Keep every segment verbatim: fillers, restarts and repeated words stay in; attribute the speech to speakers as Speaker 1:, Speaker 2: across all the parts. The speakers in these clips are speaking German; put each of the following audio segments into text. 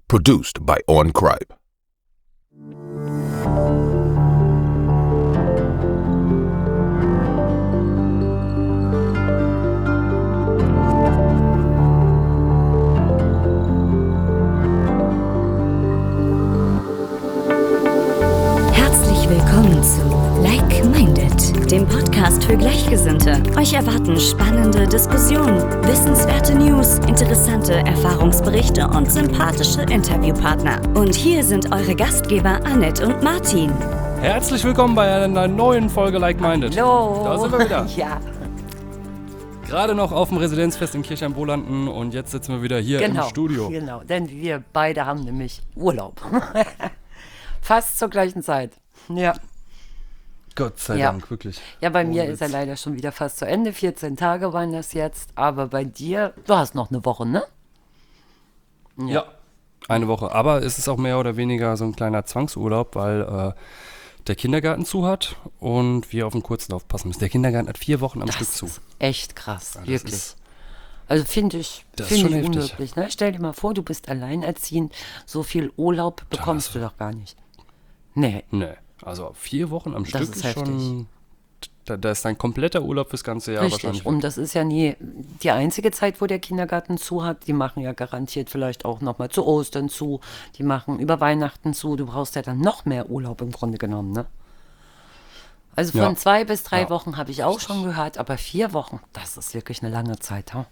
Speaker 1: Produced by On Cripe.
Speaker 2: Willkommen zu Like Minded, dem Podcast für Gleichgesinnte. Euch erwarten spannende Diskussionen, wissenswerte News, interessante Erfahrungsberichte und sympathische Interviewpartner. Und hier sind eure Gastgeber Annette und Martin.
Speaker 3: Herzlich willkommen bei einer neuen Folge Like Minded.
Speaker 2: Hallo.
Speaker 3: Da sind wir wieder.
Speaker 2: Ja.
Speaker 3: Gerade noch auf dem Residenzfest in Kirchheim-Bolanden und jetzt sitzen wir wieder hier
Speaker 4: genau,
Speaker 3: im Studio.
Speaker 4: Genau, denn wir beide haben nämlich Urlaub. Fast zur gleichen Zeit. Ja.
Speaker 3: Gott sei
Speaker 4: ja.
Speaker 3: Dank, wirklich.
Speaker 4: Ja, bei mir
Speaker 3: Ohne
Speaker 4: ist er
Speaker 3: Witz.
Speaker 4: leider schon wieder fast zu Ende. vierzehn Tage waren das jetzt. Aber bei dir, du hast noch eine Woche, ne?
Speaker 3: Ja. ja, eine Woche. Aber es ist auch mehr oder weniger so ein kleiner Zwangsurlaub, weil äh, der Kindergarten zu hat und wir auf den Kurslauf passen müssen. Der Kindergarten hat vier Wochen am
Speaker 4: das
Speaker 3: Stück zu.
Speaker 4: Ist echt krass,
Speaker 3: Ja, das
Speaker 4: wirklich.
Speaker 3: ist-
Speaker 4: Also finde ich,
Speaker 3: Das ist
Speaker 4: find
Speaker 3: schon
Speaker 4: ich
Speaker 3: heftig.
Speaker 4: unmöglich. Ne? Stell dir mal vor, du bist alleinerziehend. So viel Urlaub bekommst
Speaker 3: Das-
Speaker 4: du doch gar nicht. Nee.
Speaker 3: Nee, also vier Wochen am
Speaker 4: Das
Speaker 3: Stück
Speaker 4: ist
Speaker 3: ist
Speaker 4: heftig.
Speaker 3: schon... Da, da ist ein kompletter Urlaub fürs ganze Jahr
Speaker 4: Richtig,
Speaker 3: wahrscheinlich.
Speaker 4: und das ist ja nie die einzige Zeit, wo der Kindergarten zu hat. Die machen ja garantiert vielleicht auch nochmal zu Ostern zu. Die machen über Weihnachten zu. Du brauchst ja dann noch mehr Urlaub im Grunde genommen, ne? Also von
Speaker 3: Ja.
Speaker 4: zwei bis drei
Speaker 3: Ja.
Speaker 4: Wochen habe ich auch schon gehört, aber vier Wochen, das ist wirklich eine lange Zeit, ha?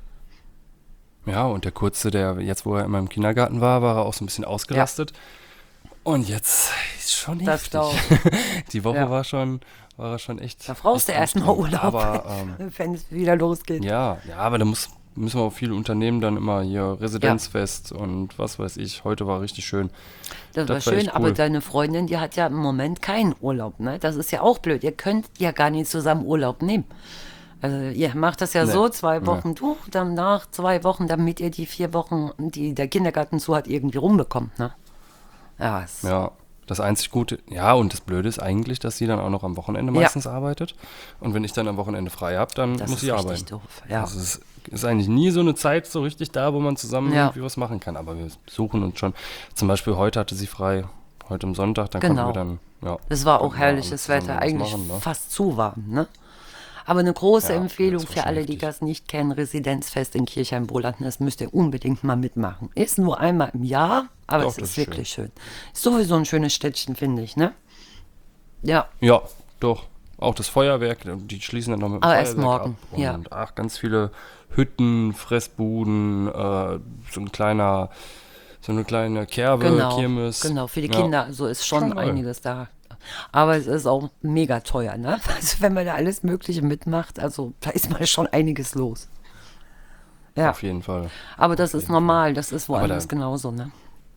Speaker 3: Ja, und der Kurze, der jetzt, wo er immer im Kindergarten war, war er auch so ein bisschen ausgelastet. Und jetzt ist schon
Speaker 4: Das
Speaker 3: heftig.
Speaker 4: glaub
Speaker 3: Die Woche
Speaker 4: Ja.
Speaker 3: war schon, war er schon echt.
Speaker 4: Da brauchst du
Speaker 3: echt
Speaker 4: erstmal
Speaker 3: anstrengend.
Speaker 4: Urlaub,
Speaker 3: Aber ähm,
Speaker 4: wenn es wieder losgeht.
Speaker 3: ja, ja, aber da muss, müssen wir auch viel unternehmen, dann immer hier Residenzfest und was weiß ich. Heute war richtig schön.
Speaker 4: Das war
Speaker 3: das war
Speaker 4: schön,
Speaker 3: echt
Speaker 4: aber
Speaker 3: cool.
Speaker 4: deine Freundin, die hat ja im Moment keinen Urlaub, ne? Das ist ja auch blöd. Ihr könnt ja gar nicht zusammen Urlaub nehmen. Also ihr macht das ja
Speaker 3: Nee.
Speaker 4: so, zwei
Speaker 3: Nee.
Speaker 4: Wochen du, dann nach zwei Wochen, damit ihr die vier Wochen, die der Kindergarten zu hat, irgendwie rumbekommt, ne? Ja, es,
Speaker 3: Ja, das einzig Gute, ja, und das Blöde ist eigentlich, dass sie dann auch noch am Wochenende
Speaker 4: Ja.
Speaker 3: meistens arbeitet. Und wenn ich dann am Wochenende frei habe, dann
Speaker 4: das
Speaker 3: muss
Speaker 4: ist
Speaker 3: ich
Speaker 4: richtig
Speaker 3: arbeiten.
Speaker 4: doof. Ja.
Speaker 3: Also es ist eigentlich nie so eine Zeit so richtig da, wo man zusammen
Speaker 4: Ja.
Speaker 3: irgendwie was machen kann. Aber wir suchen uns schon. Zum Beispiel heute hatte sie frei, heute am Sonntag, dann
Speaker 4: Genau.
Speaker 3: konnten wir dann, ja.
Speaker 4: Es war auch
Speaker 3: konnten wir
Speaker 4: herrliches
Speaker 3: zusammen
Speaker 4: Wetter,
Speaker 3: was
Speaker 4: eigentlich
Speaker 3: machen, ne?
Speaker 4: fast zu warm, ne? Aber eine große
Speaker 3: Ja,
Speaker 4: Empfehlung
Speaker 3: das war
Speaker 4: für
Speaker 3: schon
Speaker 4: alle,
Speaker 3: heftig.
Speaker 4: die das nicht kennen, Residenzfest in Kirchheim-Bolanden, das müsst ihr unbedingt mal mitmachen. Ist nur einmal im Jahr, aber
Speaker 3: Doch,
Speaker 4: es
Speaker 3: das
Speaker 4: ist
Speaker 3: ist
Speaker 4: wirklich schön. Ist sowieso ein schönes Städtchen, finde ich, ne? Ja,
Speaker 3: Ja, doch. Auch das Feuerwerk, die schließen dann noch mit dem
Speaker 4: Aber
Speaker 3: Feuerwerk
Speaker 4: erst morgen,
Speaker 3: ab. Und
Speaker 4: ja.
Speaker 3: ach, ganz viele Hütten, Fressbuden, äh, so ein kleiner, so eine kleine Kerbe,
Speaker 4: genau.
Speaker 3: Kirmes.
Speaker 4: Genau, für die
Speaker 3: Ja.
Speaker 4: Kinder, so ist schon
Speaker 3: Schon toll.
Speaker 4: einiges da. Aber es ist auch mega teuer, ne? Also wenn man da alles Mögliche mitmacht, also da ist mal schon einiges los. Ja,
Speaker 3: Auf jeden Fall.
Speaker 4: aber das ist
Speaker 3: jeden
Speaker 4: normal, das ist
Speaker 3: Aber
Speaker 4: woanders
Speaker 3: da-
Speaker 4: genauso, ne?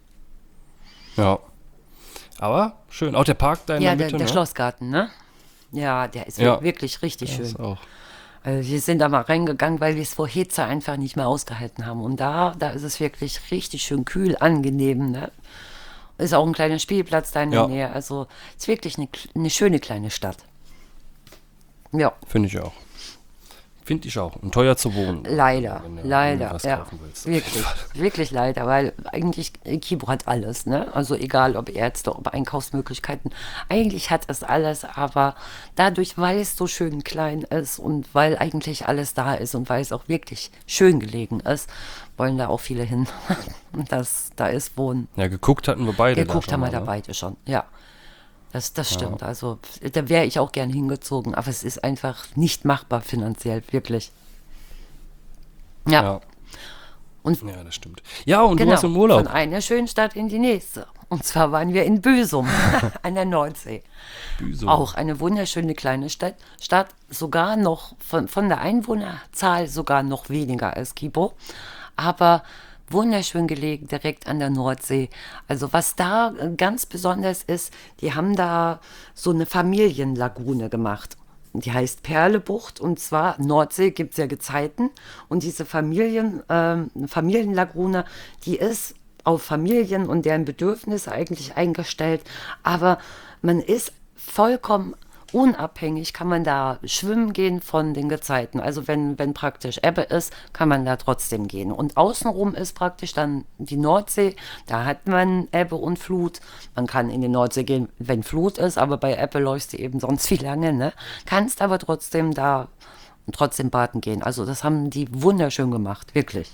Speaker 3: Ja. Aber schön. Auch der Park da in
Speaker 4: Ja,
Speaker 3: der
Speaker 4: der,
Speaker 3: Mitte,
Speaker 4: der
Speaker 3: ne?
Speaker 4: Schlossgarten, ne? Ja, der ist
Speaker 3: Ja.
Speaker 4: wirklich richtig
Speaker 3: Das
Speaker 4: schön.
Speaker 3: ist auch.
Speaker 4: Also wir sind da mal reingegangen, weil wir es vor Hitze einfach nicht mehr ausgehalten haben. Und da, da ist es wirklich richtig schön kühl, angenehm, ne? Ist auch ein kleiner Spielplatz da in der
Speaker 3: Ja.
Speaker 4: Nähe. Also es ist wirklich eine, eine schöne kleine Stadt. Ja,
Speaker 3: Finde ich auch. Finde ich auch. Und teuer zu wohnen.
Speaker 4: leider,
Speaker 3: wenn du- wenn du
Speaker 4: leider,
Speaker 3: was
Speaker 4: ja,
Speaker 3: kaufen willst, auf jeden
Speaker 4: wirklich,
Speaker 3: Fall.
Speaker 4: wirklich leider, weil eigentlich äh, Kibo hat alles, ne? Also egal, ob Ärzte, ob Einkaufsmöglichkeiten, eigentlich hat es alles, aber dadurch, weil es so schön klein ist und weil eigentlich alles da ist und weil es auch wirklich schön gelegen ist, wollen da auch viele hin. Und das, da ist Wohnen.
Speaker 3: Ja, geguckt hatten wir beide.
Speaker 4: Geguckt
Speaker 3: da
Speaker 4: haben wir
Speaker 3: schon
Speaker 4: da
Speaker 3: mal, ne?
Speaker 4: beide schon, ja. Das, das stimmt. Also da wäre ich auch gern hingezogen, aber es ist einfach nicht machbar finanziell, wirklich. Ja,
Speaker 3: Ja.
Speaker 4: und
Speaker 3: Ja, das stimmt. Ja, und du
Speaker 4: genau,
Speaker 3: warst im Urlaub.
Speaker 4: von einer schönen Stadt in die nächste. Und zwar waren wir in Büsum an der Nordsee.
Speaker 3: Büsum.
Speaker 4: Auch eine wunderschöne kleine Stadt, Stadt sogar noch von, von der Einwohnerzahl sogar noch weniger als Kibo, aber wunderschön gelegen, direkt an der Nordsee. Also was da äh, ganz besonders ist, die haben da so eine Familienlagune gemacht. Die heißt Perlebucht und zwar Nordsee gibt es ja Gezeiten und diese Familien, ähm, Familienlagune, die ist auf Familien und deren Bedürfnisse eigentlich eingestellt, aber man ist vollkommen unabhängig kann man da schwimmen gehen von den Gezeiten. Also wenn, wenn praktisch Ebbe ist, kann man da trotzdem gehen. Und außenrum ist praktisch dann die Nordsee. Da hat man Ebbe und Flut. Man kann in die Nordsee gehen, wenn Flut ist, aber bei Ebbe läufst du eben sonst wie lange, ne? Kannst aber trotzdem da trotzdem baden gehen. Also das haben die wunderschön gemacht, wirklich.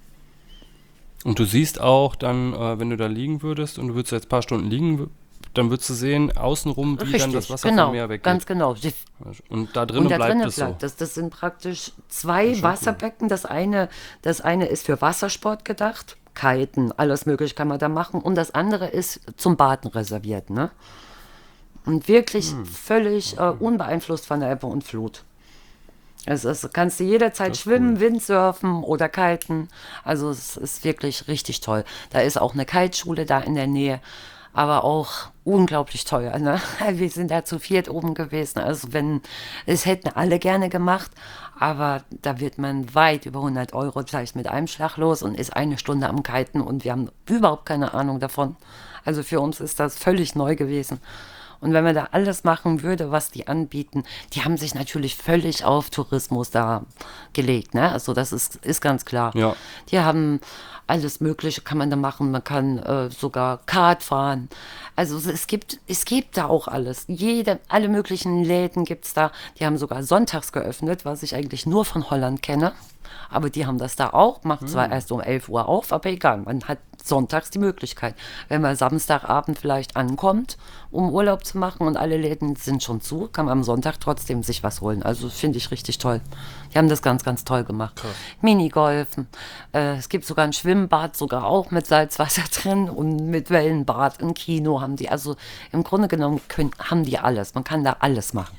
Speaker 3: Und du siehst auch dann, äh, wenn du da liegen würdest und du würdest jetzt ein paar Stunden liegen, dann würdest du sehen, außenrum, wie
Speaker 4: Richtig,
Speaker 3: dann das Wasser
Speaker 4: genau,
Speaker 3: vom Meer weggeht.
Speaker 4: ganz genau. Die,
Speaker 3: Und da drinnen
Speaker 4: und da
Speaker 3: bleibt
Speaker 4: drinnen
Speaker 3: es
Speaker 4: bleibt
Speaker 3: so.
Speaker 4: das. Das sind praktisch zwei Wasserbecken. Das eine, das eine ist für Wassersport gedacht, Kiten, alles Mögliche kann man da machen. Und das andere ist zum Baden reserviert. Ne? Und wirklich
Speaker 3: Hm.
Speaker 4: völlig äh, unbeeinflusst von der Ebbe und Flut. Also es kannst du jederzeit
Speaker 3: Das ist
Speaker 4: schwimmen,
Speaker 3: cool.
Speaker 4: Windsurfen oder kiten. Also es ist wirklich richtig toll. Da ist auch eine Kiteschule da in der Nähe, aber auch unglaublich teuer. Ne? Wir sind da zu viert oben gewesen. Also wenn, es hätten alle gerne gemacht, aber da wird man weit über hundert Euro gleich mit einem Schlag los und ist eine Stunde am Kiten und wir haben überhaupt keine Ahnung davon. Also für uns ist das völlig neu gewesen. Und wenn man da alles machen würde, was die anbieten, die haben sich natürlich völlig auf Tourismus da gelegt. Ne? Also das ist, ist ganz klar.
Speaker 3: Ja.
Speaker 4: Die haben alles Mögliche, kann man da machen. Man kann äh, sogar Kart fahren. Also es- es gibt, es gibt da auch alles. Jede, alle möglichen Läden gibt es da. Die haben sogar sonntags geöffnet, was ich eigentlich nur von Holland kenne. Aber die haben das da auch, macht zwar erst um elf Uhr auf, aber egal, man hat sonntags die Möglichkeit. Wenn man Samstagabend vielleicht ankommt, um Urlaub zu machen und alle Läden sind schon zu, kann man am Sonntag trotzdem sich was holen. Also finde ich richtig toll. Die haben das ganz, ganz toll gemacht. Minigolfen, äh, es gibt sogar ein Schwimmbad, sogar auch mit Salzwasser drin und mit Wellenbad, ein Kino haben die. Also im Grunde genommen können, haben die alles. Man kann da alles machen.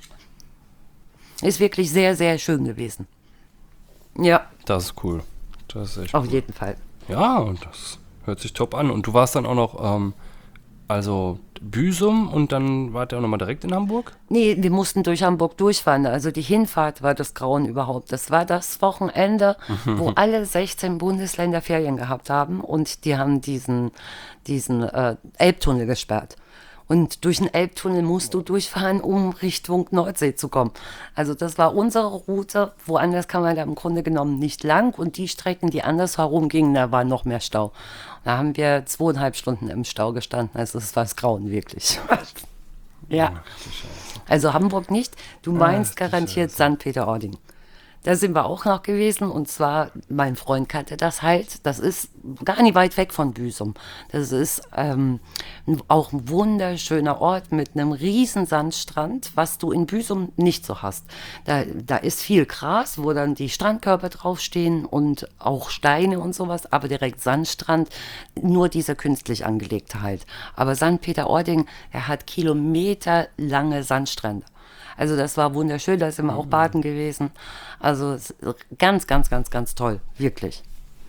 Speaker 4: Ist wirklich sehr, sehr schön gewesen. Ja,
Speaker 3: Das ist cool. Das ist echt
Speaker 4: auf
Speaker 3: cool.
Speaker 4: jeden Fall.
Speaker 3: Ja, und das hört sich top an. Und du warst dann auch noch, ähm, also Büsum und dann wart ihr auch nochmal direkt in Hamburg?
Speaker 4: Nee, wir mussten durch Hamburg durchfahren. Also die Hinfahrt war das Grauen überhaupt. Das war das Wochenende, wo alle sechzehn Bundesländer Ferien gehabt haben und die haben diesen, diesen äh, Elbtunnel gesperrt. Und durch den Elbtunnel musst du durchfahren, um Richtung Nordsee zu kommen. Also das war unsere Route. Woanders kann man da im Grunde genommen nicht lang. Und die Strecken, die anders herum gingen, da war noch mehr Stau. Da haben wir zweieinhalb Stunden im Stau gestanden. Also das war das Grauen wirklich. Ja. Also Hamburg nicht. Du meinst garantiert Sankt Peter-Ording. Da sind wir auch noch gewesen und zwar, mein Freund kannte das halt, das ist gar nicht weit weg von Büsum. Das ist ähm, auch ein wunderschöner Ort mit einem riesen Sandstrand, was du in Büsum nicht so hast. Da, da ist viel Gras, wo dann die Strandkörper draufstehen und auch Steine und sowas, aber direkt Sandstrand, nur diese künstlich angelegte halt. Aber Sankt Peter-Ording, er hat kilometerlange Sandstrände. Also das war wunderschön, da sind wir auch baden gewesen. Also es ist ganz, ganz, ganz, ganz toll, wirklich.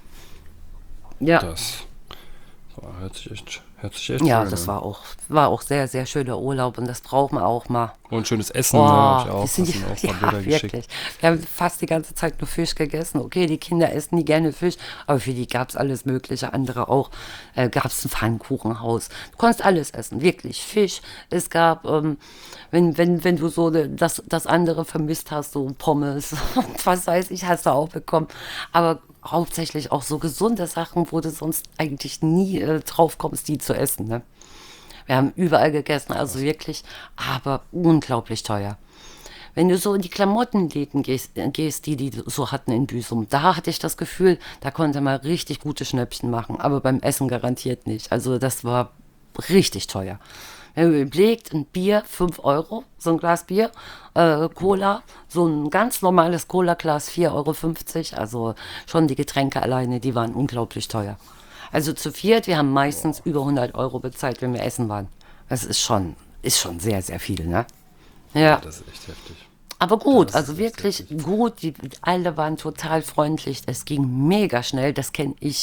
Speaker 4: Ja,
Speaker 3: Das boah, hört sich echt, hört sich echt
Speaker 4: ja,
Speaker 3: schön
Speaker 4: das
Speaker 3: an.
Speaker 4: war auch, war auch sehr, sehr schöner Urlaub und das braucht man auch mal.
Speaker 3: Und schönes Essen,
Speaker 4: Oh,
Speaker 3: ne, hab ich
Speaker 4: wir
Speaker 3: auch.
Speaker 4: sind
Speaker 3: Hast du mir auch
Speaker 4: ja,
Speaker 3: ein paar Bilder geschickt.
Speaker 4: wirklich. Wir haben fast die ganze Zeit nur Fisch gegessen. Okay, die Kinder essen nie gerne Fisch, aber für die gab es alles Mögliche. Andere auch. Äh, gab es ein Pfannkuchenhaus. Du konntest alles essen, wirklich. Fisch. Es gab, ähm, wenn, wenn, wenn du so de- das, das andere vermisst hast, so Pommes und was weiß ich, hast du auch bekommen. Aber hauptsächlich auch so gesunde Sachen, wo du sonst eigentlich nie äh, drauf kommst, die zu essen. Ne? Wir haben überall gegessen, also wirklich, aber unglaublich teuer. Wenn du so in die Klamottenläden gehst, äh, gehst, die die so hatten in Büsum, da hatte ich das Gefühl, da konnte man richtig gute Schnäppchen machen, aber beim Essen garantiert nicht. Also das war richtig teuer. Wenn man überlegt, ein Bier, fünf Euro, so ein Glas Bier, äh, Cola, so ein ganz normales Cola-Glas, vier Euro fünfzig, also schon die Getränke alleine, die waren unglaublich teuer. Also zu viert, wir haben meistens über hundert Euro bezahlt, wenn wir essen waren. Das ist schon, ist schon sehr, sehr viel, ne? Ja,
Speaker 3: Das ist echt heftig.
Speaker 4: aber gut,
Speaker 3: das
Speaker 4: also
Speaker 3: ist
Speaker 4: wirklich gut. Die, alle waren total freundlich. Es ging mega schnell. Das kenne ich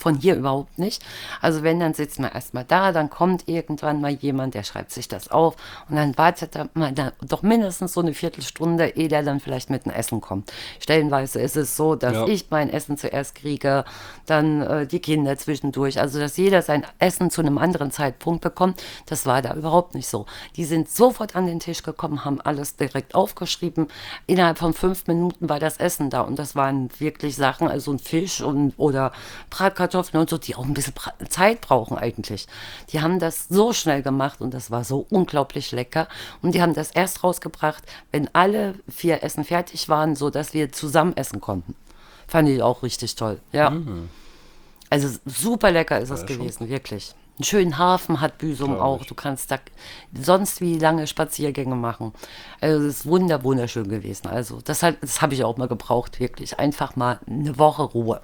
Speaker 4: von hier überhaupt nicht. Also wenn, dann sitzt man erstmal da, dann kommt irgendwann mal jemand, der schreibt sich das auf und dann wartet man da doch mindestens so eine Viertelstunde, ehe der dann vielleicht mit dem Essen kommt. Stellenweise ist es so, dass
Speaker 3: Ja.
Speaker 4: ich mein Essen zuerst kriege, dann äh, die Kinder zwischendurch. Also dass jeder sein Essen zu einem anderen Zeitpunkt bekommt, das war da überhaupt nicht so. Die sind sofort an den Tisch gekommen, haben alles direkt aufgeschrieben. Innerhalb von fünf Minuten war das Essen da und das waren wirklich Sachen, also ein Fisch und, oder Bratkartoffeln und so, die auch ein bisschen Bra- Zeit brauchen eigentlich. Die haben das so schnell gemacht und das war so unglaublich lecker. Und die haben das erst rausgebracht, wenn alle vier Essen fertig waren, so dass wir zusammen essen konnten. Fand ich auch richtig toll. Ja. Also super lecker ist es gewesen, wirklich. Einen schönen Hafen hat Büsum
Speaker 3: Glaub
Speaker 4: auch.
Speaker 3: ich.
Speaker 4: Du kannst da sonst wie lange Spaziergänge machen. Also es ist wunder, wunderschön gewesen. Also das, hat- das habe ich auch mal gebraucht, wirklich. Einfach mal eine Woche Ruhe.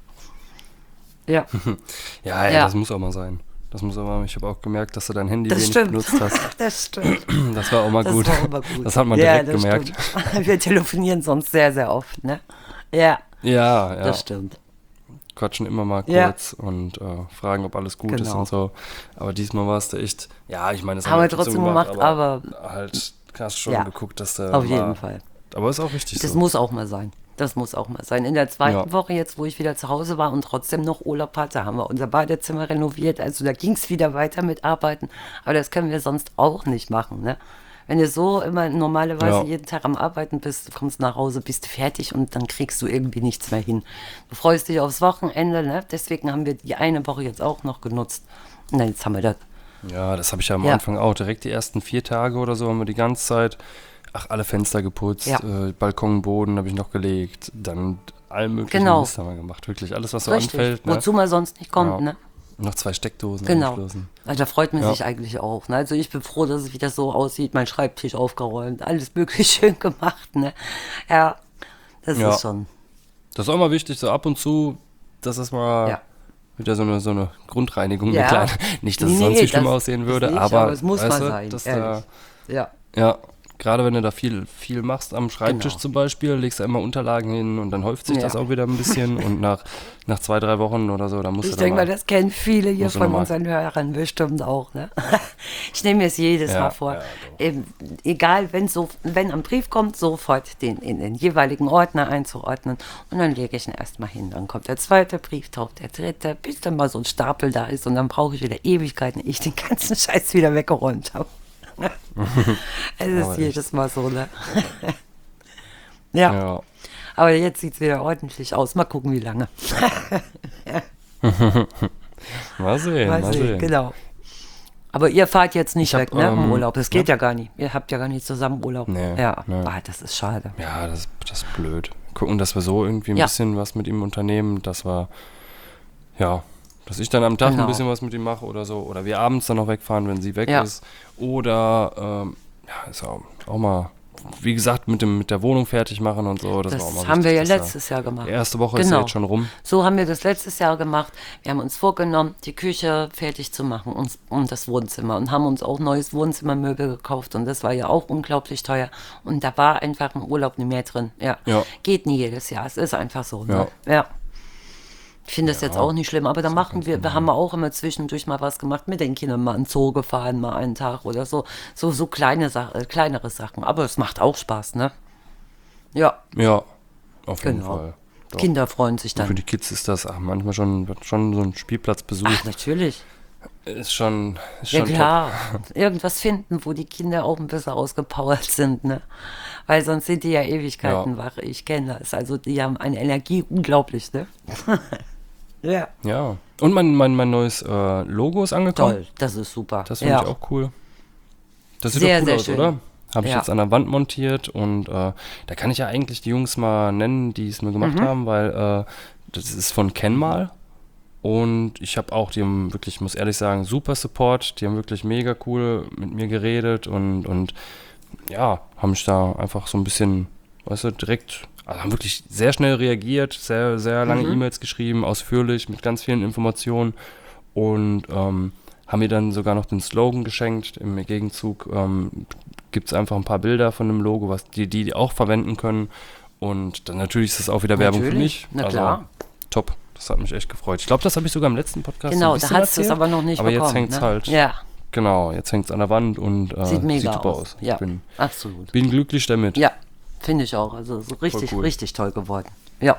Speaker 4: Ja,
Speaker 3: Ja, ja,
Speaker 4: Ja.
Speaker 3: das muss auch mal sein. Das muss aber, ich habe auch gemerkt, dass du dein Handy
Speaker 4: das
Speaker 3: wenig
Speaker 4: stimmt.
Speaker 3: benutzt hast.
Speaker 4: Das stimmt.
Speaker 3: Das war auch mal
Speaker 4: Das
Speaker 3: gut.
Speaker 4: war aber gut.
Speaker 3: Das hat man
Speaker 4: Ja,
Speaker 3: direkt
Speaker 4: das
Speaker 3: gemerkt.
Speaker 4: stimmt. Wir telefonieren sonst sehr, sehr oft, ne? Ja,
Speaker 3: Ja, ja.
Speaker 4: das stimmt.
Speaker 3: Quatschen immer mal
Speaker 4: Ja.
Speaker 3: kurz und äh, fragen, ob alles gut ist
Speaker 4: Genau.
Speaker 3: und so. Aber diesmal war es da echt, ja, ich meine, das
Speaker 4: Haben wir trotzdem gemacht, aber-
Speaker 3: halt hast schon
Speaker 4: Ja,
Speaker 3: geguckt, dass der
Speaker 4: Auf
Speaker 3: mal,
Speaker 4: jeden Fall.
Speaker 3: Aber ist auch wichtig
Speaker 4: Das
Speaker 3: so.
Speaker 4: muss auch mal sein. Das muss auch mal sein. In der zweiten
Speaker 3: Ja.
Speaker 4: Woche, jetzt wo ich wieder zu Hause war und trotzdem noch Urlaub hatte, haben wir unser Badezimmer renoviert. Also da ging es wieder weiter mit Arbeiten. Aber das können wir sonst auch nicht machen. Ne? Wenn du so immer normalerweise
Speaker 3: Ja.
Speaker 4: jeden Tag am Arbeiten bist, du kommst nach Hause, bist fertig und dann kriegst du irgendwie nichts mehr hin. Du freust dich aufs Wochenende. Ne? Deswegen haben wir die eine Woche jetzt auch noch genutzt. Und dann jetzt haben wir das.
Speaker 3: Ja, das habe ich ja am
Speaker 4: Ja.
Speaker 3: Anfang auch. Direkt die ersten vier Tage oder so haben wir die ganze Zeit, ach, alle Fenster geputzt,
Speaker 4: Ja.
Speaker 3: äh, Balkonboden habe ich noch gelegt, dann allen möglichen
Speaker 4: Genau.
Speaker 3: Mist haben wir gemacht. Wirklich alles, was so
Speaker 4: Richtig.
Speaker 3: anfällt. Ne?
Speaker 4: Wozu man sonst nicht kommt.
Speaker 3: Ja.
Speaker 4: Ne?
Speaker 3: Noch zwei Steckdosen
Speaker 4: Genau.
Speaker 3: angeschlossen.
Speaker 4: Also da freut man
Speaker 3: Ja.
Speaker 4: sich eigentlich auch. Ne? Also ich bin froh, dass es wieder so aussieht, mein Schreibtisch aufgeräumt, alles möglich schön gemacht. Ne? Ja, das
Speaker 3: Ja.
Speaker 4: ist schon.
Speaker 3: Das ist auch mal wichtig, so ab und zu, dass das mal
Speaker 4: Ja.
Speaker 3: wieder so eine, so eine Grundreinigung,
Speaker 4: Ja.
Speaker 3: eine kleine. Nicht, dass es
Speaker 4: Nee,
Speaker 3: sonst wie schlimm
Speaker 4: das-
Speaker 3: aussehen
Speaker 4: das
Speaker 3: würde,
Speaker 4: nicht,
Speaker 3: aber,
Speaker 4: aber es muss
Speaker 3: weißt
Speaker 4: mal
Speaker 3: du,
Speaker 4: sein,
Speaker 3: dass
Speaker 4: ehrlich.
Speaker 3: da,
Speaker 4: Ja,
Speaker 3: ja, gerade wenn du da viel, viel machst am Schreibtisch
Speaker 4: Genau.
Speaker 3: zum Beispiel, legst du immer Unterlagen hin und dann häuft sich
Speaker 4: Ja.
Speaker 3: das auch wieder ein bisschen und nach, nach zwei, drei Wochen oder so, da musst
Speaker 4: ich
Speaker 3: du dann
Speaker 4: denke
Speaker 3: mal,
Speaker 4: mal, das kennen viele hier
Speaker 3: musst du
Speaker 4: von
Speaker 3: noch mal-
Speaker 4: unseren Hörern bestimmt auch. Ne? Ich nehme mir es jedes
Speaker 3: Ja,
Speaker 4: Mal vor.
Speaker 3: ja, doch.
Speaker 4: Eben, egal, wenn, so, wenn ein Brief kommt, sofort den in den jeweiligen Ordner einzuordnen. Und dann lege ich ihn erstmal hin. Dann kommt der zweite Brief, taucht der dritte, bis dann mal so ein Stapel da ist. Und dann brauche ich wieder Ewigkeiten, ehe ich den ganzen Scheiß wieder weggeräumt habe. Es ist
Speaker 3: Aber echt.
Speaker 4: jedes Mal so, ne? Ja,
Speaker 3: ja.
Speaker 4: aber jetzt sieht es wieder ordentlich aus. Mal gucken, wie lange.
Speaker 3: Mal sehen,
Speaker 4: Mal
Speaker 3: mal
Speaker 4: sehen,
Speaker 3: sehen.
Speaker 4: genau. Aber ihr fahrt jetzt nicht
Speaker 3: Ich hab,
Speaker 4: weg, ne, im
Speaker 3: ähm,
Speaker 4: Urlaub. Das geht ja. gar nicht. Ihr habt ja gar nicht zusammen Urlaub.
Speaker 3: Nee,
Speaker 4: ja,
Speaker 3: nee.
Speaker 4: Ah, das ist schade.
Speaker 3: Ja, das, das ist blöd. Gucken, dass wir so irgendwie ein
Speaker 4: Ja.
Speaker 3: bisschen was mit ihm unternehmen, dass wir, ja, dass ich dann am Tag
Speaker 4: Genau.
Speaker 3: ein bisschen was mit ihm mache oder so. Oder wir abends dann noch wegfahren, wenn sie weg
Speaker 4: Ja.
Speaker 3: ist. Oder, ähm, ja, ist auch, auch mal, wie gesagt, mit, dem, mit der Wohnung fertig machen und so. Das,
Speaker 4: Das
Speaker 3: war auch mal
Speaker 4: haben wir ja
Speaker 3: wichtig, dass
Speaker 4: letztes Jahr gemacht.
Speaker 3: Die erste Woche ist ja
Speaker 4: Genau.
Speaker 3: jetzt schon rum.
Speaker 4: So haben wir das letztes Jahr gemacht. Wir haben uns vorgenommen, die Küche fertig zu machen und, und das Wohnzimmer und haben uns auch neues Wohnzimmermöbel gekauft und das war ja auch unglaublich teuer und da war einfach im Urlaub nicht mehr drin. Ja.
Speaker 3: Ja.
Speaker 4: Geht nie jedes Jahr, es ist einfach so. Ne?
Speaker 3: Ja.
Speaker 4: Ja. Ich finde das
Speaker 3: Ja,
Speaker 4: jetzt auch nicht schlimm, aber da machen
Speaker 3: ganz
Speaker 4: wir, wir
Speaker 3: normal.
Speaker 4: haben auch immer zwischendurch mal was gemacht mit den Kindern, mal in den Zoo gefahren, mal einen Tag oder so. So, so kleine Sa äh, kleinere Sachen. Aber es macht auch Spaß, ne? Ja,
Speaker 3: Ja, auf jeden
Speaker 4: genau.
Speaker 3: Fall. Doch.
Speaker 4: Kinder freuen sich
Speaker 3: Für
Speaker 4: dann.
Speaker 3: die Kids ist das ach, manchmal schon, schon so ein Spielplatzbesuch.
Speaker 4: Ach, natürlich.
Speaker 3: Ist schon, ist
Speaker 4: Ja
Speaker 3: schon top.
Speaker 4: klar, irgendwas finden, wo die Kinder auch ein bisschen ausgepowert sind, ne? Weil sonst sind die ja Ewigkeiten
Speaker 3: Ja.
Speaker 4: wach. Ich kenne das. Also die haben eine Energie unglaublich, ne? Ja.
Speaker 3: Ja. Und mein, mein, mein neues äh, Logo ist angekommen.
Speaker 4: Toll, das ist super.
Speaker 3: Das finde
Speaker 4: ja.
Speaker 3: ich auch cool. Das sieht
Speaker 4: Sehr,
Speaker 3: doch cool
Speaker 4: sehr
Speaker 3: aus,
Speaker 4: schön.
Speaker 3: oder? Habe ich
Speaker 4: Ja.
Speaker 3: jetzt an der Wand montiert und äh, da kann ich ja eigentlich die Jungs mal nennen, die es mir gemacht
Speaker 4: Mhm.
Speaker 3: haben, weil äh, das ist von Kenmal und ich habe auch, die haben wirklich, ich muss ehrlich sagen, super Support, die haben wirklich mega cool mit mir geredet und, und ja, haben mich da einfach so ein bisschen, weißt du, direkt, also haben wirklich sehr schnell reagiert, sehr, sehr lange
Speaker 4: Mhm.
Speaker 3: E-Mails geschrieben, ausführlich, mit ganz vielen Informationen und ähm, haben mir dann sogar noch den Slogan geschenkt. Im Gegenzug ähm, gibt es einfach ein paar Bilder von dem Logo, was die, die auch verwenden können. Und dann natürlich ist das auch wieder Werbung für
Speaker 4: Natürlich,
Speaker 3: mich.
Speaker 4: na
Speaker 3: also,
Speaker 4: klar.
Speaker 3: top. Das hat mich echt gefreut. Ich glaube, das habe ich sogar im letzten Podcast
Speaker 4: Genau,
Speaker 3: ein
Speaker 4: da
Speaker 3: bisschen
Speaker 4: hast du es
Speaker 3: erzählt,
Speaker 4: aber noch nicht
Speaker 3: aber
Speaker 4: bekommen.
Speaker 3: jetzt hängt's
Speaker 4: ne?
Speaker 3: halt,
Speaker 4: Ja,
Speaker 3: genau, jetzt hängt's an der Wand und äh,
Speaker 4: sieht mega
Speaker 3: super
Speaker 4: aus.
Speaker 3: aus.
Speaker 4: Ja,
Speaker 3: Ich bin,
Speaker 4: absolut.
Speaker 3: bin glücklich damit.
Speaker 4: Ja, finde ich auch. Also so richtig,
Speaker 3: cool.
Speaker 4: richtig toll geworden. Ja.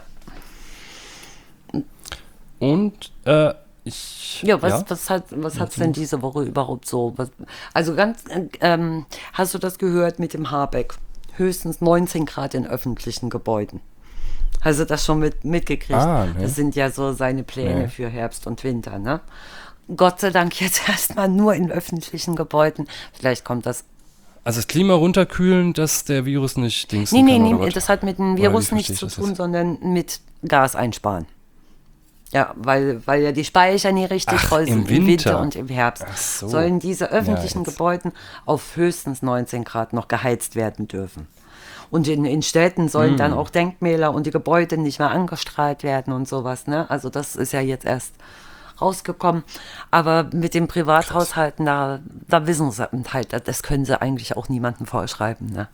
Speaker 3: Und äh, ich...
Speaker 4: Ja, was,
Speaker 3: ja?
Speaker 4: was hat was hat's denn diese Woche überhaupt so? Was, also ganz, äh, ähm, hast du das gehört mit dem Habeck? Höchstens neunzehn Grad in öffentlichen Gebäuden. Hast du das schon mit, mitgekriegt?
Speaker 3: Ah, nee.
Speaker 4: Das sind ja so seine Pläne
Speaker 3: Nee.
Speaker 4: für Herbst und Winter, ne? Gott sei Dank jetzt erstmal nur in öffentlichen Gebäuden. Vielleicht kommt das.
Speaker 3: Also das Klima runterkühlen, dass der Virus nicht dingsen
Speaker 4: Nee, nee,
Speaker 3: kann, oder
Speaker 4: nee,
Speaker 3: was?
Speaker 4: das hat mit dem
Speaker 3: Oder
Speaker 4: Virus
Speaker 3: wie
Speaker 4: nichts
Speaker 3: verstehe
Speaker 4: zu
Speaker 3: ich das
Speaker 4: tun,
Speaker 3: jetzt?
Speaker 4: sondern mit Gas einsparen. Ja, weil, weil ja die Speicher nie richtig
Speaker 3: Ach,
Speaker 4: voll
Speaker 3: im
Speaker 4: sind im Winter
Speaker 3: Winter.
Speaker 4: und im Herbst.
Speaker 3: Ach so.
Speaker 4: Sollen diese öffentlichen
Speaker 3: Ja, jetzt.
Speaker 4: Gebäuden auf höchstens neunzehn Grad noch geheizt werden dürfen. Und in, in Städten sollen
Speaker 3: Hm.
Speaker 4: dann auch Denkmäler und die Gebäude nicht mehr angestrahlt werden und sowas. Ne? Also das ist ja jetzt erst rausgekommen. Aber mit den Privathaushalten, da, da wissen sie halt, das können sie eigentlich auch niemandem vorschreiben. Ne?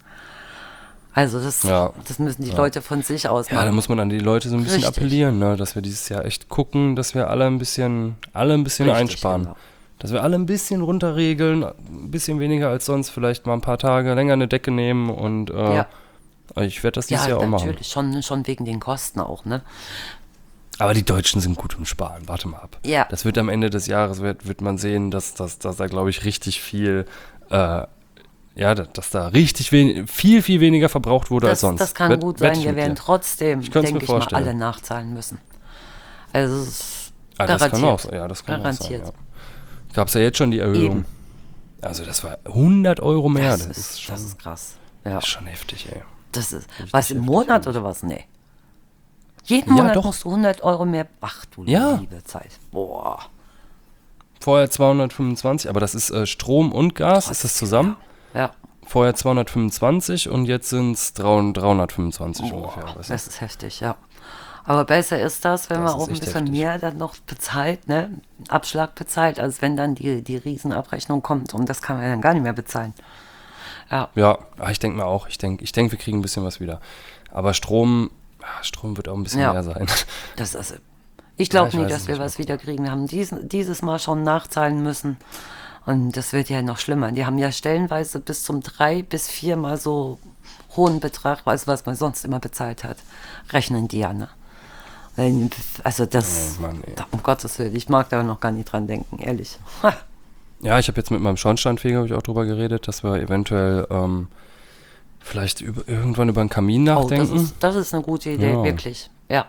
Speaker 4: Also das,
Speaker 3: Ja.
Speaker 4: das müssen die Leute von sich aus
Speaker 3: Ja, da
Speaker 4: machen.
Speaker 3: muss man an die Leute so ein bisschen
Speaker 4: Richtig.
Speaker 3: appellieren, ne? Dass wir dieses Jahr echt gucken, dass wir alle ein bisschen, alle ein bisschen
Speaker 4: Richtig,
Speaker 3: einsparen.
Speaker 4: genau.
Speaker 3: Dass wir alle ein bisschen runterregeln, ein bisschen weniger als sonst, vielleicht mal ein paar Tage länger eine Decke nehmen und äh,
Speaker 4: Ja.
Speaker 3: ich werde das dieses
Speaker 4: Ja,
Speaker 3: Jahr auch machen.
Speaker 4: natürlich, schon, schon wegen den Kosten auch, ne?
Speaker 3: Aber die Deutschen sind gut im Sparen, warte mal ab.
Speaker 4: Ja.
Speaker 3: Das wird am Ende des Jahres, wird, wird man sehen, dass, dass, dass da, glaube ich, richtig viel, äh, ja, dass, dass da richtig wen, viel, viel weniger verbraucht wurde als
Speaker 4: Das,
Speaker 3: sonst.
Speaker 4: das kann
Speaker 3: Wett-
Speaker 4: gut
Speaker 3: wette
Speaker 4: sein,
Speaker 3: ich
Speaker 4: wir
Speaker 3: mit
Speaker 4: werden
Speaker 3: dir.
Speaker 4: trotzdem,
Speaker 3: Ich könnte es
Speaker 4: denke
Speaker 3: mir
Speaker 4: ich mal,
Speaker 3: vorstellen.
Speaker 4: alle nachzahlen müssen. Also es ist
Speaker 3: Ah, das
Speaker 4: garantiert.
Speaker 3: kann auch sein, ja, das kann
Speaker 4: garantiert.
Speaker 3: auch sein, ja. Gab es ja jetzt schon die Erhöhung.
Speaker 4: Eben.
Speaker 3: Also das war hundert Euro mehr,
Speaker 4: Das,
Speaker 3: das,
Speaker 4: ist,
Speaker 3: ist schon,
Speaker 4: das ist krass. Ja.
Speaker 3: das ist schon heftig, ey.
Speaker 4: Das ist, was im Monat oder was? Nee. Jeden
Speaker 3: Ja,
Speaker 4: Monat
Speaker 3: doch.
Speaker 4: musst du hundert Euro mehr. Ach du
Speaker 3: Ja.
Speaker 4: liebe Zeit. Boah.
Speaker 3: Vorher zweihundertfünfundzwanzig, aber das ist äh, Strom und Gas, ist das zusammen?
Speaker 4: Ja.
Speaker 3: Vorher zweihundertfünfundzwanzig und jetzt sind es dreihundertfünfundzwanzig
Speaker 4: Boah,
Speaker 3: ungefähr. weißt du?
Speaker 4: das ist heftig, ja. Aber besser ist das, wenn
Speaker 3: Das
Speaker 4: man
Speaker 3: ist
Speaker 4: auch ein
Speaker 3: echt
Speaker 4: bisschen
Speaker 3: heftig.
Speaker 4: mehr dann noch bezahlt, ne? Abschlag bezahlt, als wenn dann die, die Riesenabrechnung kommt und das kann man dann gar nicht mehr bezahlen. Ja.
Speaker 3: Ja, aber ich denke mir auch, ich denke, ich denk, wir kriegen ein bisschen was wieder. Aber Strom, ja, Strom wird auch ein bisschen
Speaker 4: Ja.
Speaker 3: mehr sein.
Speaker 4: Das ist, ich glaube
Speaker 3: Ja, ich
Speaker 4: nie,
Speaker 3: weiß
Speaker 4: dass
Speaker 3: es
Speaker 4: wir
Speaker 3: nicht,
Speaker 4: was
Speaker 3: mal
Speaker 4: wieder kriegen. Wir haben diesen, dieses Mal schon nachzahlen müssen. Und das wird ja noch schlimmer. Die haben ja stellenweise bis zum drei bis viermal so hohen Betrag, also was man sonst immer bezahlt hat, rechnen die ja, ne? Wenn- Also das,
Speaker 3: Oh Mann, ey.
Speaker 4: da- um Gottes Willen, ich mag da noch gar nicht dran denken, ehrlich.
Speaker 3: Ja, ich habe jetzt mit meinem Schornsteinfeger hab ich auch drüber geredet, dass wir eventuell ähm, vielleicht über, irgendwann über einen Kamin
Speaker 4: Oh, das
Speaker 3: nachdenken.
Speaker 4: ist, das ist eine gute Idee,
Speaker 3: Ja.
Speaker 4: wirklich. Ja.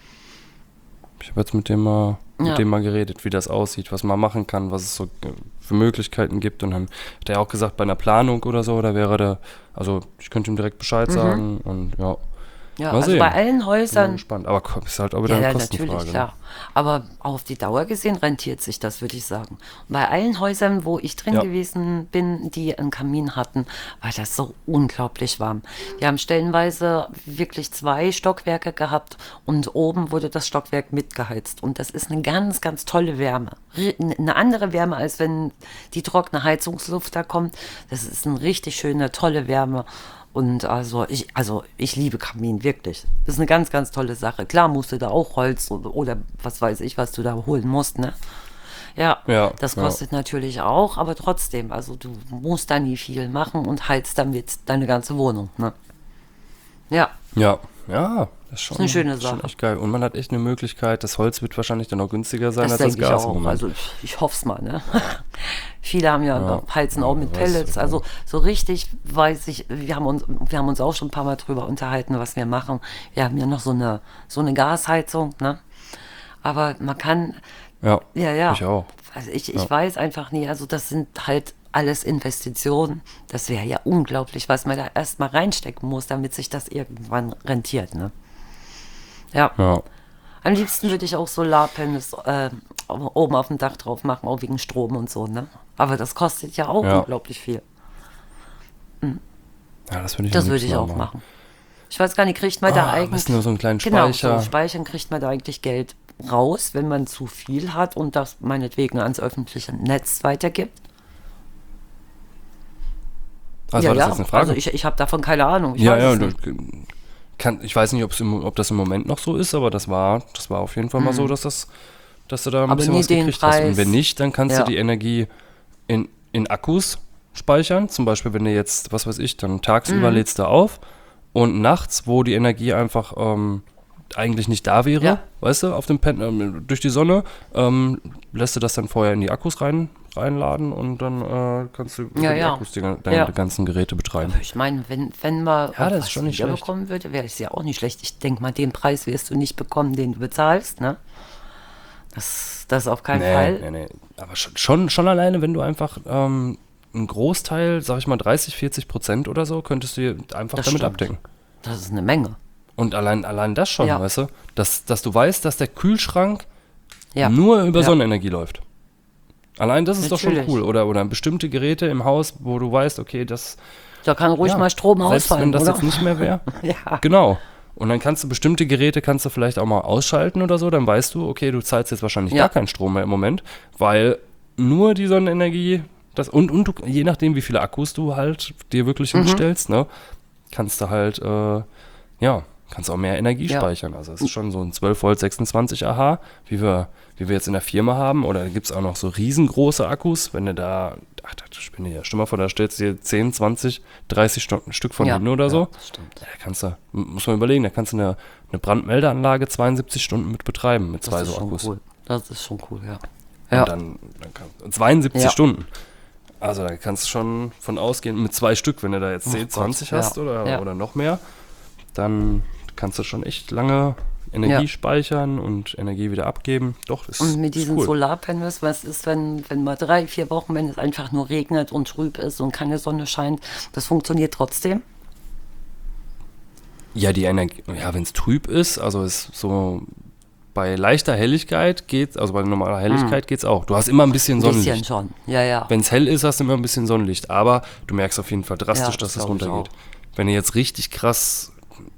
Speaker 3: Ich habe jetzt mit dem mal mit
Speaker 4: Ja.
Speaker 3: dem mal geredet, wie das aussieht, was man machen kann, was es so äh, für Möglichkeiten gibt. Und dann hat er auch gesagt, bei einer Planung oder so, da wäre der, also ich könnte ihm direkt Bescheid sagen und ja,
Speaker 4: Ja,
Speaker 3: Mal
Speaker 4: also
Speaker 3: sehen.
Speaker 4: bei allen
Speaker 3: bin mal
Speaker 4: Häusern,
Speaker 3: gespannt. Aber ko- ist halt auch wieder
Speaker 4: ja,
Speaker 3: eine
Speaker 4: ja,
Speaker 3: Kostenfrage.
Speaker 4: natürlich,
Speaker 3: ne?
Speaker 4: klar. Aber auf die Dauer gesehen rentiert sich das, würde ich sagen. Bei allen Häusern, wo ich drin
Speaker 3: Ja.
Speaker 4: gewesen bin, die einen Kamin hatten, war das so unglaublich warm. Wir haben stellenweise wirklich zwei Stockwerke gehabt und oben wurde das Stockwerk mitgeheizt. Und das ist eine ganz, ganz tolle Wärme. Ri- Eine andere Wärme, als wenn die trockene Heizungsluft da kommt. Das ist eine richtig schöne, tolle Wärme. Und also ich, also ich liebe Kamin, wirklich. Das ist eine ganz, ganz tolle Sache. Klar musst du da auch Holz oder, oder was weiß ich, was du da holen musst, ne? Ja,
Speaker 3: Ja,
Speaker 4: das
Speaker 3: ja.
Speaker 4: kostet natürlich auch, aber trotzdem, also du musst da nie viel machen und heizt damit deine ganze Wohnung, ne? Ja,
Speaker 3: Ja, ja, das ist schon,
Speaker 4: ist eine schöne
Speaker 3: das ist schon
Speaker 4: Sache.
Speaker 3: echt geil. Und man hat echt eine Möglichkeit, das Holz wird wahrscheinlich dann auch günstiger sein
Speaker 4: das
Speaker 3: als das
Speaker 4: denke ich
Speaker 3: Gas im
Speaker 4: auch.
Speaker 3: Moment.
Speaker 4: Also ich, ich hoffe es mal, ne? Viele haben ja,
Speaker 3: Ja.
Speaker 4: heizen auch mit
Speaker 3: Ja, weiß,
Speaker 4: Pellets.
Speaker 3: ja.
Speaker 4: Also so richtig weiß ich, wir haben uns, wir haben uns auch schon ein paar Mal drüber unterhalten, was wir machen. Wir haben ja noch so eine, so eine Gasheizung, ne? Aber man kann,
Speaker 3: ja,
Speaker 4: ja, ja.
Speaker 3: ich auch.
Speaker 4: Also ich, ich weiß einfach nie, also das sind halt alles Investitionen. Das wäre ja unglaublich, was man da erstmal reinstecken muss, damit sich das irgendwann rentiert, ne? Ja.
Speaker 3: Ja.
Speaker 4: Am liebsten würde ich auch Solarpanels äh, oben auf dem Dach drauf machen, auch wegen Strom und so, ne? Aber das kostet ja auch
Speaker 3: Ja.
Speaker 4: unglaublich viel.
Speaker 3: Ja, das würde ich
Speaker 4: Das
Speaker 3: am
Speaker 4: würde ich
Speaker 3: liebsten
Speaker 4: auch machen. Ich weiß gar nicht, kriegt man da
Speaker 3: Ah, am
Speaker 4: eigentlich...
Speaker 3: besten nur so einen kleinen
Speaker 4: Genau,
Speaker 3: Speicher.
Speaker 4: so Speichern kriegt man da eigentlich Geld raus, wenn man zu viel hat und das meinetwegen ans öffentliche Netz weitergibt.
Speaker 3: Also
Speaker 4: ja,
Speaker 3: war das
Speaker 4: ja.
Speaker 3: jetzt eine Frage?
Speaker 4: Also ich, ich habe davon keine Ahnung. Ich
Speaker 3: ja,
Speaker 4: weiß
Speaker 3: ja,
Speaker 4: es
Speaker 3: du,
Speaker 4: nicht.
Speaker 3: kann, ich weiß nicht, ob's im, ob das im Moment noch so ist, aber das war, das war auf jeden Fall mal so, dass das, dass du da ein
Speaker 4: Aber
Speaker 3: bisschen
Speaker 4: nie
Speaker 3: was
Speaker 4: den
Speaker 3: gekriegt hast. Und
Speaker 4: Preis.
Speaker 3: wenn nicht, dann kannst
Speaker 4: Ja.
Speaker 3: du die Energie in, in Akkus speichern. Zum Beispiel, wenn du jetzt, was weiß ich, dann tagsüber
Speaker 4: Mhm.
Speaker 3: lädst du auf und nachts, wo die Energie einfach ähm, eigentlich nicht da wäre,
Speaker 4: Ja.
Speaker 3: weißt du, auf dem Pen ähm, durch die Sonne, ähm, lässt du das dann vorher in die Akkus rein, reinladen und dann äh, kannst du über
Speaker 4: Ja,
Speaker 3: die
Speaker 4: ja.
Speaker 3: Akkus die, deine
Speaker 4: Ja.
Speaker 3: ganzen Geräte betreiben.
Speaker 4: Ich meine, wenn, wenn man
Speaker 3: Ja, das ist
Speaker 4: was
Speaker 3: schon nicht schlecht.
Speaker 4: wiederbekommen würde, wäre es ja auch nicht schlecht. Ich denke mal, den Preis wirst du nicht bekommen, den du bezahlst, ne? Das, das auf keinen Fall.
Speaker 3: Nee, nee, nee. Aber schon, schon, schon alleine, wenn du einfach ähm, einen Großteil, sag ich mal dreißig, vierzig Prozent oder so, könntest du dir einfach
Speaker 4: Das
Speaker 3: damit
Speaker 4: stimmt.
Speaker 3: abdecken.
Speaker 4: Das ist eine Menge.
Speaker 3: Und allein, allein das schon,
Speaker 4: Ja.
Speaker 3: weißt du, dass, dass du weißt, dass der Kühlschrank
Speaker 4: Ja.
Speaker 3: nur über
Speaker 4: Ja.
Speaker 3: Sonnenenergie läuft. Allein das ist doch
Speaker 4: Natürlich.
Speaker 3: schon cool. Oder, oder bestimmte Geräte im Haus, wo du weißt, okay, das...
Speaker 4: Da kann ruhig
Speaker 3: ja,
Speaker 4: mal Strom
Speaker 3: selbst
Speaker 4: ausfallen,
Speaker 3: wenn das
Speaker 4: oder?
Speaker 3: jetzt nicht mehr wäre.
Speaker 4: Ja.
Speaker 3: Genau. Und dann kannst du bestimmte Geräte kannst du vielleicht auch mal ausschalten oder so, dann weißt du, okay, du zahlst jetzt wahrscheinlich
Speaker 4: Ja.
Speaker 3: gar keinen Strom mehr im Moment, weil nur die Sonnenenergie, das und, und du, je nachdem, wie viele Akkus du halt dir wirklich
Speaker 4: Mhm.
Speaker 3: hinstellst, ne, kannst du halt, äh, ja, kannst auch mehr Energie
Speaker 4: Ja.
Speaker 3: speichern. Also es ist schon so ein zwölf Volt sechsundzwanzig A H, wie wir, wie wir jetzt in der Firma haben. Oder da gibt es auch noch so riesengroße Akkus, wenn du da, ach, da spinne ich ja, stell mal vor, da stellst du dir zehn, zwanzig, dreißig Sto- Stück von
Speaker 4: Ja.
Speaker 3: hin oder so.
Speaker 4: Ja, das stimmt.
Speaker 3: Ja, da kannst du, m- muss man überlegen, da kannst du eine, eine Brandmeldeanlage zweiundsiebzig Stunden mit betreiben, mit zwei
Speaker 4: Das ist
Speaker 3: so
Speaker 4: schon
Speaker 3: Akkus.
Speaker 4: cool. Das ist schon cool, ja.
Speaker 3: Und
Speaker 4: Ja.
Speaker 3: dann, dann kann, zweiundsiebzig
Speaker 4: Ja.
Speaker 3: Stunden. Also da kannst du schon von ausgehen, mit zwei Stück, wenn du da jetzt
Speaker 4: Oh
Speaker 3: zehn,
Speaker 4: Gott,
Speaker 3: zwanzig
Speaker 4: ja.
Speaker 3: hast oder,
Speaker 4: Ja.
Speaker 3: oder noch mehr, dann kannst du schon echt lange Energie
Speaker 4: Ja.
Speaker 3: speichern und Energie wieder abgeben. Doch, das
Speaker 4: Und mit
Speaker 3: ist
Speaker 4: diesen
Speaker 3: cool.
Speaker 4: Solarpanels, was ist, wenn, wenn mal drei, vier Wochen, wenn es einfach nur regnet und trüb ist und keine Sonne scheint, das funktioniert trotzdem?
Speaker 3: Ja, die Energie, ja, wenn es trüb ist, also ist so bei leichter Helligkeit geht, also bei normaler Helligkeit geht's auch. Du hast immer ein bisschen
Speaker 4: Ein
Speaker 3: Sonnenlicht.
Speaker 4: bisschen schon, ja, ja.
Speaker 3: Wenn es hell ist, hast du immer ein bisschen Sonnenlicht, aber du merkst auf jeden Fall drastisch,
Speaker 4: Ja,
Speaker 3: dass
Speaker 4: das
Speaker 3: es
Speaker 4: glaub ich
Speaker 3: runtergeht. Wenn du jetzt richtig krass,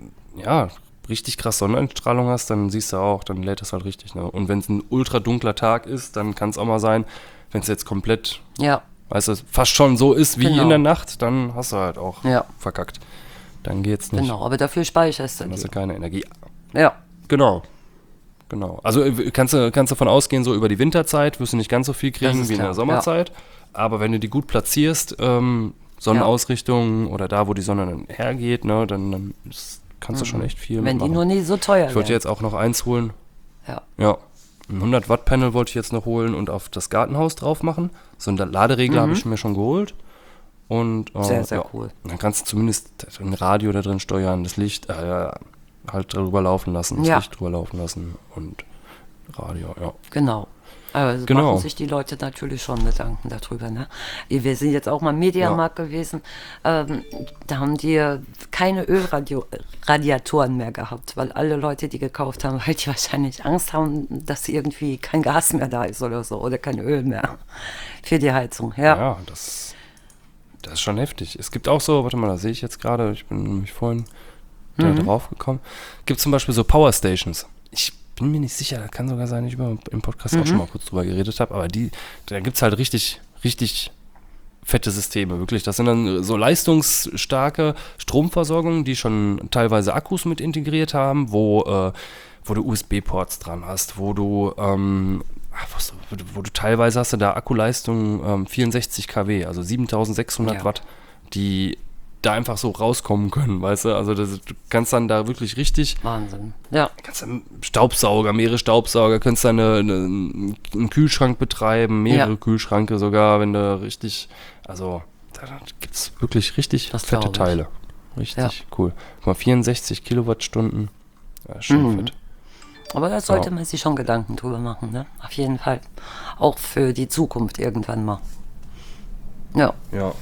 Speaker 3: ja, richtig krass Sonneneinstrahlung hast, dann siehst du auch, dann lädt das halt richtig. Ne? Und wenn es ein ultra dunkler Tag ist, dann kann es auch mal sein, wenn es jetzt komplett,
Speaker 4: Ja,
Speaker 3: weißt du, fast schon so ist wie
Speaker 4: Genau.
Speaker 3: in der Nacht, dann hast du halt auch
Speaker 4: ja,
Speaker 3: verkackt. Dann geht's nicht.
Speaker 4: genau. Aber dafür speicherst du
Speaker 3: Dann hast du
Speaker 4: die.
Speaker 3: keine Energie.
Speaker 4: Ja,
Speaker 3: Genau. Genau. Also äh, kannst du, kannst du davon ausgehen, so über die Winterzeit wirst du nicht ganz so viel kriegen
Speaker 4: ist
Speaker 3: wie in der
Speaker 4: klar,
Speaker 3: Sommerzeit. Aber wenn du die gut platzierst, ähm, Sonnenausrichtung oder da, wo die Sonne dann hergeht, ne, dann, dann ist, kannst du schon echt viel
Speaker 4: Mhm. wenn die
Speaker 3: mitmachen.
Speaker 4: nur nie so teuer
Speaker 3: Ich wollte
Speaker 4: wären.
Speaker 3: jetzt auch noch eins holen.
Speaker 4: Ja,
Speaker 3: Ja, ein hundert Watt Panel wollte ich jetzt noch holen und auf das Gartenhaus drauf machen. So einen Laderegler habe ich mir schon geholt. Und, äh,
Speaker 4: Mhm. Sehr, sehr
Speaker 3: ja,
Speaker 4: cool.
Speaker 3: Dann kannst du zumindest ein Radio da drin steuern, das Licht äh, halt drüber laufen lassen, das
Speaker 4: Ja.
Speaker 3: Licht drüber laufen lassen und Radio, ja.
Speaker 4: genau. Aber es
Speaker 3: Genau.
Speaker 4: machen sich die Leute natürlich schon Gedanken darüber. Ne? Wir sind jetzt auch mal im Mediamarkt gewesen. Ähm, da haben die keine Ölradiatoren mehr gehabt, weil alle Leute, die gekauft haben, weil die wahrscheinlich Angst haben, dass irgendwie kein Gas mehr da ist oder so oder kein Öl mehr für die Heizung. Ja,
Speaker 3: Ja, das, das ist schon heftig. Es gibt auch so, warte mal, da sehe ich jetzt gerade, ich bin nämlich vorhin da
Speaker 4: Mhm.
Speaker 3: drauf gekommen. Gibt zum Beispiel so Power Stations. Ich bin mir nicht sicher, das kann sogar sein, dass ich über, im Podcast
Speaker 4: Mhm.
Speaker 3: auch schon mal kurz drüber geredet habe, aber die, da gibt es halt richtig, richtig fette Systeme, wirklich. Das sind dann so leistungsstarke Stromversorgungen, die schon teilweise Akkus mit integriert haben, wo, äh, wo du U S B-Ports dran hast, wo du, ähm, ach, was, wo, du wo du teilweise hast du da Akkuleistung ähm, vierundsechzig Kilowatt, also siebentausendsechshundert
Speaker 4: Ja.
Speaker 3: Watt, die da einfach so rauskommen können, weißt du? Also das, du kannst dann da wirklich richtig,
Speaker 4: Wahnsinn. Ja,
Speaker 3: kannst dann Staubsauger, mehrere Staubsauger, kannst dann eine, eine, einen Kühlschrank betreiben, mehrere
Speaker 4: Ja.
Speaker 3: Kühlschränke sogar, wenn du richtig, also da gibt es wirklich richtig
Speaker 4: Das
Speaker 3: fette
Speaker 4: glaub ich.
Speaker 3: Teile. Richtig
Speaker 4: Ja.
Speaker 3: cool. Guck mal, vierundsechzig Kilowattstunden, ja, schon
Speaker 4: Mhm.
Speaker 3: fett.
Speaker 4: aber da sollte
Speaker 3: Ja.
Speaker 4: man sich schon Gedanken drüber machen, ne? Auf jeden Fall. Auch für die Zukunft irgendwann mal. Ja.
Speaker 3: Ja.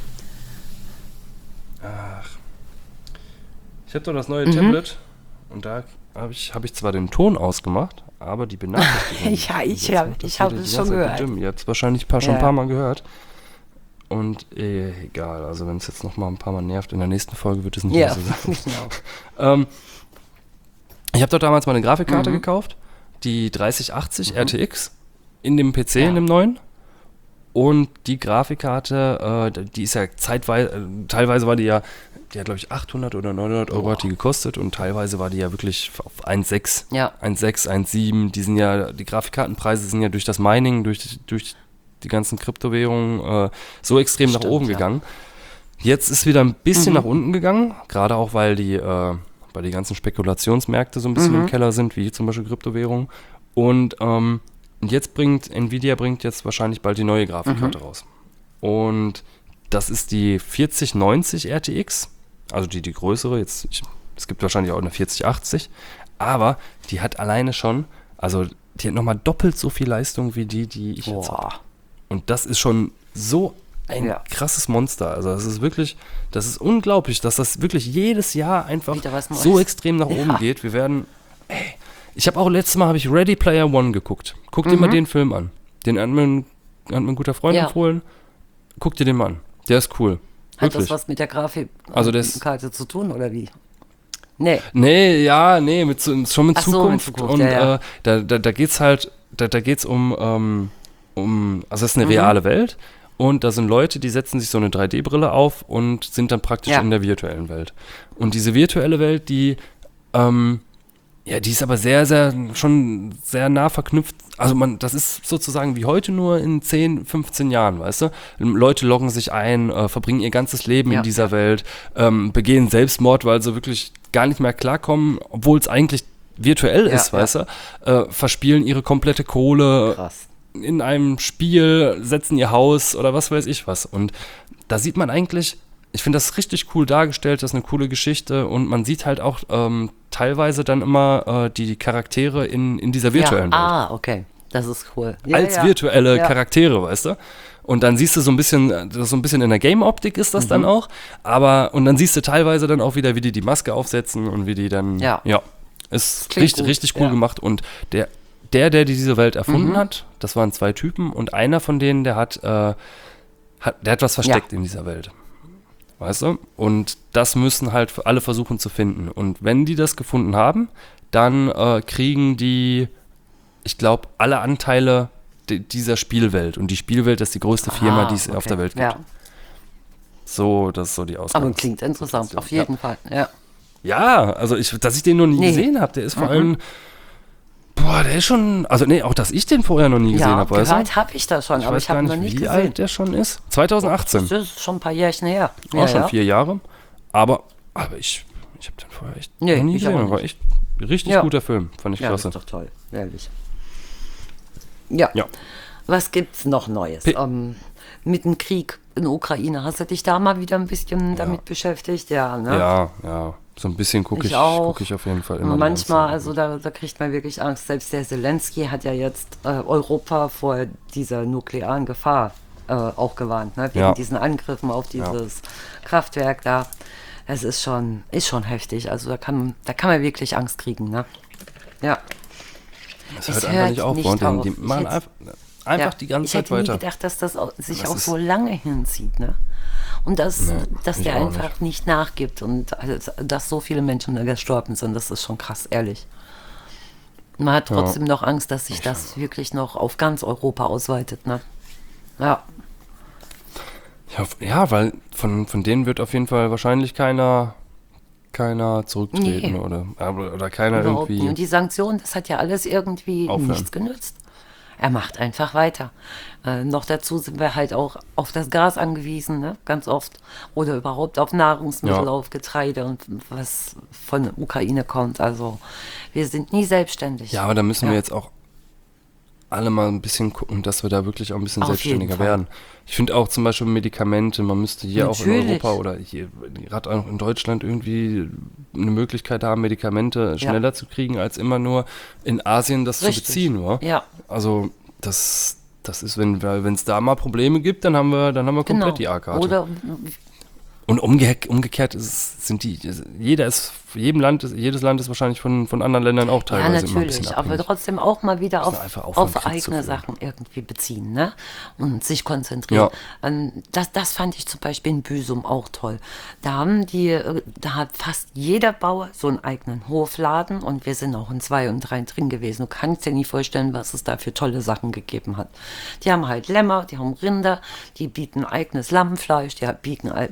Speaker 3: Ach. Ich habe doch das neue
Speaker 4: Mhm.
Speaker 3: Tablet und da habe ich, hab ich zwar den Ton ausgemacht, aber die Benachrichtigung.
Speaker 4: Ja, ich
Speaker 3: Jetzt
Speaker 4: hab-
Speaker 3: macht das
Speaker 4: ich hab
Speaker 3: wieder
Speaker 4: es
Speaker 3: die
Speaker 4: schon
Speaker 3: ganze Zeit
Speaker 4: gehört.
Speaker 3: Gedimmt. Ihr habt es wahrscheinlich ein paar, schon
Speaker 4: Ja.
Speaker 3: ein paar Mal gehört. Und äh, egal, also wenn es jetzt noch mal ein paar Mal nervt, in der nächsten Folge wird es nicht
Speaker 4: Ja,
Speaker 3: mehr so sein.
Speaker 4: genau.
Speaker 3: Ähm, ich habe dort damals mal eine Grafikkarte
Speaker 4: Mhm.
Speaker 3: gekauft, die dreißig achtzig R T X in dem P C,
Speaker 4: Ja.
Speaker 3: in dem neuen. Und die Grafikkarte, äh, die ist ja zeitweise, äh, teilweise war die ja die hat glaube ich achthundert oder neunhundert Euro hat die gekostet und teilweise war die ja wirklich auf eins Komma sechs,
Speaker 4: Ja.
Speaker 3: eins Komma sechs, eins Komma sieben, die sind ja, die Grafikkartenpreise sind ja durch das Mining, durch, durch die ganzen Kryptowährungen äh, so extrem
Speaker 4: Stimmt,
Speaker 3: nach oben
Speaker 4: ja.
Speaker 3: gegangen. Jetzt ist wieder ein bisschen
Speaker 4: Mhm.
Speaker 3: nach unten gegangen, gerade auch weil die, äh, weil die ganzen Spekulationsmärkte so ein bisschen
Speaker 4: Mhm.
Speaker 3: im Keller sind, wie zum Beispiel Kryptowährungen. Und ähm, jetzt bringt, Nvidia bringt jetzt wahrscheinlich bald die neue Grafikkarte
Speaker 4: Mhm.
Speaker 3: raus. Und das ist die vierzig neunzig R T X, also die, die größere, jetzt, ich, es gibt wahrscheinlich auch eine vierzig achtzig, aber die hat alleine schon, also die hat nochmal doppelt so viel Leistung wie die, die ich jetzt habe.
Speaker 4: Boah.
Speaker 3: Und das ist schon so ein
Speaker 4: Ja.
Speaker 3: krasses Monster. Also das ist wirklich, das ist unglaublich, dass das wirklich jedes Jahr einfach
Speaker 4: Wieder was Neues.
Speaker 3: so extrem nach oben
Speaker 4: Ja.
Speaker 3: geht. Wir werden, ey, ich habe auch letztes Mal habe ich Ready Player One geguckt. Guck dir mal den Film an. Den hat mir ein, hat mir ein guter Freund
Speaker 4: Ja.
Speaker 3: empfohlen. Guck dir den mal an. Der ist cool.
Speaker 4: Hat
Speaker 3: Wirklich.
Speaker 4: das was mit der
Speaker 3: Also das-
Speaker 4: Grafikkarte zu tun oder wie? Nee.
Speaker 3: Nee, ja, nee, mit, so- schon mit
Speaker 4: Ach so, mit
Speaker 3: Zukunft.
Speaker 4: Zukunft,
Speaker 3: und
Speaker 4: ja, ja.
Speaker 3: Äh, da, da, da geht's halt, da, da geht's um, ähm, um, also es ist eine
Speaker 4: Mhm.
Speaker 3: reale Welt und da sind Leute, die setzen sich so eine drei D Brille auf und sind dann praktisch
Speaker 4: Ja.
Speaker 3: in der virtuellen Welt. Und diese virtuelle Welt, die, ähm, ja, die ist aber sehr, sehr, schon sehr nah verknüpft. Also man, das ist sozusagen wie heute nur in zehn, fünfzehn Jahren, weißt du? Leute loggen sich ein, äh, verbringen ihr ganzes Leben
Speaker 4: Ja.
Speaker 3: in dieser Welt, ähm, begehen Selbstmord, weil sie wirklich gar nicht mehr klarkommen, obwohl es eigentlich virtuell
Speaker 4: Ja,
Speaker 3: ist,
Speaker 4: ja.
Speaker 3: weißt du? Äh, verspielen ihre komplette Kohle
Speaker 4: Krass.
Speaker 3: in einem Spiel, setzen ihr Haus oder was weiß ich was. Und da sieht man eigentlich, ich finde das richtig cool dargestellt, das ist eine coole Geschichte und man sieht halt auch ähm, teilweise dann immer äh, die, die Charaktere in, in dieser virtuellen
Speaker 4: Ja.
Speaker 3: Welt.
Speaker 4: Ah, okay. Das ist cool. Ja,
Speaker 3: Als
Speaker 4: ja.
Speaker 3: virtuelle
Speaker 4: Ja.
Speaker 3: Charaktere, weißt du? Und dann siehst du so ein bisschen, das ist so ein bisschen in der Game-Optik ist das
Speaker 4: Mhm.
Speaker 3: dann auch, aber, und dann siehst du teilweise dann auch wieder, wie die die Maske aufsetzen und wie die dann,
Speaker 4: Ja.
Speaker 3: ja, ist
Speaker 4: Klingt
Speaker 3: richtig,
Speaker 4: gut,
Speaker 3: richtig cool
Speaker 4: ja.
Speaker 3: gemacht und der, der, der diese Welt erfunden
Speaker 4: Mhm.
Speaker 3: hat, das waren zwei Typen und einer von denen, der hat, äh, hat der hat was versteckt in dieser Welt. Weißt du? Und das müssen halt alle versuchen zu finden. Und wenn die das gefunden haben, dann äh, kriegen die, ich glaube, alle Anteile di- dieser Spielwelt. Und die Spielwelt ist die größte Firma,
Speaker 4: Ah,
Speaker 3: die es auf
Speaker 4: okay.
Speaker 3: der Welt gibt.
Speaker 4: Ja.
Speaker 3: So, das ist so die Ausgabe.
Speaker 4: Aber klingt interessant, auf jeden Fall. Ja.
Speaker 3: Ja, also ich, dass ich den noch nie
Speaker 4: Nee.
Speaker 3: gesehen habe, der ist vor
Speaker 4: Mhm.
Speaker 3: allem, boah, der ist schon, also nee, auch dass ich den vorher noch nie gesehen
Speaker 4: Ja,
Speaker 3: habe, weißt du?
Speaker 4: gehört habe ich das schon,
Speaker 3: Ich
Speaker 4: aber
Speaker 3: weiß
Speaker 4: ich habe
Speaker 3: gar
Speaker 4: ihn noch
Speaker 3: nicht,
Speaker 4: nicht
Speaker 3: wie
Speaker 4: gesehen.
Speaker 3: alt der schon ist. zwanzig achtzehn.
Speaker 4: Das ist schon ein paar Jährchen her.
Speaker 3: Auch schon vier Jahre. Aber, aber ich, ich habe den vorher echt
Speaker 4: Nee,
Speaker 3: noch nie
Speaker 4: ich
Speaker 3: gesehen.
Speaker 4: auch
Speaker 3: War
Speaker 4: nicht.
Speaker 3: echt ein richtig
Speaker 4: Ja.
Speaker 3: guter Film. Fand ich
Speaker 4: Ja, das
Speaker 3: klasse.
Speaker 4: ist doch toll, ehrlich. Ja.
Speaker 3: Ja.
Speaker 4: Was gibt's noch Neues?
Speaker 3: P-
Speaker 4: ähm, mit dem Krieg in der Ukraine, hast du dich da mal wieder ein bisschen damit beschäftigt? Ja, ne?
Speaker 3: Ja, ja. So ein bisschen gucke
Speaker 4: Ich
Speaker 3: ich,
Speaker 4: auch.
Speaker 3: guck ich auf jeden Fall immer.
Speaker 4: Und
Speaker 3: die
Speaker 4: manchmal,
Speaker 3: ganzen-
Speaker 4: also da, da kriegt man wirklich Angst. Selbst der Zelensky hat ja jetzt äh, Europa vor dieser nuklearen Gefahr äh, auch gewarnt, ne? Wegen
Speaker 3: Ja.
Speaker 4: diesen Angriffen auf dieses Kraftwerk da. Es ist schon, ist schon heftig. Also da kann, da kann man wirklich Angst kriegen, ne? Ja.
Speaker 3: Das
Speaker 4: es
Speaker 3: hört
Speaker 4: hört
Speaker 3: einfach nicht auf.
Speaker 4: nicht
Speaker 3: und
Speaker 4: auf.
Speaker 3: Die,
Speaker 4: Ich
Speaker 3: die machen
Speaker 4: hätte-
Speaker 3: einfach, einfach
Speaker 4: Ja,
Speaker 3: die ganze
Speaker 4: ich
Speaker 3: Zeit
Speaker 4: hätte nie
Speaker 3: weiter.
Speaker 4: gedacht, dass das auch, sich
Speaker 3: Das
Speaker 4: auch
Speaker 3: ist-
Speaker 4: so lange hinzieht, ne? Und dass,
Speaker 3: Nee,
Speaker 4: dass
Speaker 3: ich
Speaker 4: der
Speaker 3: auch
Speaker 4: einfach nicht. nachgibt und also, dass so viele Menschen da gestorben sind, das ist schon krass, ehrlich. Man hat
Speaker 3: Ja.
Speaker 4: trotzdem noch Angst, dass sich das wirklich noch auf ganz Europa ausweitet, ne? Ja,
Speaker 3: Ja, f- ja, weil von, von denen wird auf jeden Fall wahrscheinlich keiner, keiner zurücktreten
Speaker 4: Nee.
Speaker 3: oder, aber- oder keiner
Speaker 4: überhaupt nicht.
Speaker 3: irgendwie.
Speaker 4: Und die Sanktionen, das hat ja alles irgendwie
Speaker 3: Aufhören.
Speaker 4: nichts genützt. Er macht einfach weiter. Äh, noch dazu sind wir halt auch auf das Gas angewiesen, ne? Ganz oft. Oder überhaupt auf Nahrungsmittel,
Speaker 3: Ja.
Speaker 4: auf Getreide und was von der Ukraine kommt. Also wir sind nie selbstständig.
Speaker 3: Ja, aber da müssen
Speaker 4: Ja.
Speaker 3: wir jetzt auch alle mal ein bisschen gucken, dass wir da wirklich auch ein bisschen
Speaker 4: Auf
Speaker 3: selbstständiger
Speaker 4: jeden Fall.
Speaker 3: werden. Ich finde auch zum Beispiel Medikamente, man müsste hier auch in
Speaker 4: Natürlich.
Speaker 3: Europa oder hier gerade auch in Deutschland irgendwie eine Möglichkeit haben, Medikamente schneller zu kriegen, als immer nur in Asien das
Speaker 4: Richtig.
Speaker 3: zu beziehen. Wa?
Speaker 4: Ja,
Speaker 3: Also das, das ist, wenn wenn es da mal Probleme gibt, dann haben wir, dann haben wir komplett
Speaker 4: genau.
Speaker 3: die A-Karte.
Speaker 4: Oder
Speaker 3: Und umge umgekehrt ist, sind die, jeder ist, jedem Land, ist, jedes Land ist wahrscheinlich von, von anderen Ländern auch
Speaker 4: ja,
Speaker 3: teilweise immer ein bisschen
Speaker 4: natürlich, aber
Speaker 3: abhängig.
Speaker 4: trotzdem auch mal wieder
Speaker 3: Müssen
Speaker 4: auf,
Speaker 3: einfach aufhören,
Speaker 4: auf
Speaker 3: Krieg zu
Speaker 4: eigene
Speaker 3: führen.
Speaker 4: Sachen irgendwie beziehen, ne? Und sich konzentrieren. Ähm, Das, das fand ich zum Beispiel in Büsum auch toll. Da haben die, äh, da hat fast jeder Bauer so einen eigenen Hofladen und wir sind auch in zwei und drei drin gewesen. Du kannst dir nicht vorstellen, was es da für tolle Sachen gegeben hat. Die haben halt Lämmer, die haben Rinder, die bieten eigenes Lammfleisch, die bieten, bieten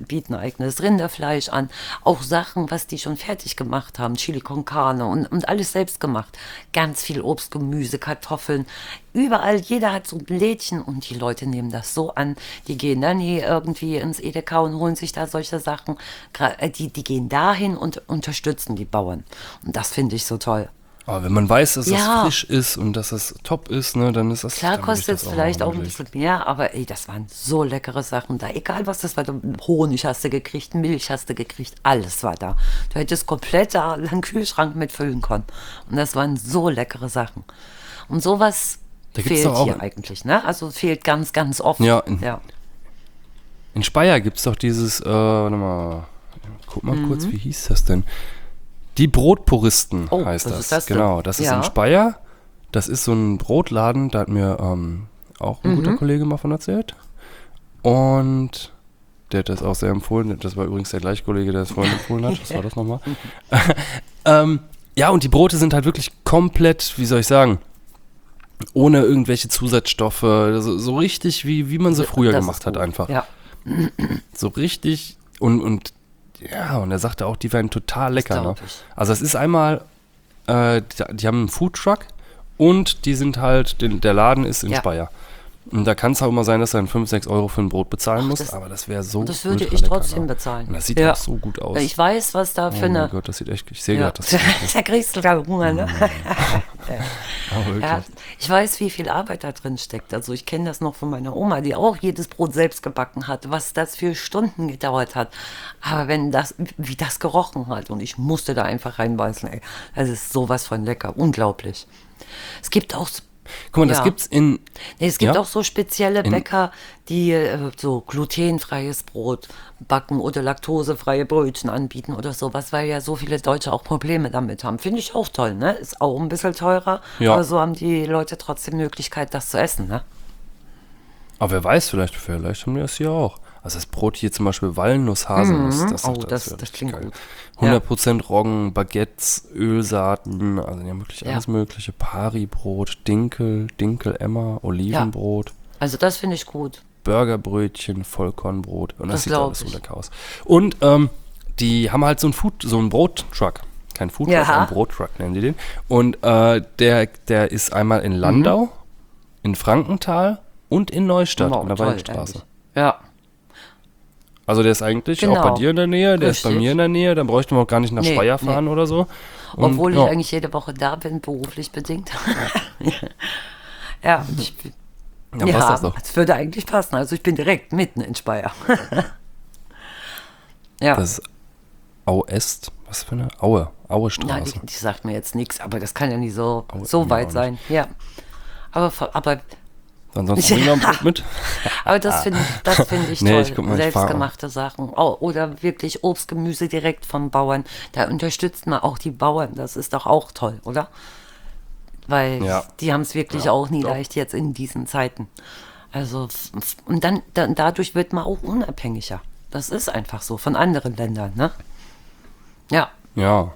Speaker 4: eigenes Rinderfleisch an. Auch Sachen, was die schon fertig gemacht haben. Chili con Carne und, und alles selbst gemacht. Ganz viel Obst, Gemüse, Kartoffeln. Überall, jeder hat so ein Lädchen und die Leute nehmen das so an. Die gehen dann nie irgendwie ins Edeka und holen sich da solche Sachen. Die, die gehen dahin und unterstützen die Bauern. Und das finde ich so toll.
Speaker 3: Aber wenn man weiß, dass
Speaker 4: Ja.
Speaker 3: das frisch ist und dass das top ist, ne, dann ist das...
Speaker 4: Klar
Speaker 3: dann will ich
Speaker 4: kostet es
Speaker 3: das
Speaker 4: vielleicht auch ein
Speaker 3: wirklich.
Speaker 4: bisschen mehr, aber ey, das waren so leckere Sachen da. Egal was das war, Honig hast du gekriegt, Milch hast du gekriegt, alles war da. Du hättest komplett da einen Kühlschrank mitfüllen können. Und das waren so leckere Sachen. Und sowas
Speaker 3: Da gibt's
Speaker 4: fehlt
Speaker 3: doch auch-
Speaker 4: hier eigentlich, ne? Also fehlt ganz, ganz oft.
Speaker 3: Ja, in-
Speaker 4: ja.
Speaker 3: In Speyer gibt es doch dieses, äh, warte mal, guck mal
Speaker 4: Mhm.
Speaker 3: kurz, wie hieß das denn? Die Brotpuristen
Speaker 4: Oh,
Speaker 3: heißt
Speaker 4: was
Speaker 3: das.
Speaker 4: ist das denn?
Speaker 3: Genau, das ist
Speaker 4: Ja.
Speaker 3: in Speyer. Das ist so ein Brotladen, da hat mir ähm, auch ein
Speaker 4: Mhm.
Speaker 3: guter Kollege mal von erzählt. Und der hat das auch sehr empfohlen. Das war übrigens der gleiche Kollege, der es vorhin empfohlen hat. Was war das nochmal? ähm, ja, und die Brote sind halt wirklich komplett, wie soll ich sagen, ohne irgendwelche Zusatzstoffe. So, so richtig, wie, wie man sie früher
Speaker 4: Das
Speaker 3: gemacht
Speaker 4: ist
Speaker 3: hat
Speaker 4: gut.
Speaker 3: einfach.
Speaker 4: Ja,
Speaker 3: So richtig und, und ja, und er sagte auch, die wären total lecker. Ne?
Speaker 4: glaub ich.
Speaker 3: Also es ist einmal, äh, die, die haben einen Foodtruck und die sind halt, den, der Laden ist in
Speaker 4: Ja.
Speaker 3: Speyer. Und da kann es auch immer sein, dass du dann fünf, sechs Euro für ein Brot bezahlen
Speaker 4: Ach,
Speaker 3: musst,
Speaker 4: das-
Speaker 3: aber das wäre so
Speaker 4: das würde
Speaker 3: ultra
Speaker 4: ich
Speaker 3: lecker,
Speaker 4: trotzdem
Speaker 3: ne?
Speaker 4: bezahlen.
Speaker 3: Und das sieht
Speaker 4: Ja.
Speaker 3: auch so gut aus.
Speaker 4: Ich weiß, was da für
Speaker 3: oh mein
Speaker 4: eine...
Speaker 3: Gott, das sieht echt, ich sehe
Speaker 4: Ja.
Speaker 3: gerade das.
Speaker 4: Da kriegst du gerade Hunger, ne?
Speaker 3: Aber wirklich.
Speaker 4: Ja, ich weiß, wie viel Arbeit da drin steckt. Also ich kenne das noch von meiner Oma, die auch jedes Brot selbst gebacken hat, was das für Stunden gedauert hat. Aber wenn das, wie das gerochen hat und ich musste da einfach reinbeißen, ey, das ist sowas von lecker, unglaublich. Es gibt auch,
Speaker 3: Guck mal, das
Speaker 4: ja.
Speaker 3: gibt's in,
Speaker 4: nee, es gibt
Speaker 3: Ja?
Speaker 4: auch so spezielle Bäcker, die äh, so glutenfreies Brot backen oder laktosefreie Brötchen anbieten oder sowas, weil ja so viele Deutsche auch Probleme damit haben. Finde ich auch toll, ne? Ist auch ein bisschen teurer,
Speaker 3: Ja.
Speaker 4: aber so haben die Leute trotzdem Möglichkeit, das zu essen, ne?
Speaker 3: aber wer weiß, vielleicht, vielleicht haben wir das hier auch. Also das Brot hier zum Beispiel Walnuss-Haselnuss,
Speaker 4: Mhm.
Speaker 3: das,
Speaker 4: Oh,
Speaker 3: sagt,
Speaker 4: das-
Speaker 3: wär
Speaker 4: das
Speaker 3: richtig
Speaker 4: klingt
Speaker 3: geil.
Speaker 4: gut.
Speaker 3: hundert Prozent Roggen, Baguettes, Ölsaaten, also die haben wirklich
Speaker 4: Ja.
Speaker 3: alles mögliche. Pari-Brot, Dinkel, Dinkel-Emmer, Olivenbrot,
Speaker 4: Also das finde ich gut.
Speaker 3: Burgerbrötchen, Vollkornbrot. Und das,
Speaker 4: Das
Speaker 3: sieht
Speaker 4: glaub
Speaker 3: alles so
Speaker 4: ich.
Speaker 3: lecker aus. Und ähm, die haben halt so einen Food, so einen Brottruck. Kein Foodtruck,
Speaker 4: Ja.
Speaker 3: ein Brottruck nennen die den. Und äh, der, der ist einmal in Landau, in Frankenthal und in Neustadt
Speaker 4: Wow,
Speaker 3: an der
Speaker 4: toll,
Speaker 3: Waldstraße.
Speaker 4: eigentlich. Ja.
Speaker 3: Also der ist eigentlich auch
Speaker 4: Genau.
Speaker 3: bei dir in der Nähe, der ist bei
Speaker 4: Richtig.
Speaker 3: mir in der Nähe, dann bräuchten wir auch gar nicht nach
Speaker 4: Nee,
Speaker 3: Speyer fahren oder so. Und,
Speaker 4: Obwohl ich
Speaker 3: ja.
Speaker 4: eigentlich jede Woche da bin, beruflich bedingt. Ja, ich bin,
Speaker 3: Dann passt das doch.
Speaker 4: es würde eigentlich passen. Also ich bin direkt mitten in Speyer. Ja,
Speaker 3: Das ist Au-Est, was für eine? Aue, Aue
Speaker 4: ja die,
Speaker 3: Straße.
Speaker 4: die sagt mir jetzt nichts, aber das kann ja nicht so,
Speaker 3: Aue-
Speaker 4: so
Speaker 3: mir
Speaker 4: weit
Speaker 3: auch
Speaker 4: sein. Ja, aber, aber,
Speaker 3: Ansonsten bringen wir ein Brot mit.
Speaker 4: aber das finde das find ich
Speaker 3: Nee,
Speaker 4: toll.
Speaker 3: ich guck mal, ich fahr-
Speaker 4: Selbstgemachte Sachen. Oh, oder wirklich Obst, Gemüse direkt vom Bauern. Da unterstützt man auch die Bauern. Das ist doch auch toll, oder? Weil
Speaker 3: Ja.
Speaker 4: die haben es wirklich
Speaker 3: Ja,
Speaker 4: auch nie
Speaker 3: doch.
Speaker 4: leicht jetzt in diesen Zeiten. Also, f- f- und dann, dann dadurch wird man auch unabhängiger. Das ist einfach so von anderen Ländern, ne? Ja.
Speaker 3: Ja.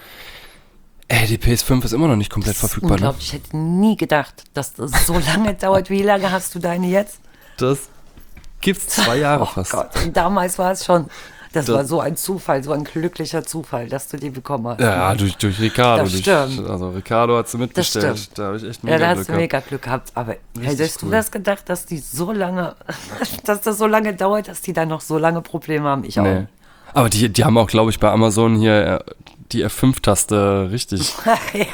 Speaker 3: Ey, die P S fünf ist immer noch nicht komplett verfügbar, ne?
Speaker 4: Unglaublich. Ich hätte nie gedacht, dass das so lange dauert. Wie lange hast du deine jetzt?
Speaker 3: Das gibt's zwei Jahre
Speaker 4: Oh
Speaker 3: fast.
Speaker 4: Gott, und damals war es schon, das,
Speaker 3: Das-
Speaker 4: war so ein Zufall, so ein glücklicher Zufall, dass du die bekommen hast.
Speaker 3: Ja, durch, durch Ricardo.
Speaker 4: Das
Speaker 3: durch,
Speaker 4: stimmt.
Speaker 3: Also Ricardo hat sie mitbestellt.
Speaker 4: stimmt.
Speaker 3: Da habe ich echt
Speaker 4: Ja,
Speaker 3: mega
Speaker 4: da
Speaker 3: Glück
Speaker 4: hast du
Speaker 3: gehabt.
Speaker 4: mega Glück gehabt. Aber hättest du
Speaker 3: cool.
Speaker 4: das gedacht, dass die so lange, dass das so lange dauert, dass die dann noch so lange Probleme haben? Ich auch.
Speaker 3: Nee. Aber die, die haben auch, glaube ich, bei Amazon hier äh, die F fünf Taste richtig.
Speaker 4: Ja.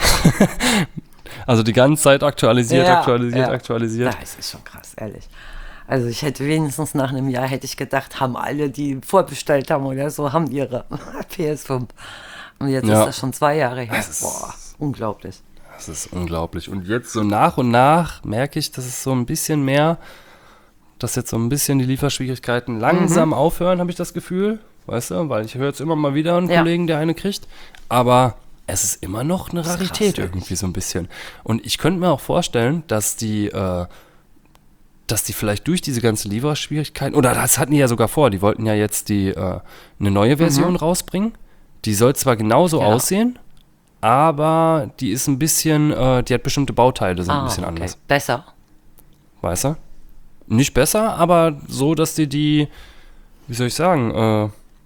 Speaker 3: Also die ganze Zeit aktualisiert,
Speaker 4: Ja,
Speaker 3: aktualisiert,
Speaker 4: ja.
Speaker 3: aktualisiert.
Speaker 4: Das ist schon krass, ehrlich. Also ich hätte wenigstens nach einem Jahr, hätte ich gedacht, haben alle, die vorbestellt haben oder so, haben ihre P S fünf. Und jetzt
Speaker 3: Ja.
Speaker 4: ist das schon zwei Jahre her.
Speaker 3: Das ist-
Speaker 4: Boah, unglaublich.
Speaker 3: Das ist unglaublich. Und jetzt so nach und nach merke ich, dass es so ein bisschen mehr, dass jetzt so ein bisschen die Lieferschwierigkeiten langsam
Speaker 4: Mhm.
Speaker 3: aufhören, habe ich das Gefühl. Weißt du, weil ich höre jetzt immer mal wieder einen
Speaker 4: Ja.
Speaker 3: Kollegen, der eine kriegt. Aber es ist immer noch eine
Speaker 4: ist krass,
Speaker 3: Rarität
Speaker 4: wirklich.
Speaker 3: irgendwie so ein bisschen. Und ich könnte mir auch vorstellen, dass die, äh, dass die vielleicht durch diese ganzen Lieferschwierigkeiten, oder das hatten die ja sogar vor, die wollten ja jetzt die, äh, eine neue Version rausbringen. Die soll zwar genauso
Speaker 4: Ja.
Speaker 3: aussehen, aber die ist ein bisschen, äh, die hat bestimmte Bauteile, sind ein bisschen
Speaker 4: Ah, okay.
Speaker 3: anders.
Speaker 4: Besser.
Speaker 3: Weißt du? Nicht besser, aber so, dass die die, wie soll ich sagen, äh,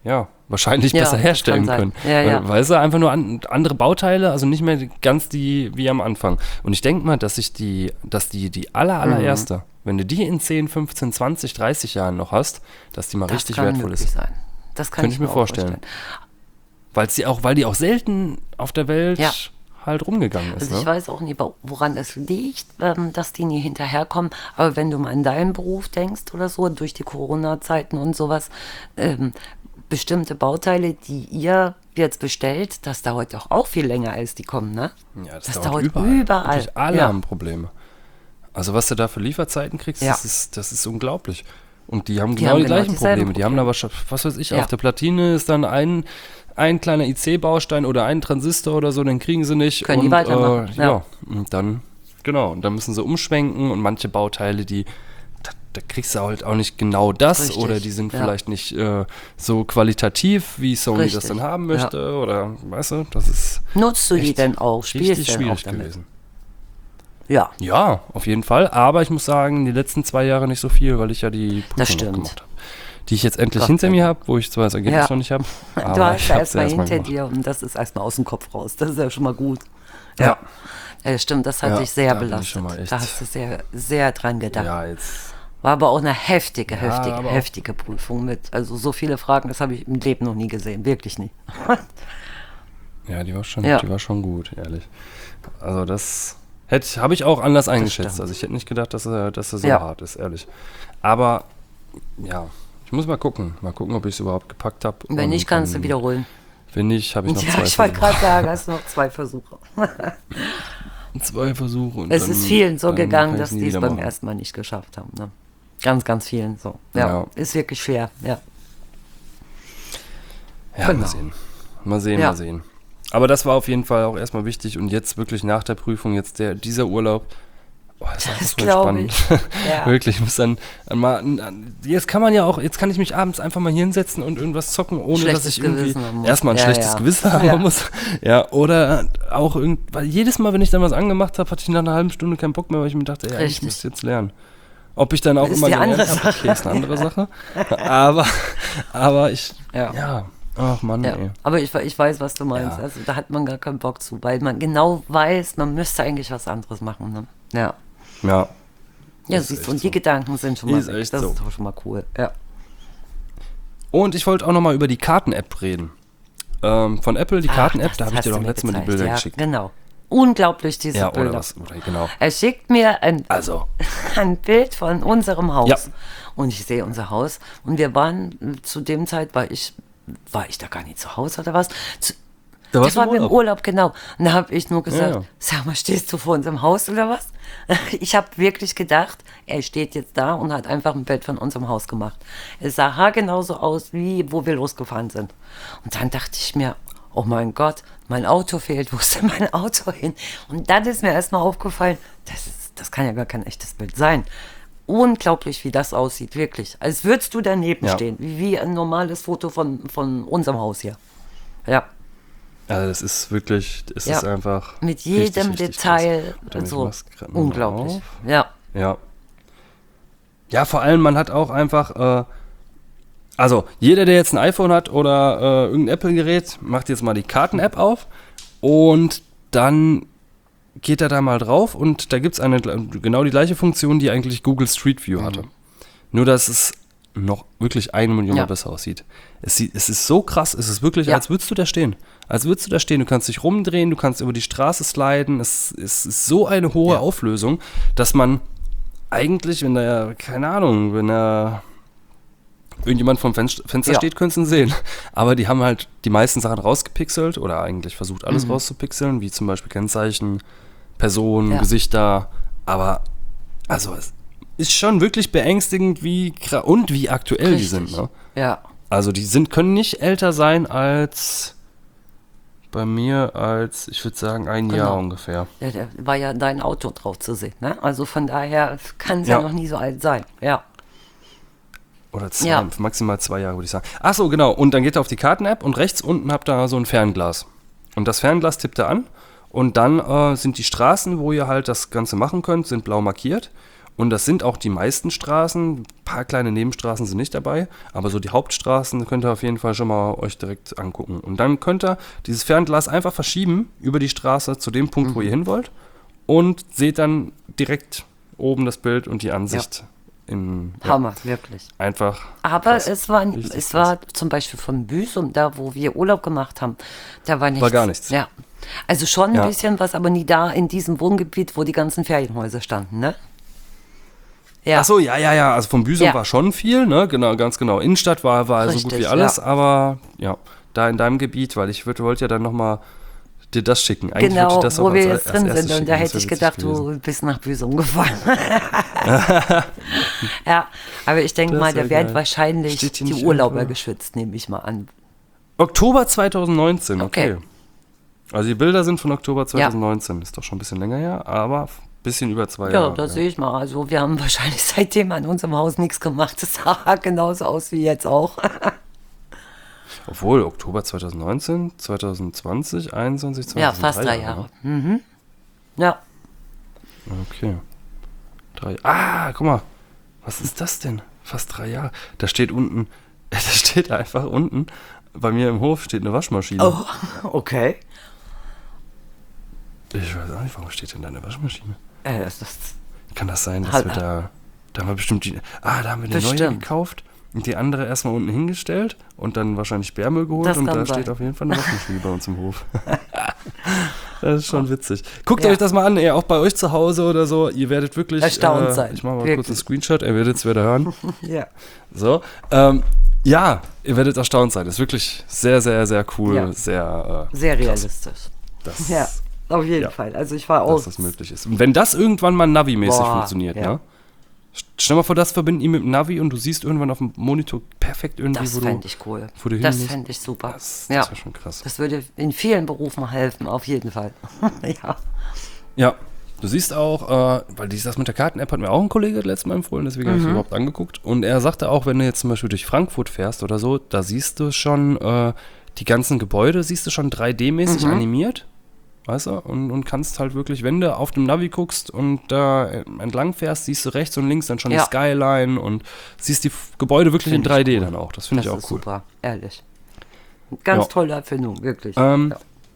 Speaker 3: ja, wahrscheinlich
Speaker 4: Ja,
Speaker 3: besser
Speaker 4: das
Speaker 3: herstellen
Speaker 4: kann
Speaker 3: können.
Speaker 4: sein. Ja, ja.
Speaker 3: Weil, weißt du, einfach nur an, andere Bauteile, also nicht mehr ganz die wie am Anfang. Und ich denke mal, dass sich die, dass die, die aller, allererste, mhm. wenn du die in zehn, fünfzehn, zwanzig, dreißig Jahren noch hast, dass die mal
Speaker 4: Das
Speaker 3: richtig
Speaker 4: kann
Speaker 3: wertvoll
Speaker 4: möglich
Speaker 3: ist.
Speaker 4: sein. Das kann
Speaker 3: Könnte
Speaker 4: ich
Speaker 3: ich mir
Speaker 4: auch
Speaker 3: vorstellen. Weil sie auch, weil die auch selten auf der Welt
Speaker 4: Ja.
Speaker 3: halt rumgegangen ist.
Speaker 4: Also ich
Speaker 3: Ne?
Speaker 4: weiß auch nicht, woran es liegt, ähm, dass die nie hinterherkommen. Aber wenn du mal an deinen Beruf denkst oder so, durch die Corona-Zeiten und sowas, ähm, bestimmte Bauteile, die ihr jetzt bestellt, das dauert doch auch viel länger, als die kommen, ne?
Speaker 3: Ja, das,
Speaker 4: Das
Speaker 3: dauert,
Speaker 4: dauert
Speaker 3: überall.
Speaker 4: überall.
Speaker 3: Wirklich alle
Speaker 4: Ja.
Speaker 3: haben Probleme. Also was du da für Lieferzeiten kriegst,
Speaker 4: Ja.
Speaker 3: das, ist, das ist unglaublich. Und die haben
Speaker 4: Die
Speaker 3: genau
Speaker 4: haben
Speaker 3: die
Speaker 4: genau
Speaker 3: gleichen
Speaker 4: dieselben
Speaker 3: Probleme. Die haben
Speaker 4: Probleme.
Speaker 3: aber, schon- was weiß ich,
Speaker 4: Ja.
Speaker 3: auf der Platine ist dann ein, ein kleiner I C-Baustein oder ein Transistor oder so, den kriegen sie nicht.
Speaker 4: Können die
Speaker 3: und,
Speaker 4: weitermachen,
Speaker 3: Äh,
Speaker 4: ja.
Speaker 3: ja. Und dann, genau, und dann müssen sie umschwenken und manche Bauteile, die, da, da kriegst du halt auch nicht genau das
Speaker 4: Richtig,
Speaker 3: oder die sind
Speaker 4: ja.
Speaker 3: vielleicht nicht äh, so qualitativ, wie Sony
Speaker 4: Richtig,
Speaker 3: das dann haben
Speaker 4: ja.
Speaker 3: möchte oder, weißt du, das ist
Speaker 4: Nutzt du die
Speaker 3: echt
Speaker 4: denn auch? Spielst
Speaker 3: richtig
Speaker 4: du denn auch
Speaker 3: schwierig
Speaker 4: damit?
Speaker 3: gewesen.
Speaker 4: Ja,
Speaker 3: Ja, auf jeden Fall. Aber ich muss sagen, die letzten zwei Jahre nicht so viel, weil ich ja die Prüfung
Speaker 4: Das
Speaker 3: noch
Speaker 4: stimmt.
Speaker 3: gemacht habe. Die ich jetzt endlich
Speaker 4: Gott
Speaker 3: hinter
Speaker 4: sei
Speaker 3: mir habe, wo ich zwar das Ergebnis
Speaker 4: Ja.
Speaker 3: noch nicht habe.
Speaker 4: du
Speaker 3: aber
Speaker 4: hast
Speaker 3: ich
Speaker 4: ja
Speaker 3: hab's
Speaker 4: erstmal
Speaker 3: erstmal
Speaker 4: hinter
Speaker 3: gemacht.
Speaker 4: dir und das ist erstmal aus dem Kopf raus. Das ist ja schon mal gut.
Speaker 3: Ja.
Speaker 4: Ja, stimmt, das hat
Speaker 3: Ja,
Speaker 4: dich sehr
Speaker 3: da bin ich
Speaker 4: belastet.
Speaker 3: schon mal echt-
Speaker 4: Da hast du sehr, sehr dran gedacht.
Speaker 3: Ja, jetzt.
Speaker 4: War aber auch eine heftige,
Speaker 3: Ja,
Speaker 4: heftige,
Speaker 3: aber auch-
Speaker 4: heftige Prüfung mit. Also so viele Fragen, das habe ich im Leben noch nie gesehen. Wirklich nie.
Speaker 3: Ja, die war schon,
Speaker 4: Ja.
Speaker 3: die war schon gut, ehrlich. Also das hätte habe ich auch anders eingeschätzt.
Speaker 4: stimmt.
Speaker 3: Also ich hätte nicht gedacht, dass er, dass er so
Speaker 4: Ja.
Speaker 3: hart ist, ehrlich. Aber ja, ich muss mal gucken. Mal gucken, ob ich es überhaupt gepackt habe.
Speaker 4: Wenn nicht, kannst du wiederholen.
Speaker 3: Wenn nicht, habe ich noch
Speaker 4: Ja,
Speaker 3: zwei
Speaker 4: ich wollte
Speaker 3: Versuche.
Speaker 4: gerade sagen, hast noch zwei Versuche.
Speaker 3: Zwei Versuche. Und
Speaker 4: Es
Speaker 3: dann,
Speaker 4: ist vielen so
Speaker 3: dann
Speaker 4: gegangen,
Speaker 3: kann
Speaker 4: dass
Speaker 3: ich's nie
Speaker 4: die es
Speaker 3: wieder
Speaker 4: beim
Speaker 3: machen.
Speaker 4: ersten Mal nicht geschafft haben. Ne? Ganz, ganz vielen so. Ja,
Speaker 3: Ja.
Speaker 4: ist wirklich schwer. Ja.
Speaker 3: Ja,
Speaker 4: Genau.
Speaker 3: mal sehen. Mal sehen,
Speaker 4: Ja.
Speaker 3: mal sehen. Aber das war auf jeden Fall auch erstmal wichtig und jetzt wirklich nach der Prüfung, jetzt der, dieser Urlaub, oh, das,
Speaker 4: Das
Speaker 3: ist voll
Speaker 4: glaub
Speaker 3: spannend.
Speaker 4: ich. Ja.
Speaker 3: Wirklich, ich muss dann mal, jetzt kann man ja auch, jetzt kann ich mich abends einfach mal hier hinsetzen und irgendwas zocken, ohne
Speaker 4: Schlechtes
Speaker 3: dass ich irgendwie
Speaker 4: Gewissen haben muss.
Speaker 3: erstmal ein
Speaker 4: Ja,
Speaker 3: schlechtes
Speaker 4: ja.
Speaker 3: Gewissen haben
Speaker 4: Ja.
Speaker 3: muss. Ja, oder auch irgend, weil jedes Mal, wenn ich dann was angemacht habe, hatte ich nach einer halben Stunde keinen Bock mehr, weil ich mir dachte, ey, ich
Speaker 4: Richtig.
Speaker 3: muss jetzt lernen. Ob ich dann auch
Speaker 4: Das ist
Speaker 3: immer
Speaker 4: die
Speaker 3: gelernt
Speaker 4: andere
Speaker 3: habe, okay, ist eine andere Sache. Aber, aber ich,
Speaker 4: Ja.
Speaker 3: ja, ach Mann,
Speaker 4: Ja,
Speaker 3: ey.
Speaker 4: aber ich, ich weiß, was du meinst.
Speaker 3: Ja.
Speaker 4: Also da hat man gar keinen Bock zu, weil man genau weiß, man müsste eigentlich was anderes machen. Ne? Ja,
Speaker 3: Ja.
Speaker 4: ja
Speaker 3: Das ist
Speaker 4: siehst du,
Speaker 3: echt
Speaker 4: und die
Speaker 3: so.
Speaker 4: Gedanken sind schon mal
Speaker 3: Ist
Speaker 4: weg.
Speaker 3: echt
Speaker 4: Das
Speaker 3: so.
Speaker 4: ist doch schon mal cool. Ja.
Speaker 3: Und ich wollte auch nochmal über die Karten-App reden. Ähm, von Apple, die
Speaker 4: Ach,
Speaker 3: Karten-App,
Speaker 4: das
Speaker 3: da habe ich
Speaker 4: hast
Speaker 3: dir
Speaker 4: du
Speaker 3: doch
Speaker 4: mir
Speaker 3: letztes Mal die
Speaker 4: gezeigt.
Speaker 3: Bilder
Speaker 4: Ja,
Speaker 3: geschickt.
Speaker 4: genau. Unglaublich, diese
Speaker 3: Ja,
Speaker 4: Bilder.
Speaker 3: oder was? Oder genau.
Speaker 4: Er schickt mir ein,
Speaker 3: Also,
Speaker 4: ein Bild von unserem Haus.
Speaker 3: Ja.
Speaker 4: Und ich sehe unser Haus. Und wir waren, zu dem Zeit war ich, war ich da gar nicht zu Hause oder was? Zu,
Speaker 3: da
Speaker 4: das war im Urlaub, genau. Und da habe ich nur gesagt,
Speaker 3: Ja, ja.
Speaker 4: sag mal, stehst du vor unserem Haus oder was? Ich habe wirklich gedacht, er steht jetzt da und hat einfach ein Bild von unserem Haus gemacht. Es sah haargenau so aus, wie wo wir losgefahren sind. Und dann dachte ich mir, oh mein Gott, mein Auto fehlt, wo ist denn mein Auto hin? Und dann ist mir erstmal aufgefallen, das, ist, das kann ja gar kein echtes Bild sein. Unglaublich, wie das aussieht, wirklich. Als würdest du daneben
Speaker 3: Ja.
Speaker 4: stehen, wie, wie ein normales Foto von, von unserem Haus hier. Ja.
Speaker 3: Also das ist wirklich, es
Speaker 4: Ja.
Speaker 3: ist einfach
Speaker 4: Mit
Speaker 3: richtig,
Speaker 4: jedem
Speaker 3: richtig
Speaker 4: Detail,
Speaker 3: krass. Warte mal, ich
Speaker 4: so
Speaker 3: mach's grad mal
Speaker 4: unglaublich.
Speaker 3: auf.
Speaker 4: Ja,
Speaker 3: Ja. Ja, vor allem, man hat auch einfach, äh, also jeder, der jetzt ein iPhone hat oder äh, irgendein Apple-Gerät, macht jetzt mal die Karten-App auf und dann geht er da mal drauf und da gibt es eine genau die gleiche Funktion, die eigentlich Google Street View hatte. Nur, dass es noch wirklich eine Million
Speaker 4: Ja.
Speaker 3: Mal besser aussieht. Es, sieht. es ist so krass, es ist wirklich,
Speaker 4: Ja.
Speaker 3: als würdest du da stehen. Als würdest du da stehen, du kannst dich rumdrehen, du kannst über die Straße sliden. Es, es ist so eine hohe
Speaker 4: Ja.
Speaker 3: Auflösung, dass man eigentlich, wenn da, keine Ahnung, wenn da irgendjemand vom Fen- Fenster
Speaker 4: Ja.
Speaker 3: steht, könntest du ihn sehen. Aber die haben halt die meisten Sachen rausgepixelt oder eigentlich versucht, alles rauszupixeln, wie zum Beispiel Kennzeichen, Personen,
Speaker 4: Ja.
Speaker 3: Gesichter. Aber, also, es ist schon wirklich beängstigend, wie gra- und wie aktuell die sind.
Speaker 4: richtig.
Speaker 3: Ne?
Speaker 4: Ja,
Speaker 3: Also, die sind, können nicht älter sein als bei mir, als, ich würde sagen, ein
Speaker 4: Genau.
Speaker 3: Jahr ungefähr.
Speaker 4: ja, da war ja dein Auto drauf zu sehen. Ne? Also von daher kann es ja.
Speaker 3: Ja.
Speaker 4: noch nie so alt sein. Ja,
Speaker 3: Oder zwei,
Speaker 4: Ja.
Speaker 3: maximal zwei Jahre, würde ich sagen. Ach so, genau. Und dann geht er auf die Karten-App und rechts unten habt ihr so ein Fernglas. Und das Fernglas tippt er an und dann äh, sind die Straßen, wo ihr halt das Ganze machen könnt, sind blau markiert. Und das sind auch die meisten Straßen. Ein paar kleine Nebenstraßen sind nicht dabei. Aber so die Hauptstraßen könnt ihr auf jeden Fall schon mal euch direkt angucken. Und dann könnt ihr dieses Fernglas einfach verschieben über die Straße zu dem Punkt, mhm. wo ihr hin wollt. Und seht dann direkt oben das Bild und die Ansicht. Ja. In, ja,
Speaker 4: Hammer, wirklich.
Speaker 3: Einfach.
Speaker 4: Aber
Speaker 3: krass.
Speaker 4: es war,
Speaker 3: Richtig
Speaker 4: es war zum Beispiel von Büsum, da wo wir Urlaub gemacht haben, da war nichts.
Speaker 3: War gar nichts.
Speaker 4: Ja. Also schon ein
Speaker 3: Ja.
Speaker 4: bisschen was, aber nie da in diesem Wohngebiet, wo die ganzen Ferienhäuser standen, ne? Ja.
Speaker 3: Ach so, ja, ja, ja. Also vom Büsum
Speaker 4: Ja.
Speaker 3: war schon viel, ne? Genau, ganz genau. Innenstadt war, war so gut
Speaker 4: Richtig,
Speaker 3: wie alles,
Speaker 4: ja.
Speaker 3: aber ja, da in deinem Gebiet, weil ich wollte ja dann nochmal dir das schicken. Eigentlich wollte
Speaker 4: Genau,
Speaker 3: ich das
Speaker 4: wo
Speaker 3: auch
Speaker 4: wir
Speaker 3: als,
Speaker 4: jetzt
Speaker 3: als
Speaker 4: drin
Speaker 3: erstes
Speaker 4: sind. Und
Speaker 3: schicken.
Speaker 4: da
Speaker 3: Das
Speaker 4: hätte
Speaker 3: wär
Speaker 4: ich
Speaker 3: witzig
Speaker 4: gedacht,
Speaker 3: gewesen.
Speaker 4: du bist nach Büsum gefahren. Ja, aber ich denke
Speaker 3: Das
Speaker 4: mal,
Speaker 3: wär
Speaker 4: da werden
Speaker 3: geil.
Speaker 4: wahrscheinlich
Speaker 3: Steht hier
Speaker 4: die
Speaker 3: nicht
Speaker 4: Urlauber
Speaker 3: irgendwo?
Speaker 4: geschützt, nehme ich mal an.
Speaker 3: Oktober zweitausendneunzehn, okay.
Speaker 4: Okay.
Speaker 3: Also die Bilder sind von Oktober zweitausendneunzehn. Ist doch schon ein bisschen länger her, aber ein bisschen über zwei
Speaker 4: Ja,
Speaker 3: Jahre.
Speaker 4: das sehe ich mal. Also wir haben wahrscheinlich seitdem an unserem Haus nichts gemacht. Das sah genauso aus wie jetzt auch.
Speaker 3: Obwohl, Oktober zweitausendneunzehn, zweitausendzwanzig, einundzwanzig,
Speaker 4: Ja,
Speaker 3: zweitausenddrei
Speaker 4: fast drei Jahre. Mhm. Ja,
Speaker 3: Okay. Drei. Ah, guck mal. Was ist das denn? Fast drei Jahre. Da steht unten, da steht einfach unten, bei mir im Hof steht eine Waschmaschine.
Speaker 4: oh, okay.
Speaker 3: Ich weiß auch nicht, warum steht denn da eine Waschmaschine?
Speaker 4: Äh, das, das,
Speaker 3: Kann das sein, dass
Speaker 4: Halt-
Speaker 3: wir da, da haben wir bestimmt die, ah, da haben wir eine neue
Speaker 4: Bestimmt.
Speaker 3: gekauft und die andere erstmal unten hingestellt und dann wahrscheinlich Sperrmüll geholt
Speaker 4: Das
Speaker 3: und
Speaker 4: kann
Speaker 3: da
Speaker 4: sein.
Speaker 3: steht auf jeden Fall eine Waschmaschine bei uns im Hof. Das ist schon witzig. Guckt
Speaker 4: Ja.
Speaker 3: euch das mal an, ey, auch bei euch zu Hause oder so. Ihr werdet wirklich
Speaker 4: Erstaunt
Speaker 3: äh,
Speaker 4: sein.
Speaker 3: Ich mache mal
Speaker 4: Wirklich.
Speaker 3: kurz einen Screenshot, ihr werdet es wieder hören.
Speaker 4: ja.
Speaker 3: So, ähm, ja, ihr werdet erstaunt sein. Das ist wirklich sehr, sehr, sehr cool,
Speaker 4: Ja.
Speaker 3: sehr, äh,
Speaker 4: Sehr
Speaker 3: krass,
Speaker 4: realistisch.
Speaker 3: dass,
Speaker 4: Ja, auf jeden
Speaker 3: Ja.
Speaker 4: Fall. Also ich war auch.
Speaker 3: dass das möglich ist. Und wenn das irgendwann mal Navi-mäßig
Speaker 4: Boah,
Speaker 3: funktioniert,
Speaker 4: ja.
Speaker 3: ne? Stell mal vor, das verbinden ihn mit dem Navi und du siehst irgendwann auf dem Monitor perfekt irgendwie,
Speaker 4: Das
Speaker 3: wo du,
Speaker 4: fände ich cool.
Speaker 3: wo du hin
Speaker 4: Das
Speaker 3: musst.
Speaker 4: fände ich super.
Speaker 3: Das, das
Speaker 4: ja.
Speaker 3: wäre schon krass.
Speaker 4: Das würde in vielen Berufen helfen, auf jeden Fall. ja.
Speaker 3: Ja, du siehst auch, äh, weil dieses, das mit der Karten-App hat mir auch ein Kollege letztes Mal empfohlen, deswegen habe ich es überhaupt angeguckt. Und er sagte auch, wenn du jetzt zum Beispiel durch Frankfurt fährst oder so, da siehst du schon äh, die ganzen Gebäude, siehst du schon drei D-mäßig animiert, weißt du? Und, und kannst halt wirklich, wenn du auf dem Navi guckst und da äh, entlang fährst, siehst du rechts und links dann schon
Speaker 4: Ja.
Speaker 3: die Skyline und siehst die F- Gebäude wirklich
Speaker 4: Find
Speaker 3: in
Speaker 4: ich
Speaker 3: drei D
Speaker 4: cool.
Speaker 3: dann auch. Das finde ich
Speaker 4: Das
Speaker 3: auch
Speaker 4: ist
Speaker 3: cool.
Speaker 4: super, ehrlich. Ganz
Speaker 3: Ja.
Speaker 4: tolle Erfindung, wirklich.
Speaker 3: Ähm,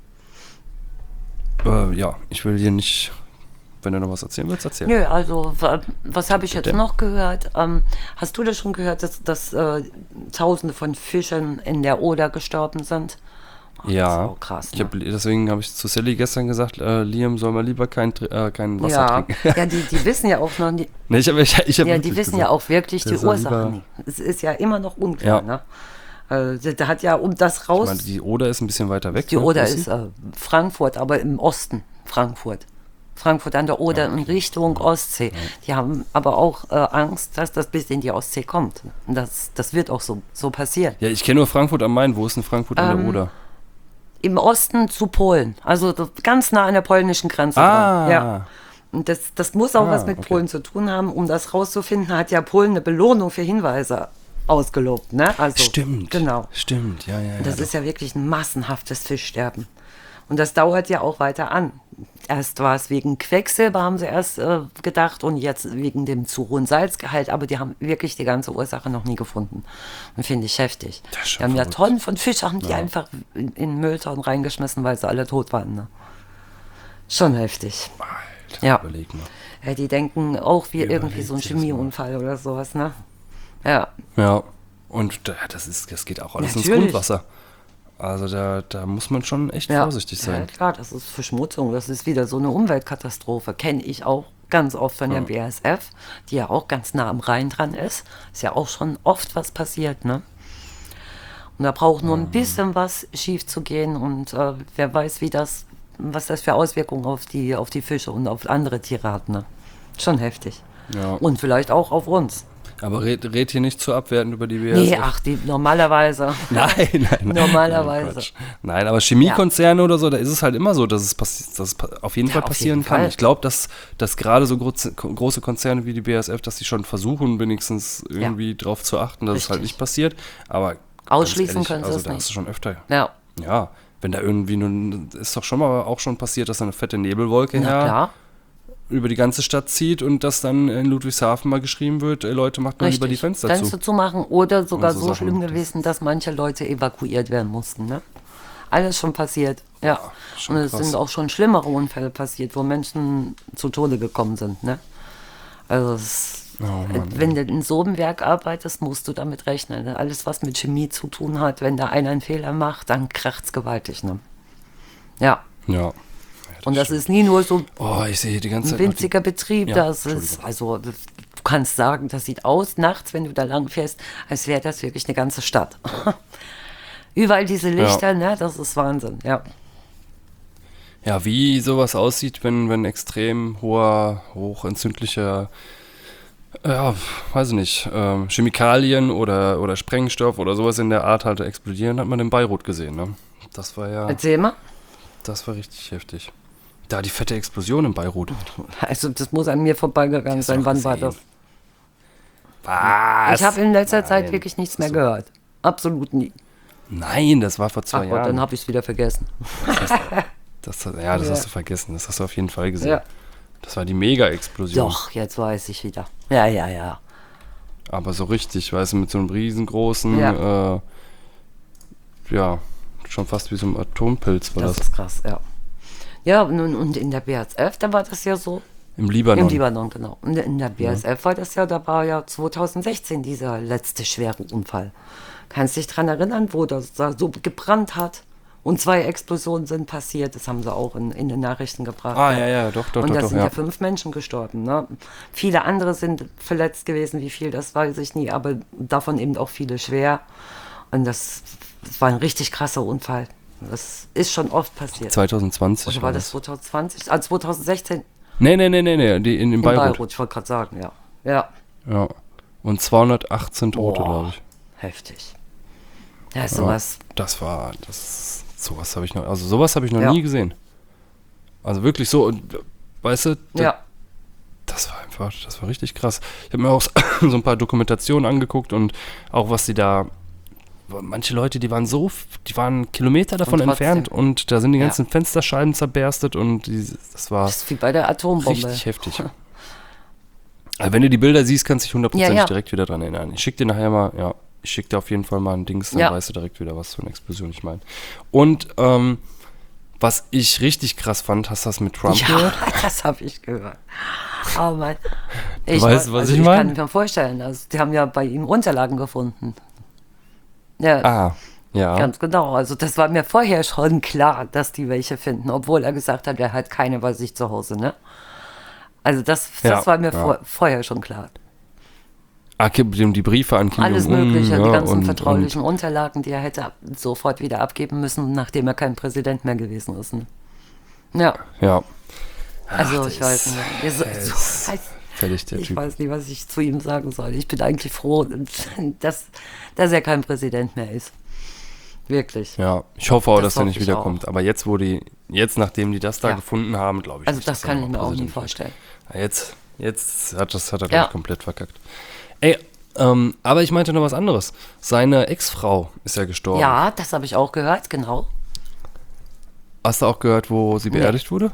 Speaker 4: ja.
Speaker 3: Äh, ja, ich will hier nicht, wenn du noch was erzählen willst, erzähl.
Speaker 4: Nö, also wa- was habe ich jetzt
Speaker 3: Bitte.
Speaker 4: noch gehört? Ähm, hast du das schon gehört, dass, dass äh, Tausende von Fischen in der Oder gestorben sind? Oh,
Speaker 3: Ja,
Speaker 4: das ist auch krass.
Speaker 3: ich
Speaker 4: Ne?
Speaker 3: hab, deswegen habe ich zu Sally gestern gesagt, äh, Liam soll mal lieber kein, Tr- äh, kein Wasser
Speaker 4: ja,
Speaker 3: trinken.
Speaker 4: ja die, die wissen ja auch noch nicht,
Speaker 3: Nee, ich hab, ich, ich hab
Speaker 4: ja, die
Speaker 3: wirklich
Speaker 4: wissen
Speaker 3: gesagt,
Speaker 4: ja auch wirklich
Speaker 3: der
Speaker 4: die
Speaker 3: soll
Speaker 4: Ursachen
Speaker 3: lieber-
Speaker 4: nicht. Es ist ja immer noch unklar,
Speaker 3: Ja.
Speaker 4: ne? Also, da hat ja, um das
Speaker 3: Ich
Speaker 4: raus,
Speaker 3: meine, die Oder ist ein bisschen weiter weg.
Speaker 4: die
Speaker 3: ne?
Speaker 4: Oder
Speaker 3: Wo
Speaker 4: ist
Speaker 3: sie?
Speaker 4: äh, Frankfurt, aber im Osten Frankfurt. Frankfurt an der Oder in Richtung Ostsee. Die haben aber auch äh, Angst, dass das bis in die Ostsee kommt. Und das, das wird auch so, so passieren.
Speaker 3: Ja, ich kenne nur Frankfurt am Main. Wo ist denn Frankfurt an
Speaker 4: Ähm,
Speaker 3: der Oder?
Speaker 4: Im Osten zu Polen, also so ganz nah an der polnischen Grenze
Speaker 3: Ah,
Speaker 4: dran. Ja. Und das, das muss auch
Speaker 3: Ah,
Speaker 4: was mit
Speaker 3: okay.
Speaker 4: Polen zu tun haben. Um das rauszufinden, hat ja Polen eine Belohnung für Hinweise ausgelobt. Ne? Also,
Speaker 3: stimmt.
Speaker 4: Genau.
Speaker 3: Stimmt, ja, ja, ja.
Speaker 4: Das
Speaker 3: doch.
Speaker 4: ist ja wirklich ein massenhaftes Fischsterben. Und das dauert ja auch weiter an. Erst war es wegen Quecksilber, haben sie erst äh, gedacht, und jetzt wegen dem zu hohen Salzgehalt. Aber die haben wirklich die ganze Ursache noch nie gefunden. Und finde ich heftig.
Speaker 3: Das ist schon
Speaker 4: Die haben ja
Speaker 3: verrückt.
Speaker 4: Tonnen von Fisch, haben die einfach in, in Mülltonnen reingeschmissen, weil sie alle tot waren. Ne? Schon heftig.
Speaker 3: Alter,
Speaker 4: Ja.
Speaker 3: überleg mal.
Speaker 4: Ja, die denken auch wie
Speaker 3: Wie
Speaker 4: irgendwie so ein
Speaker 3: überlegt sich das mal?
Speaker 4: Chemieunfall oder sowas. Ne? Ja.
Speaker 3: Ja, und da- das, ist, das geht auch alles ins
Speaker 4: Natürlich.
Speaker 3: Grundwasser. Also da, da muss man schon echt
Speaker 4: Ja.
Speaker 3: vorsichtig sein.
Speaker 4: Ja, klar, das ist Verschmutzung. Das ist wieder so eine Umweltkatastrophe. Kenne ich auch ganz oft von der B A S F, die ja auch ganz nah am Rhein dran ist. Ist ja auch schon oft was passiert, ne? Und da braucht nur ein bisschen was schief zu gehen und äh, wer weiß, wie das, was das für Auswirkungen auf die, auf die Fische und auf andere Tiere hat, ne? Schon heftig.
Speaker 3: Ja.
Speaker 4: Und vielleicht auch auf uns.
Speaker 3: Aber red, red hier nicht zu abwertend über die B A S F.
Speaker 4: Nee, ach, die normalerweise.
Speaker 3: Nein, nein, nein.
Speaker 4: Normalerweise.
Speaker 3: Nein, Quatsch. Nein, aber Chemiekonzerne oder so, da ist es halt immer so, dass es, passi dass es pa- auf jeden
Speaker 4: Ja,
Speaker 3: Fall
Speaker 4: auf
Speaker 3: passieren
Speaker 4: jeden
Speaker 3: kann.
Speaker 4: Fall.
Speaker 3: Ich glaube, dass, dass gerade so große, große Konzerne wie die B A S F, dass sie schon versuchen, wenigstens irgendwie drauf zu achten, dass es halt
Speaker 4: Richtig.
Speaker 3: nicht passiert. Aber ganz
Speaker 4: Ausschließen können sie
Speaker 3: also
Speaker 4: es
Speaker 3: da
Speaker 4: nicht.
Speaker 3: hast du schon öfter.
Speaker 4: Ja,
Speaker 3: Ja, wenn da irgendwie nun, ist doch schon mal auch schon passiert, dass da eine fette Nebelwolke
Speaker 4: na
Speaker 3: her,
Speaker 4: klar.
Speaker 3: über die ganze Stadt zieht und dass dann in Ludwigshafen mal geschrieben wird, ey, Leute, macht mal lieber die Fenster
Speaker 4: Fenster
Speaker 3: zu.
Speaker 4: zu machen oder sogar
Speaker 3: so
Speaker 4: so
Speaker 3: Sachen,
Speaker 4: schlimm
Speaker 3: das-
Speaker 4: gewesen, dass manche Leute evakuiert werden mussten. Ne? Alles schon passiert, ja.
Speaker 3: schon
Speaker 4: Und es
Speaker 3: krass.
Speaker 4: sind auch schon schlimmere Unfälle passiert, wo Menschen zu Tode gekommen sind. Ne? Also es,
Speaker 3: Oh Mann,
Speaker 4: wenn du in so einem Werk arbeitest, musst du damit rechnen. Ne? Alles, was mit Chemie zu tun hat, wenn da einer einen Fehler macht, dann kracht's gewaltig. Ne? Ja,
Speaker 3: Ja.
Speaker 4: und das ist nie nur so
Speaker 3: Oh, ich sehe die ganze
Speaker 4: ein
Speaker 3: Zeit.
Speaker 4: winziger Betrieb,
Speaker 3: Ja,
Speaker 4: das ist,
Speaker 3: Entschuldigung.
Speaker 4: also du kannst sagen, das sieht aus nachts, wenn du da lang fährst, als wäre das wirklich eine ganze Stadt. Überall diese Lichter, ne, das ist Wahnsinn, ja.
Speaker 3: Ja, wie sowas aussieht, wenn, wenn extrem hoher, hochentzündlicher, ja, weiß ich nicht, ähm, Chemikalien oder, oder Sprengstoff oder sowas in der Art halt explodieren, hat man in Beirut gesehen, ne? Das war ja,
Speaker 4: Erzähl mal.
Speaker 3: das war richtig heftig. Da die fette Explosion in Beirut.
Speaker 4: Also das muss an mir vorbeigegangen sein,
Speaker 3: doch
Speaker 4: wann war
Speaker 3: gesehen.
Speaker 4: das?
Speaker 3: Was?
Speaker 4: Ich habe in letzter Zeit
Speaker 3: Nein.
Speaker 4: wirklich nichts mehr gehört. Absolut nie.
Speaker 3: Nein, das war vor zwei
Speaker 4: Ach Gott,
Speaker 3: Jahren.
Speaker 4: dann habe ich es wieder vergessen.
Speaker 3: das, ja, das
Speaker 4: Ja.
Speaker 3: hast du vergessen. Das hast du auf jeden Fall gesehen.
Speaker 4: Ja.
Speaker 3: Das war die Mega-Explosion.
Speaker 4: Doch, jetzt weiß ich wieder. Ja, ja, ja.
Speaker 3: Aber so richtig, weißt du, mit so einem riesengroßen,
Speaker 4: Ja.
Speaker 3: äh, ja, schon fast wie so ein Atompilz war
Speaker 4: Das
Speaker 3: das.
Speaker 4: ist krass, ja. Ja, und, und in der B A S F, da war das ja so.
Speaker 3: Im Libanon.
Speaker 4: Im Libanon, genau. Und in der B A S F war das ja, da war ja zwanzig sechzehn dieser letzte schwere Unfall. Kannst dich dran erinnern, wo das da so gebrannt hat und zwei Explosionen sind passiert? Das haben sie auch in, in den Nachrichten gebracht.
Speaker 3: Ah, ja, ja, doch, doch,
Speaker 4: Und
Speaker 3: doch,
Speaker 4: da
Speaker 3: doch,
Speaker 4: sind
Speaker 3: ja.
Speaker 4: ja fünf Menschen gestorben. Ne? Viele andere sind verletzt gewesen, wie viel, das weiß ich nie, aber davon eben auch viele schwer. Und das, das war ein richtig krasser Unfall. Das ist schon oft passiert.
Speaker 3: zwanzig zwanzig
Speaker 4: Oder war das zwanzig zwanzig? Ah, zwanzig sechzehn
Speaker 3: Nee, nee, nee, nee, nee, die in, in
Speaker 4: in
Speaker 3: Beirut.
Speaker 4: Beirut, ich wollte gerade sagen, ja. Ja,
Speaker 3: Ja. Und zweihundertachtzehn Tote,
Speaker 4: Boah.
Speaker 3: glaube ich.
Speaker 4: heftig. Ja, ist sowas.
Speaker 3: Das war, das, sowas habe ich noch, also sowas habe ich noch
Speaker 4: Ja.
Speaker 3: nie gesehen. Also wirklich so, und, weißt du, da-
Speaker 4: Ja,
Speaker 3: das war einfach, das war richtig krass. Ich habe mir auch so ein paar Dokumentationen angeguckt und auch was die da, manche Leute, die waren so, die waren Kilometer davon
Speaker 4: Und trotzdem.
Speaker 3: entfernt und da sind die
Speaker 4: Ja.
Speaker 3: ganzen Fensterscheiben zerberstet und die, das war
Speaker 4: das ist wie bei der Atombombe.
Speaker 3: richtig heftig. Aber wenn du die Bilder siehst, kannst du dich hundertprozentig
Speaker 4: Ja, ja.
Speaker 3: direkt wieder dran erinnern. Ich schicke dir nachher mal, ja, ich schicke dir auf jeden Fall mal ein Dings, dann
Speaker 4: Ja.
Speaker 3: weißt du direkt wieder, was für eine Explosion ich meine. Und ähm, was ich richtig krass fand, hast du das mit Trump
Speaker 4: Ja,
Speaker 3: gehört?
Speaker 4: das habe ich gehört. Oh Mann. Ich
Speaker 3: Weißt du,
Speaker 4: weiß-
Speaker 3: was
Speaker 4: also
Speaker 3: ich
Speaker 4: Ich
Speaker 3: mein?
Speaker 4: kann mir vorstellen, also die haben ja bei ihm Unterlagen gefunden. Ja,
Speaker 3: Ah, ja.
Speaker 4: ganz genau. Also das war mir vorher schon klar, dass die welche finden, obwohl er gesagt hat, er hat keine bei sich zu Hause, ne? Also das, das
Speaker 3: Ja,
Speaker 4: war mir
Speaker 3: ja.
Speaker 4: vor, vorher schon klar.
Speaker 3: Ah, Kim, die die Briefe an Kim
Speaker 4: Alles
Speaker 3: Jong-un,
Speaker 4: Mögliche,
Speaker 3: ja,
Speaker 4: die ganzen
Speaker 3: und,
Speaker 4: vertraulichen Unterlagen, die er hätte ab- sofort wieder abgeben müssen, nachdem er kein Präsident mehr gewesen ist. Ne? Ja,
Speaker 3: Und, ja,
Speaker 4: also
Speaker 3: der
Speaker 4: ich weiß
Speaker 3: ist-
Speaker 4: nicht. Ja, so,
Speaker 3: der
Speaker 4: so,
Speaker 3: ist
Speaker 4: weiß-
Speaker 3: fertig, der
Speaker 4: ich
Speaker 3: Typ.
Speaker 4: weiß nicht, was ich zu ihm sagen soll. Ich bin eigentlich froh, dass, dass er kein Präsident mehr ist. Wirklich.
Speaker 3: Ja, ich hoffe auch,
Speaker 4: Das
Speaker 3: dass er
Speaker 4: hoffe
Speaker 3: nicht
Speaker 4: ich
Speaker 3: wiederkommt. Aber jetzt, wo die, jetzt nachdem die das da
Speaker 4: Ja.
Speaker 3: gefunden haben, glaube ich
Speaker 4: Also
Speaker 3: nicht,
Speaker 4: das
Speaker 3: dass er
Speaker 4: kann ich
Speaker 3: noch
Speaker 4: mir auch nie
Speaker 3: Präsident wird.
Speaker 4: vorstellen.
Speaker 3: Ja, Jetzt, jetzt hat, das, hat er, glaube
Speaker 4: Ja.
Speaker 3: ich, komplett verkackt. Ey, ähm, aber ich meinte noch was anderes. Seine Ex-Frau ist ja gestorben.
Speaker 4: Ja, das habe ich auch gehört, genau.
Speaker 3: Hast du auch gehört, wo sie
Speaker 4: Nee.
Speaker 3: beerdigt wurde?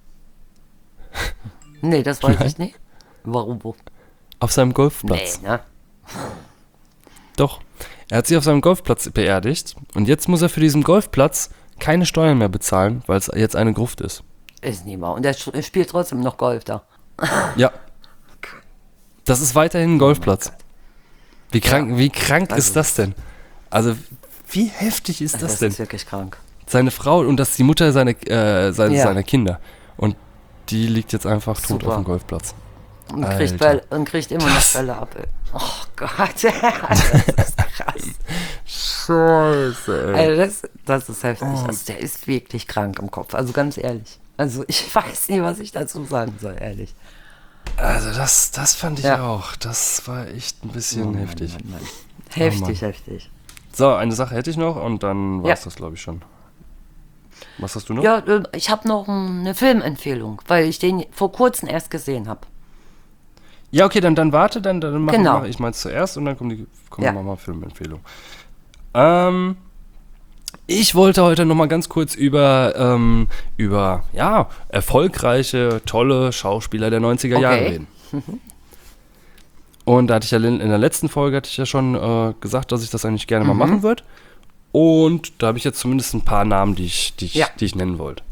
Speaker 4: Nee, das weiß ich nicht. Warum? Wo?
Speaker 3: Auf seinem
Speaker 4: Nee,
Speaker 3: Golfplatz.
Speaker 4: ne?
Speaker 3: Doch. Er hat sie auf seinem Golfplatz beerdigt und jetzt muss er für diesen Golfplatz keine Steuern mehr bezahlen, weil es jetzt eine Gruft ist.
Speaker 4: Ist nie mal. Und er sch- spielt trotzdem noch Golf da.
Speaker 3: Ja. Das ist weiterhin ein Golfplatz. Wie krank, wie krank
Speaker 4: Also
Speaker 3: ist das denn? Also, wie heftig ist
Speaker 4: Also
Speaker 3: das
Speaker 4: das
Speaker 3: denn?
Speaker 4: ist wirklich krank.
Speaker 3: Seine Frau und das ist die Mutter seiner, äh, seine,
Speaker 4: Ja.
Speaker 3: seiner Kinder. Und die liegt jetzt einfach tot
Speaker 4: Super.
Speaker 3: auf dem Golfplatz.
Speaker 4: Und kriegt,
Speaker 3: Alter.
Speaker 4: Bälle, und kriegt immer noch Bälle ab. Ey. Oh Gott, das ist krass.
Speaker 3: Scheiße,
Speaker 4: Also das, das ist heftig.
Speaker 3: Oh.
Speaker 4: Also der ist wirklich krank im Kopf. Also ganz ehrlich. Also ich weiß nicht, was ich dazu sagen soll, ehrlich.
Speaker 3: Also, das, das fand ich
Speaker 4: Ja.
Speaker 3: auch. Das war echt ein bisschen heftig.
Speaker 4: Mann, Mann. Heftig, heftig.
Speaker 3: So, eine Sache hätte ich noch und dann war es
Speaker 4: Ja.
Speaker 3: das, glaube ich, schon. Was hast du noch?
Speaker 4: Ja, äh, ich habe noch eine Filmempfehlung, weil ich den vor kurzem erst gesehen habe.
Speaker 3: Ja, okay, dann, dann warte, dann, dann mache
Speaker 4: Genau.
Speaker 3: mach ich meins zuerst und dann kommt die kommt
Speaker 4: Ja.
Speaker 3: Mama Filmempfehlung. Ähm, Ich wollte heute nochmal ganz kurz über, ähm, über ja, erfolgreiche, tolle Schauspieler der neunziger Jahre
Speaker 4: Okay.
Speaker 3: reden. Und da hatte ich ja in in der letzten Folge hatte ich ja schon äh, gesagt, dass ich das eigentlich gerne mal machen würde. Und da habe ich jetzt zumindest ein paar Namen, die ich, die ich,
Speaker 4: Ja.
Speaker 3: die ich nennen wollte.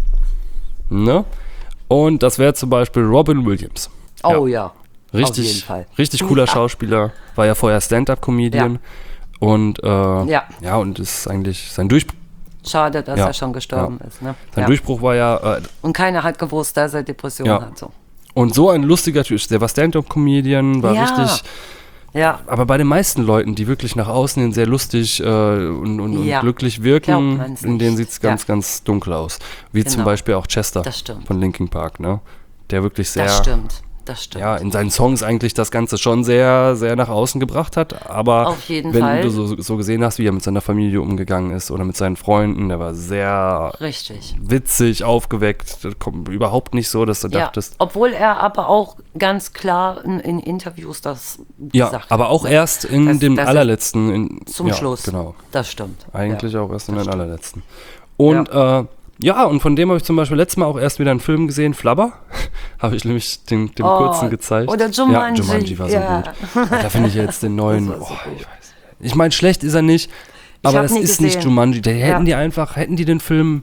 Speaker 3: Ne? Und das wäre zum Beispiel Robin Williams.
Speaker 4: Oh ja.
Speaker 3: Richtig,
Speaker 4: Auf jeden Fall.
Speaker 3: richtig cooler Schauspieler, war ja vorher Stand-Up-Comedian.
Speaker 4: Ja.
Speaker 3: Und äh,
Speaker 4: Ja.
Speaker 3: ja, und ist eigentlich sein Durchbruch.
Speaker 4: Schade, dass
Speaker 3: Ja,
Speaker 4: er schon gestorben ist. Ne?
Speaker 3: Sein
Speaker 4: Ja.
Speaker 3: Durchbruch war ja, äh,
Speaker 4: Und keiner hat gewusst, dass er Depressionen
Speaker 3: Ja.
Speaker 4: hat. So.
Speaker 3: und so ein lustiger Typ, der war Stand-Up-Comedian, war
Speaker 4: Ja.
Speaker 3: richtig,
Speaker 4: Ja,
Speaker 3: aber bei den meisten Leuten, die wirklich nach außen hin sehr lustig äh, und, und, und
Speaker 4: Ja.
Speaker 3: glücklich
Speaker 4: Glaubt
Speaker 3: wirken,
Speaker 4: man's
Speaker 3: in denen
Speaker 4: nicht.
Speaker 3: sieht es ganz,
Speaker 4: Ja.
Speaker 3: ganz dunkel aus. Wie zum
Speaker 4: Genau.
Speaker 3: Beispiel auch Chester
Speaker 4: Das stimmt.
Speaker 3: von Linkin Park, ne? Der wirklich sehr,
Speaker 4: das stimmt. Das stimmt.
Speaker 3: ja, in seinen Songs eigentlich das Ganze schon sehr, sehr nach außen gebracht hat, aber
Speaker 4: Auf jeden
Speaker 3: wenn
Speaker 4: Fall.
Speaker 3: du so, so gesehen hast, wie er mit seiner Familie umgegangen ist oder mit seinen Freunden, der war sehr
Speaker 4: Richtig.
Speaker 3: witzig, aufgeweckt, das kommt überhaupt nicht so, dass du
Speaker 4: Ja,
Speaker 3: dachtest,
Speaker 4: obwohl er aber auch ganz klar in, in Interviews das
Speaker 3: ja,
Speaker 4: gesagt
Speaker 3: aber
Speaker 4: hat,
Speaker 3: auch
Speaker 4: ne?
Speaker 3: erst in
Speaker 4: Das-
Speaker 3: dem
Speaker 4: das-
Speaker 3: allerletzten, in,
Speaker 4: Zum
Speaker 3: ja,
Speaker 4: Schluss.
Speaker 3: genau,
Speaker 4: Das stimmt.
Speaker 3: eigentlich
Speaker 4: ja.
Speaker 3: auch erst in den allerletzten. Und ja. Äh, ja, und von dem habe ich zum Beispiel letztes Mal auch erst wieder einen Film gesehen, Flubber. Habe ich nämlich den, dem
Speaker 4: Oh,
Speaker 3: kurzen gezeigt.
Speaker 4: oder Jumanji,
Speaker 3: Ja, Jumanji war so
Speaker 4: ja.
Speaker 3: gut. Da finde ich jetzt den neuen,
Speaker 4: Das war so
Speaker 3: oh,
Speaker 4: gut.
Speaker 3: ich weiß. Ich meine, schlecht ist er nicht, aber
Speaker 4: hab
Speaker 3: das
Speaker 4: nie
Speaker 3: ist
Speaker 4: gesehen.
Speaker 3: nicht Jumanji. Da hätten
Speaker 4: Ja.
Speaker 3: die einfach, hätten die den Film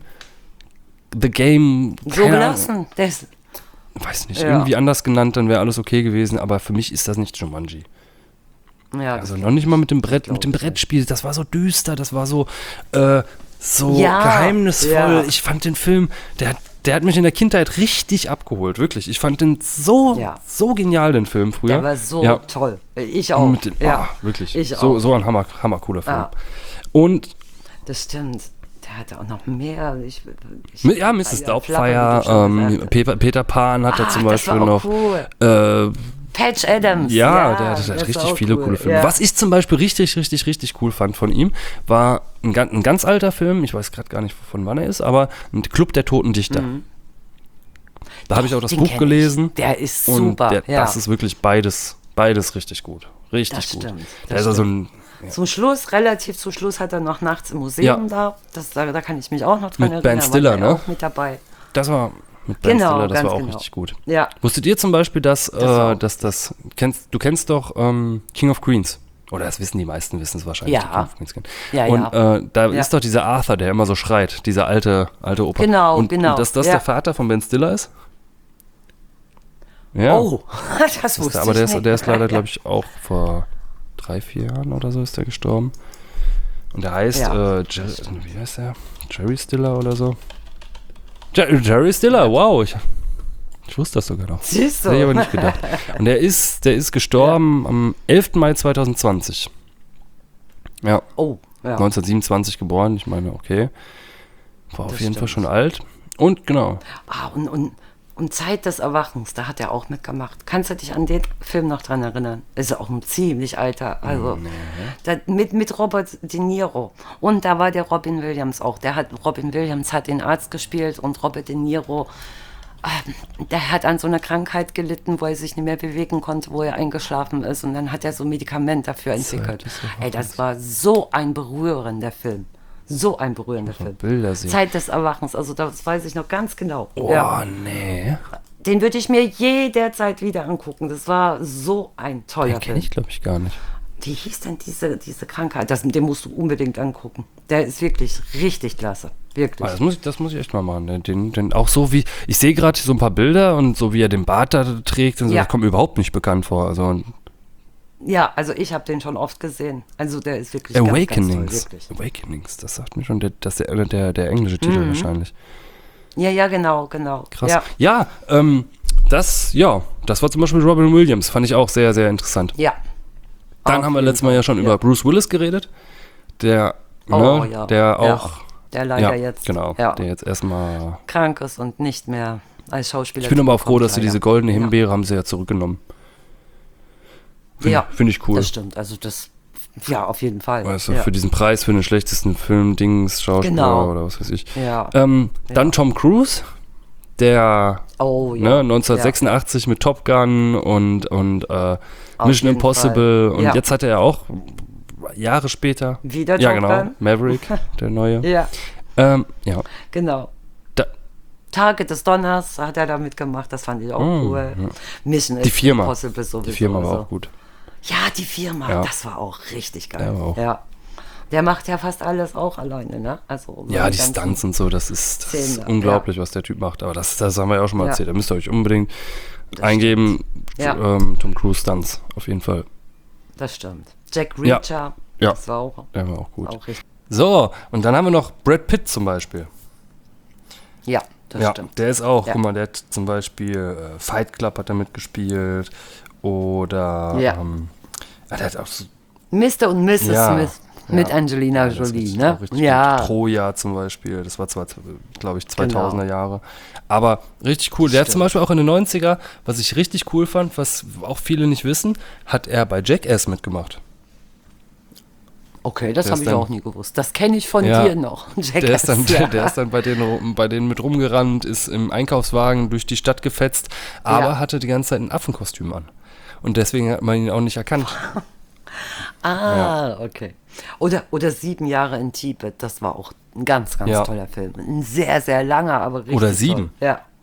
Speaker 3: The Game,
Speaker 4: So
Speaker 3: keine
Speaker 4: gelassen. Das,
Speaker 3: Ahnung, weiß nicht,
Speaker 4: Ja.
Speaker 3: irgendwie anders genannt, dann wäre alles okay gewesen, aber für mich ist das nicht Jumanji.
Speaker 4: ja,
Speaker 3: Also noch nicht mal mit dem Brett, mit dem
Speaker 4: glaub ich
Speaker 3: Brettspiel, das war so düster, das war so, äh, so
Speaker 4: Ja,
Speaker 3: geheimnisvoll.
Speaker 4: ja.
Speaker 3: Ich fand den Film, der hat, der hat mich in der Kindheit richtig abgeholt, wirklich. Ich fand den so,
Speaker 4: Ja.
Speaker 3: so genial, den Film früher.
Speaker 4: der war so
Speaker 3: ja.
Speaker 4: toll. Ich auch.
Speaker 3: Mit den,
Speaker 4: ja,
Speaker 3: oh, wirklich.
Speaker 4: Ich
Speaker 3: so,
Speaker 4: auch.
Speaker 3: so ein hammer, hammer cooler Film.
Speaker 4: Ja.
Speaker 3: Und
Speaker 4: Das stimmt. Der hatte auch noch mehr. Ich, ich,
Speaker 3: mit, ja, Misses
Speaker 4: ja,
Speaker 3: Doubtfire,
Speaker 4: Flubber, wie du schon
Speaker 3: ähm,
Speaker 4: gesagt hast.
Speaker 3: Peter, Peter Pan hat er
Speaker 4: Ah,
Speaker 3: zum
Speaker 4: das
Speaker 3: Beispiel
Speaker 4: war
Speaker 3: noch.
Speaker 4: auch cool.
Speaker 3: Äh,
Speaker 4: Patch Adams.
Speaker 3: Ja, der hat,
Speaker 4: das
Speaker 3: der hat
Speaker 4: ist
Speaker 3: richtig
Speaker 4: auch
Speaker 3: viele
Speaker 4: cool.
Speaker 3: coole Filme.
Speaker 4: Ja.
Speaker 3: Was ich zum Beispiel richtig, richtig, richtig cool fand von ihm, war ein, gan- ein ganz alter Film, ich weiß gerade gar nicht, von wann er ist, aber ein Club der Toten Dichter. Da habe ich auch das
Speaker 4: Den
Speaker 3: Buch
Speaker 4: kenn
Speaker 3: gelesen.
Speaker 4: ich. Der ist
Speaker 3: und
Speaker 4: super.
Speaker 3: Der,
Speaker 4: ja.
Speaker 3: Das ist wirklich beides, beides richtig gut. Richtig
Speaker 4: Das
Speaker 3: gut.
Speaker 4: stimmt,
Speaker 3: Da
Speaker 4: das
Speaker 3: ist er so ein,
Speaker 4: Zum Schluss, relativ zum Schluss, hat er noch nachts im Museum
Speaker 3: Ja.
Speaker 4: da. Das, da. Da kann ich mich auch noch dran
Speaker 3: Mit
Speaker 4: erinnern.
Speaker 3: Ben
Speaker 4: war
Speaker 3: Stiller,
Speaker 4: der
Speaker 3: ne?
Speaker 4: auch mit dabei.
Speaker 3: das war mit Ben
Speaker 4: Genau,
Speaker 3: Stiller, das
Speaker 4: ganz
Speaker 3: war auch
Speaker 4: genau.
Speaker 3: richtig gut.
Speaker 4: Ja.
Speaker 3: Wusstet ihr zum Beispiel, dass,
Speaker 4: war
Speaker 3: äh,
Speaker 4: auch
Speaker 3: dass das, kennst, du kennst doch ähm, King of Queens? Oder das wissen die meisten, wissen es wahrscheinlich.
Speaker 4: Ja.
Speaker 3: die King of Queens kennen.
Speaker 4: Ja,
Speaker 3: und
Speaker 4: ja.
Speaker 3: Äh, da
Speaker 4: Ja.
Speaker 3: ist doch dieser Arthur, der immer so schreit, dieser alte, alte Opa.
Speaker 4: Genau,
Speaker 3: und,
Speaker 4: genau,
Speaker 3: Und dass das
Speaker 4: ja.
Speaker 3: der Vater von Ben Stiller ist? Ja.
Speaker 4: Oh, das
Speaker 3: Das
Speaker 4: wusste
Speaker 3: ist, aber
Speaker 4: ich
Speaker 3: der ist,
Speaker 4: nicht.
Speaker 3: der ist leider,
Speaker 4: Ja.
Speaker 3: glaube ich, auch vor drei, vier Jahren oder so ist der gestorben. Und der heißt,
Speaker 4: Ja.
Speaker 3: äh, Jer wie heißt der? Jerry Stiller oder so? Jer Jerry Stiller, wow. Ich, ich wusste das sogar noch.
Speaker 4: Siehst du?
Speaker 3: Hätte ich aber nicht gedacht. Und der ist, der ist gestorben am elften Mai zweitausendzwanzig. Ja,
Speaker 4: Oh, ja.
Speaker 3: neunzehnhundertsiebenundzwanzig geboren. Ich meine, okay. War auf
Speaker 4: Das
Speaker 3: jeden Fall
Speaker 4: stimmt.
Speaker 3: schon alt. Und genau.
Speaker 4: Ah, und, und, und Zeit des Erwachens, da hat er auch mitgemacht. Kannst du dich an den Film noch dran erinnern? Ist ja auch ein ziemlich alter. Also da, mit, mit Robert De Niro. Und da war der Robin Williams auch. Der hat, Robin Williams hat den Arzt gespielt und Robert De Niro, ähm, der hat an so einer Krankheit gelitten, wo er sich nicht mehr bewegen konnte, wo er eingeschlafen ist. Und dann hat er so ein Medikament dafür entwickelt.
Speaker 3: des
Speaker 4: Ey, das war so ein berührender Film. So ein berührender Film.
Speaker 3: Bilder sehen.
Speaker 4: Zeit des Erwachens, also das weiß ich noch ganz genau.
Speaker 3: Oh,
Speaker 4: Ja.
Speaker 3: nee.
Speaker 4: Den würde ich mir jederzeit wieder angucken. Das war so ein toller
Speaker 3: Den kenne
Speaker 4: Film.
Speaker 3: ich, glaube ich, gar nicht.
Speaker 4: Wie hieß denn diese, diese Krankheit? Das, den musst du unbedingt angucken. Der ist wirklich richtig klasse. Wirklich.
Speaker 3: Ah, das, muss ich, das muss ich echt mal machen. Den, den, den auch so wie, ich sehe gerade so ein paar Bilder und so wie er den Bart da trägt, und so,
Speaker 4: Ja.
Speaker 3: das kommt mir überhaupt nicht bekannt vor. Also
Speaker 4: Ja, also ich habe den schon oft gesehen. Also der ist wirklich ganz,
Speaker 3: Awakenings.
Speaker 4: ganz toll. Wirklich.
Speaker 3: Awakenings, das sagt mir schon, der, das ist der, der, der englische Titel wahrscheinlich.
Speaker 4: Ja, ja, genau, genau.
Speaker 3: Krass.
Speaker 4: Ja,
Speaker 3: Ja, ähm, das, ja, das war zum Beispiel Robin Williams, fand ich auch sehr, sehr interessant.
Speaker 4: ja.
Speaker 3: Dann
Speaker 4: Auf
Speaker 3: haben wir
Speaker 4: jeden
Speaker 3: letztes Mal
Speaker 4: Fall.
Speaker 3: ja schon über Bruce Willis geredet, der,
Speaker 4: Oh,
Speaker 3: ne,
Speaker 4: ja.
Speaker 3: der
Speaker 4: Ja.
Speaker 3: auch,
Speaker 4: Der leider
Speaker 3: ja,
Speaker 4: jetzt
Speaker 3: genau,
Speaker 4: ja,
Speaker 3: der jetzt erstmal,
Speaker 4: krank ist und nicht mehr als Schauspieler.
Speaker 3: ich bin aber auch froh,
Speaker 4: zurückkommt,
Speaker 3: dass sie
Speaker 4: leider.
Speaker 3: diese goldene
Speaker 4: Ja.
Speaker 3: Himbeere haben sie ja zurückgenommen. Finde
Speaker 4: Ja,
Speaker 3: find ich cool.
Speaker 4: Das stimmt, also das, ja, auf jeden Fall.
Speaker 3: Weißt du,
Speaker 4: ja.
Speaker 3: für diesen Preis für den schlechtesten Film, Dings, Schauspieler
Speaker 4: Genau.
Speaker 3: oder was weiß ich.
Speaker 4: Ja.
Speaker 3: Ähm,
Speaker 4: Ja.
Speaker 3: Dann Tom Cruise, der
Speaker 4: Oh ja.
Speaker 3: ne, neunzehnhundertsechsundachtzig mit Top Gun und, und äh,
Speaker 4: Auf
Speaker 3: Mission
Speaker 4: jeden
Speaker 3: Impossible.
Speaker 4: Fall.
Speaker 3: Und
Speaker 4: Ja.
Speaker 3: jetzt hat er ja auch Jahre später.
Speaker 4: Wieder
Speaker 3: Ja,
Speaker 4: Top
Speaker 3: genau.
Speaker 4: Gun?
Speaker 3: Maverick, der neue.
Speaker 4: Ja,
Speaker 3: Ähm, ja.
Speaker 4: genau.
Speaker 3: Da,
Speaker 4: Tage des Donners hat er da mitgemacht, das fand ich auch
Speaker 3: Mm,
Speaker 4: cool.
Speaker 3: ja.
Speaker 4: Mission
Speaker 3: Die Firma.
Speaker 4: Impossible sowieso.
Speaker 3: die Firma war
Speaker 4: so.
Speaker 3: auch gut.
Speaker 4: Ja, die Firma,
Speaker 3: Ja.
Speaker 4: das war auch richtig geil.
Speaker 3: Der war auch-
Speaker 4: Ja. Der macht ja fast alles auch alleine, ne? Also so
Speaker 3: Ja, die
Speaker 4: ganzen-
Speaker 3: Stunts und so, das ist, das ist
Speaker 4: Szene,
Speaker 3: unglaublich, was der Typ macht. Aber das, das haben wir ja auch schon mal
Speaker 4: Ja.
Speaker 3: erzählt. Da müsst ihr euch unbedingt eingeben.
Speaker 4: Ja.
Speaker 3: Ähm, Tom Cruise Stunts, auf jeden Fall.
Speaker 4: Das stimmt. Jack
Speaker 3: Ja.
Speaker 4: Reacher,
Speaker 3: Ja.
Speaker 4: das war auch,
Speaker 3: Der war auch gut.
Speaker 4: auch richtig.
Speaker 3: So, und dann haben wir noch Brad Pitt zum Beispiel.
Speaker 4: Ja, das
Speaker 3: ja,
Speaker 4: stimmt.
Speaker 3: der ist auch,
Speaker 4: Ja.
Speaker 3: guck mal, der hat zum Beispiel äh, Fight Club hat er mitgespielt. Oder,
Speaker 4: Ja.
Speaker 3: ähm, ja, der hat auch so,
Speaker 4: Mister und Misses
Speaker 3: Ja.
Speaker 4: Smith mit
Speaker 3: Ja.
Speaker 4: Angelina
Speaker 3: das ist
Speaker 4: Jolie,
Speaker 3: richtig-
Speaker 4: ne?
Speaker 3: auch richtig
Speaker 4: Ja,
Speaker 3: gut. Troja zum Beispiel, das war zwar, glaube ich, zweitausender
Speaker 4: Genau.
Speaker 3: Jahre. Aber richtig cool. Der hat zum
Speaker 4: Stimmt.
Speaker 3: Beispiel auch in den neunziger, was ich richtig cool fand, was auch viele nicht wissen, hat er bei Jackass mitgemacht.
Speaker 4: okay, das
Speaker 3: Der
Speaker 4: habe
Speaker 3: ist
Speaker 4: ich
Speaker 3: dann-
Speaker 4: auch nie gewusst. Das kenne ich von
Speaker 3: Ja.
Speaker 4: dir noch.
Speaker 3: Der ist dann,
Speaker 4: ja.
Speaker 3: der ist dann bei, denen, rum- bei denen mit rumgerannt, ist im Einkaufswagen durch die Stadt gefetzt, aber
Speaker 4: Ja.
Speaker 3: hatte die ganze Zeit ein Affenkostüm an. Und deswegen hat man ihn auch nicht erkannt.
Speaker 4: Ah, okay. Oder, oder Sieben Jahre in Tibet, das war auch ein ganz, ganz
Speaker 3: Ja.
Speaker 4: toller Film. Ein sehr, sehr langer, aber richtig
Speaker 3: Oder Sieben.
Speaker 4: Toll. Ja,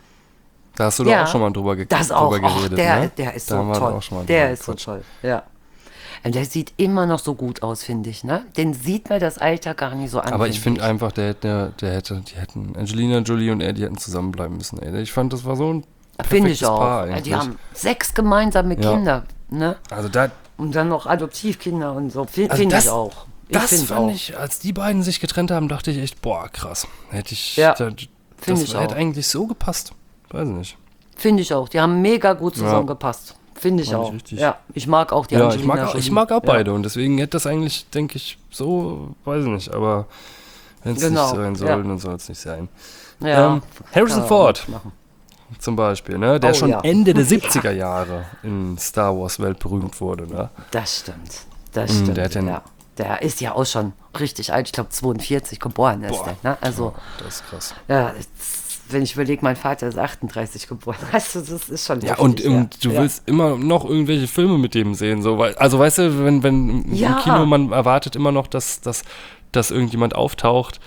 Speaker 3: Da hast du doch
Speaker 4: Ja.
Speaker 3: auch schon mal drüber, ge
Speaker 4: das auch.
Speaker 3: drüber
Speaker 4: Och,
Speaker 3: geredet.
Speaker 4: der,
Speaker 3: ne?
Speaker 4: der ist
Speaker 3: Da
Speaker 4: so
Speaker 3: haben wir
Speaker 4: toll.
Speaker 3: auch schon mal
Speaker 4: Der
Speaker 3: drüber
Speaker 4: ist so
Speaker 3: gequatscht.
Speaker 4: toll, ja. Und der sieht immer noch so gut aus, finde ich, ne? Den sieht mir das Alter gar nicht so an.
Speaker 3: Aber ich finde einfach, der hätte, der hätte, die hätten, Angelina Jolie und er, die hätten zusammenbleiben müssen. Ey. Ich fand, das war so ein
Speaker 4: Finde
Speaker 3: perfektes
Speaker 4: ich auch.
Speaker 3: Paar
Speaker 4: Ja,
Speaker 3: eigentlich.
Speaker 4: die haben sechs gemeinsame
Speaker 3: Ja.
Speaker 4: Kinder, ne?
Speaker 3: Also da,
Speaker 4: Und dann noch Adoptivkinder und so. Finde
Speaker 3: Also
Speaker 4: find
Speaker 3: das-
Speaker 4: ich auch. Ich
Speaker 3: das
Speaker 4: find's
Speaker 3: fand
Speaker 4: auch.
Speaker 3: ich, als die beiden sich getrennt haben, dachte ich echt, boah, krass. Hätte ich,
Speaker 4: Ja,
Speaker 3: da,
Speaker 4: find
Speaker 3: das
Speaker 4: ich
Speaker 3: hätte
Speaker 4: auch.
Speaker 3: eigentlich so gepasst. Weiß ich nicht.
Speaker 4: Finde ich auch. Die haben mega gut zusammengepasst. Finde ich
Speaker 3: Fand ich
Speaker 4: auch.
Speaker 3: richtig.
Speaker 4: Ja, ich mag auch die
Speaker 3: Ja,
Speaker 4: Angelina
Speaker 3: ich mag, auch,
Speaker 4: Jolie.
Speaker 3: ich mag auch
Speaker 4: Ja.
Speaker 3: beide und deswegen hätte das eigentlich, denke ich, so, weiß ich nicht, aber wenn es
Speaker 4: Genau,
Speaker 3: nicht sein soll,
Speaker 4: ja.
Speaker 3: dann soll es nicht sein.
Speaker 4: Ja,
Speaker 3: Ähm, Harrison
Speaker 4: kann er
Speaker 3: Ford
Speaker 4: auch machen.
Speaker 3: zum Beispiel, ne, der
Speaker 4: Oh,
Speaker 3: schon
Speaker 4: ja.
Speaker 3: Ende der siebziger Jahre in Star Wars Welt berühmt wurde. Ne?
Speaker 4: Das stimmt. Das
Speaker 3: Mm,
Speaker 4: stimmt.
Speaker 3: der hat den-
Speaker 4: ja. Der ist ja auch schon richtig alt. Ich glaube, zweiundvierzig geboren ist
Speaker 3: Boah.
Speaker 4: der. Ne? Also,
Speaker 3: Das ist krass.
Speaker 4: ja, jetzt, wenn ich überlege, mein Vater ist achtunddreißig geboren. Also, das ist schon
Speaker 3: Ja,
Speaker 4: heftig,
Speaker 3: und, und
Speaker 4: ja.
Speaker 3: du
Speaker 4: ja.
Speaker 3: willst immer noch irgendwelche Filme mit dem sehen. So, weil, also weißt du, wenn, wenn im
Speaker 4: Ja.
Speaker 3: Kino man erwartet immer noch, dass, dass, dass irgendjemand auftaucht,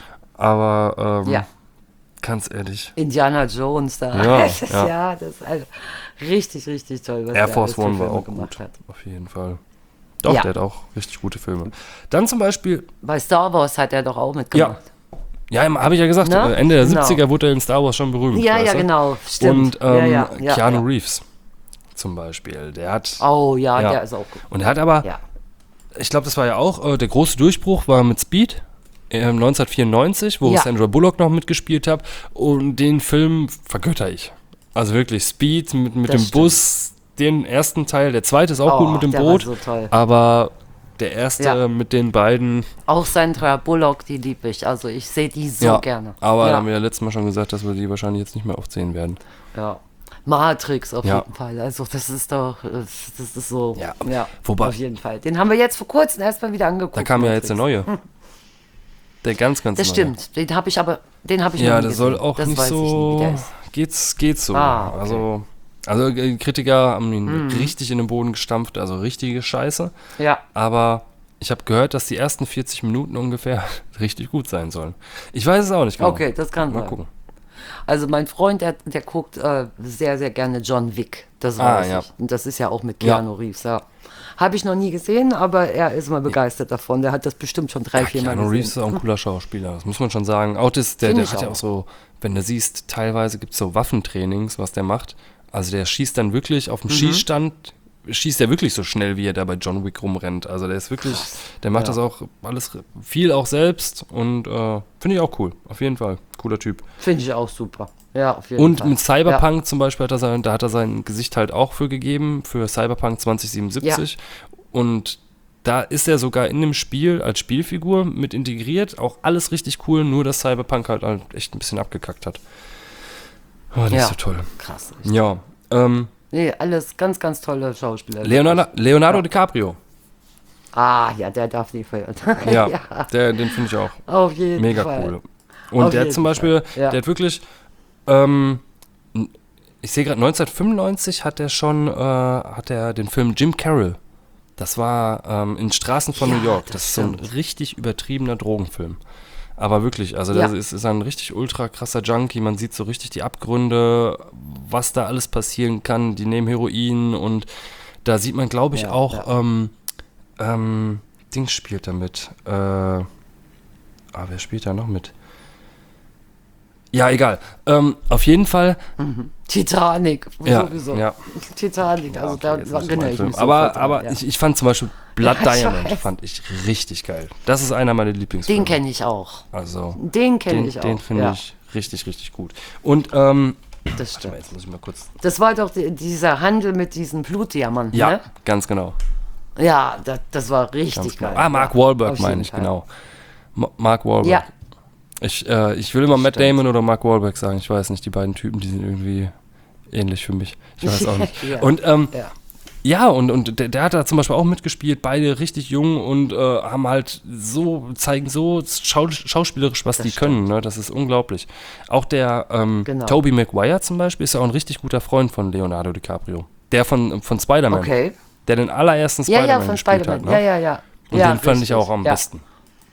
Speaker 3: aber ähm,
Speaker 4: Ja.
Speaker 3: ganz ehrlich,
Speaker 4: Indiana Jones da.
Speaker 3: Ja,
Speaker 4: das ist,
Speaker 3: ja.
Speaker 4: ja. das ist also richtig, richtig toll, was
Speaker 3: Air
Speaker 4: der
Speaker 3: Force
Speaker 4: alles für
Speaker 3: One war
Speaker 4: Filme
Speaker 3: auch
Speaker 4: gemacht
Speaker 3: gut,
Speaker 4: hat.
Speaker 3: auf jeden Fall. Doch,
Speaker 4: Ja.
Speaker 3: der hat auch richtig gute Filme. Dann zum Beispiel,
Speaker 4: Bei Star Wars hat er doch auch mitgemacht.
Speaker 3: ja, habe ich ja gesagt,
Speaker 4: Ne?
Speaker 3: äh, Ende der
Speaker 4: Genau.
Speaker 3: siebziger wurde er in Star Wars schon berühmt.
Speaker 4: Ja,
Speaker 3: weißt
Speaker 4: ja,
Speaker 3: du?
Speaker 4: genau. Stimmt.
Speaker 3: Und ähm,
Speaker 4: ja, ja, ja,
Speaker 3: Keanu
Speaker 4: ja.
Speaker 3: Reeves zum Beispiel, der hat,
Speaker 4: Oh ja,
Speaker 3: Ja.
Speaker 4: der ist auch gut.
Speaker 3: und er hat aber,
Speaker 4: Ja.
Speaker 3: ich glaube, das war ja auch, äh, der große Durchbruch war mit Speed. ähm, neunzehnhundertvierundneunzig, wo
Speaker 4: Ja.
Speaker 3: Sandra Bullock noch mitgespielt hat. Und den Film vergötter ich. Also wirklich, Speed mit, mit
Speaker 4: Das
Speaker 3: dem
Speaker 4: stimmt.
Speaker 3: Bus, den ersten Teil, der zweite ist auch
Speaker 4: Oh,
Speaker 3: gut mit dem
Speaker 4: der
Speaker 3: Boot.
Speaker 4: war so toll.
Speaker 3: Aber der erste
Speaker 4: Ja.
Speaker 3: mit den beiden,
Speaker 4: Auch Sandra Bullock, die liebe ich. Also ich sehe die so
Speaker 3: ja.
Speaker 4: gerne.
Speaker 3: Aber
Speaker 4: ja.
Speaker 3: haben wir ja letztes Mal schon gesagt, dass wir die wahrscheinlich jetzt nicht mehr oft sehen werden.
Speaker 4: ja. Matrix auf
Speaker 3: Ja.
Speaker 4: jeden Fall. Also das ist doch, das das ist so,
Speaker 3: Ja.
Speaker 4: ja,
Speaker 3: Wobei-
Speaker 4: auf jeden Fall. Den haben wir jetzt vor kurzem erst mal wieder angeguckt.
Speaker 3: Da kam ja
Speaker 4: Matrix.
Speaker 3: jetzt der neue. Der ganz, ganz
Speaker 4: Das
Speaker 3: neue.
Speaker 4: stimmt, den habe ich aber, den habe ich
Speaker 3: Ja,
Speaker 4: noch nie
Speaker 3: das soll
Speaker 4: gesehen.
Speaker 3: auch
Speaker 4: das
Speaker 3: nicht
Speaker 4: weiß ich nie, wie
Speaker 3: so.
Speaker 4: der ist.
Speaker 3: Geht's, geht's so.
Speaker 4: Ah, okay.
Speaker 3: Also, also äh, Kritiker haben ihn
Speaker 4: Mhm.
Speaker 3: richtig in den Boden gestampft, also richtige Scheiße.
Speaker 4: Ja,
Speaker 3: Aber ich habe gehört, dass die ersten vierzig Minuten ungefähr richtig gut sein sollen. Ich weiß es auch nicht genau.
Speaker 4: okay, das kann
Speaker 3: Mal
Speaker 4: sein.
Speaker 3: gucken.
Speaker 4: Also mein Freund, der, der guckt äh, sehr, sehr gerne John Wick. Das
Speaker 3: Ah,
Speaker 4: weiß
Speaker 3: ja.
Speaker 4: ich. Und das ist ja auch mit
Speaker 3: Ja.
Speaker 4: Keanu Reeves, ja. Habe ich noch nie gesehen, aber er ist mal begeistert davon. Der hat das bestimmt schon drei,
Speaker 3: Ja,
Speaker 4: vier Mal
Speaker 3: Keanu Reeves ist
Speaker 4: gesehen.
Speaker 3: auch ein cooler Schauspieler, das muss man schon sagen. Auch das, der,
Speaker 4: Find
Speaker 3: der
Speaker 4: ich
Speaker 3: hat ja
Speaker 4: auch.
Speaker 3: auch so, wenn du siehst, teilweise gibt es so Waffentrainings, was der macht. Also der schießt dann wirklich auf dem
Speaker 4: Mhm.
Speaker 3: Schießstand, schießt er wirklich so schnell, wie er da bei John Wick rumrennt. Also der ist wirklich, der macht
Speaker 4: Ja.
Speaker 3: das auch alles viel auch selbst und äh, finde ich auch cool, auf jeden Fall. Cooler Typ.
Speaker 4: Finde ich auch super. Ja, auf jeden
Speaker 3: Und
Speaker 4: Fall.
Speaker 3: mit Cyberpunk zum Beispiel hat er sein, da hat er sein Gesicht halt auch für gegeben, für Cyberpunk zwanzig siebenundsiebzig. Und da ist er sogar in dem Spiel als Spielfigur mit integriert. Auch alles richtig cool, nur dass Cyberpunk halt, halt echt ein bisschen abgekackt hat. Oh, nicht
Speaker 4: Ja.
Speaker 3: so toll.
Speaker 4: Ja, krass. echt.
Speaker 3: Ja. Ähm,
Speaker 4: Nee, alles ganz, ganz tolle Schauspieler.
Speaker 3: Leonardo, Leonardo
Speaker 4: Ja.
Speaker 3: DiCaprio.
Speaker 4: Ah, ja, der darf nie feiern.
Speaker 3: Ja,
Speaker 4: ja,
Speaker 3: Der, den finde ich auch
Speaker 4: auf jeden
Speaker 3: mega
Speaker 4: Fall.
Speaker 3: cool. Und
Speaker 4: Auf
Speaker 3: der hat
Speaker 4: jeden
Speaker 3: zum Beispiel,
Speaker 4: Fall, ja.
Speaker 3: der hat wirklich, ähm, ich sehe gerade neunzehnhundertfünfundneunzig hat er schon, äh, hat er den Film Jim Carroll. Das war ähm, in Straßen von
Speaker 4: Ja,
Speaker 3: New York.
Speaker 4: das
Speaker 3: Das ist so ein
Speaker 4: stimmt.
Speaker 3: richtig übertriebener Drogenfilm. Aber wirklich, also
Speaker 4: Ja.
Speaker 3: das ist, ist ein richtig ultra krasser Junkie. Man sieht so richtig die Abgründe, was da alles passieren kann. Die nehmen Heroin und da sieht man, glaube ich,
Speaker 4: Ja,
Speaker 3: auch,
Speaker 4: ja.
Speaker 3: ähm, ähm, Dings spielt da mit. Äh, ah, wer spielt da noch mit? Ja, egal. Ähm, auf jeden Fall.
Speaker 4: Titanic,
Speaker 3: Ja,
Speaker 4: sowieso.
Speaker 3: ja.
Speaker 4: Titanic, also
Speaker 3: Okay, jetzt
Speaker 4: da
Speaker 3: muss ich
Speaker 4: erinnere
Speaker 3: mal
Speaker 4: ich
Speaker 3: filmen.
Speaker 4: mich
Speaker 3: Aber,
Speaker 4: sofort dran,
Speaker 3: aber
Speaker 4: ja.
Speaker 3: ich, ich fand zum Beispiel Blood
Speaker 4: Ja, ich
Speaker 3: Diamond
Speaker 4: weiß.
Speaker 3: fand ich richtig geil. Das ist einer meiner Lieblingsfilme.
Speaker 4: Den kenne ich auch.
Speaker 3: Also,
Speaker 4: Den kenne
Speaker 3: den,
Speaker 4: ich auch.
Speaker 3: den finde
Speaker 4: ja,
Speaker 3: ich richtig, richtig gut. Und, ähm,
Speaker 4: das
Speaker 3: warte mal,
Speaker 4: stimmt.
Speaker 3: jetzt muss ich mal kurz.
Speaker 4: Das war doch die, dieser Handel mit diesen Blutdiamanten,
Speaker 3: Ja,
Speaker 4: ne?
Speaker 3: ganz genau.
Speaker 4: Ja, das, das war richtig
Speaker 3: Ganz genau.
Speaker 4: geil.
Speaker 3: Ah, Mark
Speaker 4: ja,
Speaker 3: Wahlberg
Speaker 4: auf
Speaker 3: meine
Speaker 4: jeden
Speaker 3: ich,
Speaker 4: Fall.
Speaker 3: genau. Ma- Mark Wahlberg.
Speaker 4: Ja,
Speaker 3: Ich, äh, ich will immer Matt
Speaker 4: Stimmt.
Speaker 3: Damon oder Mark Wahlberg sagen. Ich weiß nicht, die beiden Typen, die sind irgendwie ähnlich für mich. Ich weiß auch nicht.
Speaker 4: Ja.
Speaker 3: Und ähm,
Speaker 4: ja.
Speaker 3: ja, und, und der, der hat da zum Beispiel auch mitgespielt, beide richtig jung und äh, haben halt so, zeigen so schau, schauspielerisch, was
Speaker 4: Das
Speaker 3: die können, ne? Das ist unglaublich. Auch der ähm,
Speaker 4: Genau.
Speaker 3: Tobey Maguire zum Beispiel ist ja auch ein richtig guter Freund von Leonardo DiCaprio. Der von, von Spider-Man.
Speaker 4: Okay.
Speaker 3: Der den allerersten
Speaker 4: Ja,
Speaker 3: Spider-Man
Speaker 4: ja, von
Speaker 3: gespielt
Speaker 4: Spider-Man.
Speaker 3: hat, ne?
Speaker 4: Ja, ja, ja.
Speaker 3: Und
Speaker 4: ja,
Speaker 3: den fand ich
Speaker 4: richtig.
Speaker 3: auch am
Speaker 4: ja.
Speaker 3: besten.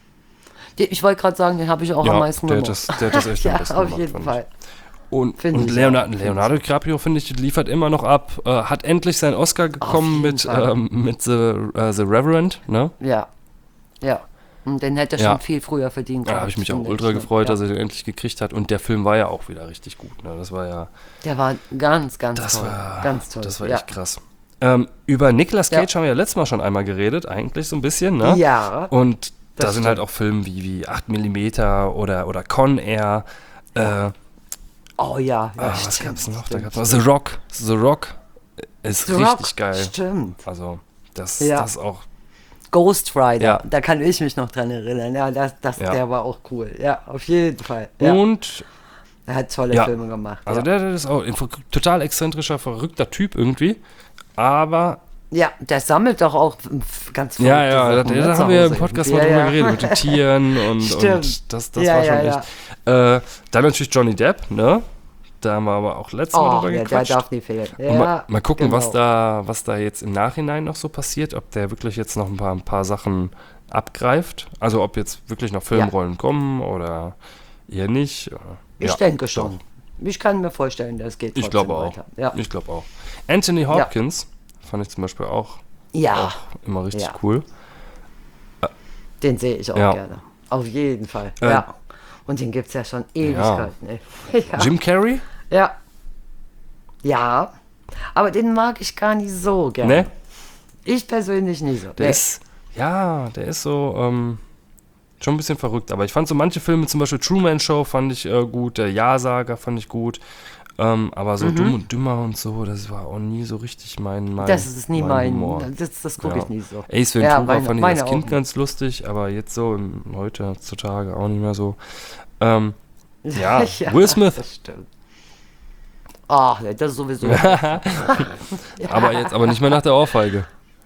Speaker 4: Den- Ich wollte gerade sagen, den habe ich auch am meisten
Speaker 3: der hat,
Speaker 4: gemocht.
Speaker 3: das, der hat das echt
Speaker 4: ja,
Speaker 3: am besten
Speaker 4: auf
Speaker 3: gemacht,
Speaker 4: jeden
Speaker 3: fand
Speaker 4: Fall.
Speaker 3: ich. Und,
Speaker 4: Finde
Speaker 3: und
Speaker 4: ich
Speaker 3: Leonardo,
Speaker 4: auch.
Speaker 3: Leonardo DiCaprio, finde ich, liefert immer noch ab. Äh, hat endlich seinen Oscar bekommen
Speaker 4: jeden
Speaker 3: mit,
Speaker 4: Fall.
Speaker 3: ähm, mit The, äh, The Reverend, ne?
Speaker 4: Ja, ja. Und den hätte er
Speaker 3: Ja.
Speaker 4: schon viel früher verdient.
Speaker 3: Da
Speaker 4: gehabt,
Speaker 3: habe ich mich auch
Speaker 4: finde
Speaker 3: ultra
Speaker 4: ne?
Speaker 3: gefreut,
Speaker 4: ja.
Speaker 3: dass er den endlich gekriegt hat. Und der Film war ja auch wieder richtig gut. Ne? Das war ja,
Speaker 4: Der war ganz, ganz
Speaker 3: das
Speaker 4: toll.
Speaker 3: war,
Speaker 4: ganz toll.
Speaker 3: das war
Speaker 4: ja.
Speaker 3: echt krass. Ähm, über Nicolas Cage
Speaker 4: Ja.
Speaker 3: haben wir ja letztes Mal schon einmal geredet, eigentlich so ein bisschen, ne?
Speaker 4: Ja.
Speaker 3: Und da
Speaker 4: das
Speaker 3: sind
Speaker 4: stimmt.
Speaker 3: halt auch Filme wie, wie acht Millimeter oder, oder Con Air. Äh,
Speaker 4: Oh ja, ja
Speaker 3: ah, was
Speaker 4: stimmt,
Speaker 3: gab's noch? Da
Speaker 4: stimmt,
Speaker 3: gab's noch The Rock. The Rock ist
Speaker 4: The
Speaker 3: richtig
Speaker 4: Rock,
Speaker 3: geil.
Speaker 4: Stimmt.
Speaker 3: Also, das,
Speaker 4: Ja.
Speaker 3: das auch.
Speaker 4: Ghost Rider,
Speaker 3: Ja.
Speaker 4: da kann ich mich noch dran erinnern. Ja, das, das,
Speaker 3: Ja.
Speaker 4: der war auch cool. Ja, auf jeden Fall. Ja.
Speaker 3: Und,
Speaker 4: Er hat tolle
Speaker 3: Ja.
Speaker 4: Filme gemacht.
Speaker 3: also
Speaker 4: ja.
Speaker 3: der, der ist auch ein ver- total exzentrischer, verrückter Typ irgendwie. Aber,
Speaker 4: ja, der sammelt doch auch f- ganz
Speaker 3: ja,
Speaker 4: verrückte
Speaker 3: ja, da,
Speaker 4: Sachen, ne,
Speaker 3: da
Speaker 4: zu
Speaker 3: haben wir im
Speaker 4: Hause.
Speaker 3: Podcast
Speaker 4: ja,
Speaker 3: mal drüber
Speaker 4: ja.
Speaker 3: geredet, mit den Tieren und,
Speaker 4: Stimmt.
Speaker 3: und das, das
Speaker 4: Ja,
Speaker 3: war schon
Speaker 4: ja,
Speaker 3: echt. Äh, dann natürlich Johnny Depp, ne? Da haben wir aber auch letztes Mal
Speaker 4: Oh,
Speaker 3: drüber
Speaker 4: ja, der
Speaker 3: gequatscht.
Speaker 4: darf nie fehlen. Ja,
Speaker 3: Und mal, mal gucken, was,
Speaker 4: genau.
Speaker 3: da, was da jetzt im Nachhinein noch so passiert, ob der wirklich jetzt noch ein paar, ein paar Sachen abgreift. Also ob jetzt wirklich noch Filmrollen kommen oder eher nicht.
Speaker 4: Ich
Speaker 3: Ja,
Speaker 4: denke schon. Ich kann mir vorstellen, das geht
Speaker 3: Ich
Speaker 4: trotzdem
Speaker 3: glaube auch.
Speaker 4: weiter. Ja.
Speaker 3: Ich glaube auch. Anthony Hopkins fand ich zum Beispiel auch,
Speaker 4: ja,
Speaker 3: auch immer richtig
Speaker 4: Ja.
Speaker 3: cool.
Speaker 4: den sehe ich auch
Speaker 3: Ja.
Speaker 4: gerne. Auf jeden Fall.
Speaker 3: Äh,
Speaker 4: ja. Und den gibt es ja schon Ewigkeiten. Ey. ja.
Speaker 3: Jim Carrey?
Speaker 4: ja. Ja. Aber den mag ich gar nicht so gerne.
Speaker 3: Ne?
Speaker 4: Ich persönlich nicht so.
Speaker 3: Der
Speaker 4: Nee.
Speaker 3: ist, ja, der ist so, ähm, schon ein bisschen verrückt. Aber ich fand so manche Filme, zum Beispiel Truman Show fand ich äh, gut, der Ja-Sager fand ich gut. Ähm, aber so
Speaker 4: Mhm.
Speaker 3: Dumm und Dümmer und so, das war auch nie so richtig mein, mein
Speaker 4: Das ist nie mein.
Speaker 3: Humor.
Speaker 4: Das, das gucke
Speaker 3: Ja.
Speaker 4: ich nie so.
Speaker 3: Ace Ventura
Speaker 4: Ja, meine-
Speaker 3: fand ich
Speaker 4: meine
Speaker 3: als Kind
Speaker 4: auch.
Speaker 3: ganz lustig, aber jetzt so im, heute, heutzutage auch nicht mehr so. Ähm, ja, Will Smith.
Speaker 4: Das stimmt. Ach, nee, das ist sowieso.
Speaker 3: Aber jetzt, aber nicht mehr nach der Ohrfeige.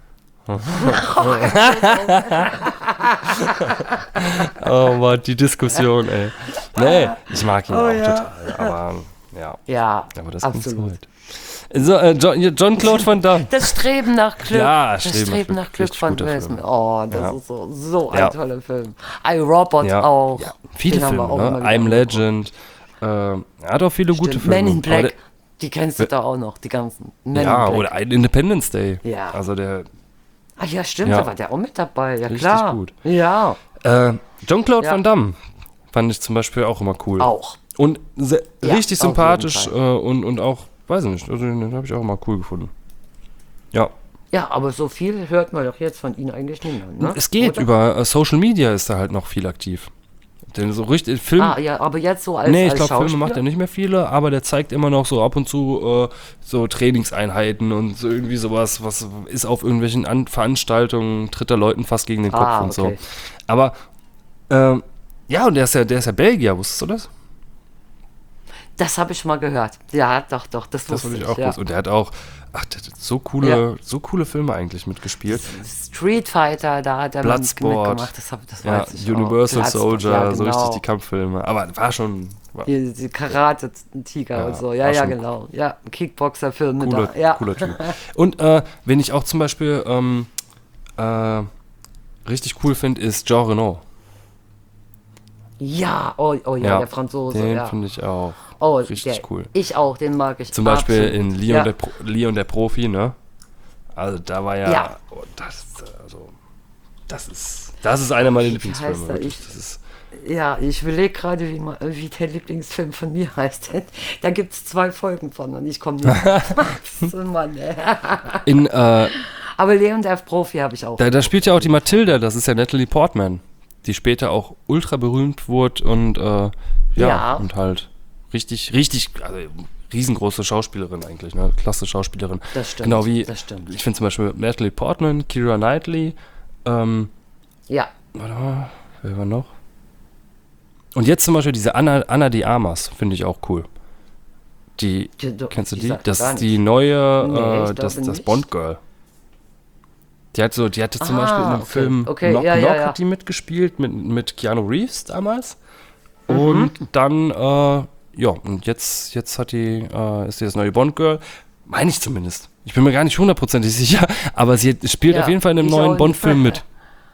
Speaker 3: Oh Mann, die Diskussion, ey. Nee, ich mag ihn
Speaker 4: Oh,
Speaker 3: auch
Speaker 4: ja.
Speaker 3: total, aber ja,
Speaker 4: Ja,
Speaker 3: aber das
Speaker 4: absolut.
Speaker 3: gibt's halt. So, äh, John, John Claude Van Damme.
Speaker 4: Das Streben nach Glück.
Speaker 3: Ja,
Speaker 4: das
Speaker 3: Streben nach
Speaker 4: Streben
Speaker 3: Glück.
Speaker 4: nach Glück
Speaker 3: Richtig
Speaker 4: von
Speaker 3: guter
Speaker 4: Will
Speaker 3: Film.
Speaker 4: Smith. Oh, das
Speaker 3: Ja.
Speaker 4: ist so, so ein
Speaker 3: Ja.
Speaker 4: toller Film. I, Robot
Speaker 3: Ja.
Speaker 4: auch.
Speaker 3: Ja, viele
Speaker 4: Den haben wir
Speaker 3: Filme,
Speaker 4: auch
Speaker 3: ne?
Speaker 4: immer wieder
Speaker 3: I'm
Speaker 4: angeguckt.
Speaker 3: Legend. Äh, er hat auch viele gute
Speaker 4: Stimmt.
Speaker 3: Filme.
Speaker 4: Men in
Speaker 3: Aber
Speaker 4: Black. Die kennst du da auch noch, die ganzen. Men
Speaker 3: Der, ja,
Speaker 4: in Black.
Speaker 3: oder ein Independence Day.
Speaker 4: Ja.
Speaker 3: Also der,
Speaker 4: Ach ja, stimmt,
Speaker 3: Ja.
Speaker 4: da war der auch mit dabei. Ja,
Speaker 3: Richtig
Speaker 4: klar.
Speaker 3: gut.
Speaker 4: Ja,
Speaker 3: äh, John Claude
Speaker 4: Ja.
Speaker 3: Van Damme fand ich zum Beispiel auch immer cool.
Speaker 4: auch.
Speaker 3: Und se-
Speaker 4: Ja,
Speaker 3: richtig
Speaker 4: auf
Speaker 3: sympathisch
Speaker 4: jeden
Speaker 3: äh, und, und auch, weiß ich nicht, also den habe ich auch immer cool gefunden. Ja.
Speaker 4: Ja, aber so viel hört man doch jetzt von Ihnen eigentlich nicht mehr, ne?
Speaker 3: Es geht,
Speaker 4: Oder?
Speaker 3: über äh, Social Media ist er halt noch viel aktiv. Denn so richtig, Film,
Speaker 4: Ah, ja, aber jetzt so als,
Speaker 3: nee, ich
Speaker 4: als
Speaker 3: glaube, Filme
Speaker 4: Schauspieler?
Speaker 3: macht er nicht mehr viele, aber der zeigt immer noch so ab und zu äh, so Trainingseinheiten und so irgendwie sowas, was ist auf irgendwelchen An Veranstaltungen, tritt er Leuten fast gegen den Kopf
Speaker 4: Ah,
Speaker 3: und so.
Speaker 4: okay.
Speaker 3: Aber, ähm, ja, und der ist ja, der ist ja Belgier, wusstest du das?
Speaker 4: Das habe ich mal gehört. Ja, doch, doch, das
Speaker 3: Das
Speaker 4: wusste
Speaker 3: würde ich
Speaker 4: ich.
Speaker 3: auch
Speaker 4: ja.
Speaker 3: wissen. Und der hat auch, ach, der hat so coole, so coole Filme eigentlich mitgespielt.
Speaker 4: Street Fighter, da hat er mit-
Speaker 3: Bloodsport.
Speaker 4: mitgemacht, das, hab, das
Speaker 3: Ja,
Speaker 4: weiß ich
Speaker 3: Universal
Speaker 4: auch. Bloodsport,
Speaker 3: Soldier,
Speaker 4: ja,
Speaker 3: so
Speaker 4: genau.
Speaker 3: richtig die Kampffilme. Aber war schon war
Speaker 4: Die, die Karate-Tiger
Speaker 3: Ja,
Speaker 4: und so.
Speaker 3: war
Speaker 4: Ja, ja,
Speaker 3: schon
Speaker 4: genau. Ja, Kickboxer-Filme
Speaker 3: cooler,
Speaker 4: da. Ja.
Speaker 3: cooler Typ. Und äh, wenn ich auch zum Beispiel, ähm, äh, richtig cool finde, ist Jean Reno.
Speaker 4: Ja, oh, oh ja,
Speaker 3: Ja,
Speaker 4: der Franzose.
Speaker 3: Den
Speaker 4: ja.
Speaker 3: finde ich auch
Speaker 4: oh,
Speaker 3: richtig
Speaker 4: der,
Speaker 3: cool.
Speaker 4: Ich auch, den mag ich.
Speaker 3: Zum Beispiel
Speaker 4: absolut.
Speaker 3: in Leon,
Speaker 4: ja.
Speaker 3: der Pro, Leon der Profi, ne? Also da war ja,
Speaker 4: Ja.
Speaker 3: Oh, das, also, das ist, das ist einer meiner
Speaker 4: Wie
Speaker 3: Lieblingsfilme.
Speaker 4: heißt er?
Speaker 3: Wirklich.
Speaker 4: Ich-
Speaker 3: Das ist,
Speaker 4: Ja, ich überlege gerade, wie, ma- wie der Lieblingsfilm von mir heißt. Da gibt es zwei Folgen von und ich komme nicht. so, Mann, ey.
Speaker 3: in, äh,
Speaker 4: Aber Leon der Profi habe ich auch.
Speaker 3: da, da spielt ja auch die Mathilda, das ist ja Natalie Portman, die später auch ultra berühmt wurde und äh, ja,
Speaker 4: Ja.
Speaker 3: und halt richtig, richtig, also riesengroße Schauspielerin eigentlich, ne? Klasse Schauspielerin.
Speaker 4: Das stimmt,
Speaker 3: Genau wie,
Speaker 4: das stimmt.
Speaker 3: ich finde zum Beispiel Natalie Portman, Keira Knightley, ähm,
Speaker 4: Ja,
Speaker 3: warte mal, wer war noch? Und jetzt zum Beispiel diese Anna, Anna de Armas, finde ich auch cool. Die,
Speaker 4: Die- die-
Speaker 3: kennst du
Speaker 4: die
Speaker 3: die?
Speaker 4: sagt
Speaker 3: Das
Speaker 4: gar
Speaker 3: ist die
Speaker 4: nichts.
Speaker 3: neue,
Speaker 4: Nee, ich
Speaker 3: äh,
Speaker 4: glaube
Speaker 3: das, das
Speaker 4: nicht.
Speaker 3: Bond-Girl. Die hat so, die hatte zum
Speaker 4: Ah,
Speaker 3: Beispiel in dem
Speaker 4: okay,
Speaker 3: Film
Speaker 4: okay,
Speaker 3: Knock
Speaker 4: ja,
Speaker 3: Knock
Speaker 4: ja, ja.
Speaker 3: hat die mitgespielt, mit, mit Keanu Reeves damals.
Speaker 4: Mhm.
Speaker 3: Und dann, äh, ja, und jetzt, jetzt hat die, äh, ist die das neue Bond-Girl. Meine ich zumindest. Ich bin mir gar nicht hundertprozentig sicher, aber sie hat- spielt
Speaker 4: Ja,
Speaker 3: auf jeden Fall in einem
Speaker 4: ich auch
Speaker 3: neuen
Speaker 4: nicht.
Speaker 3: Bond-Film mit.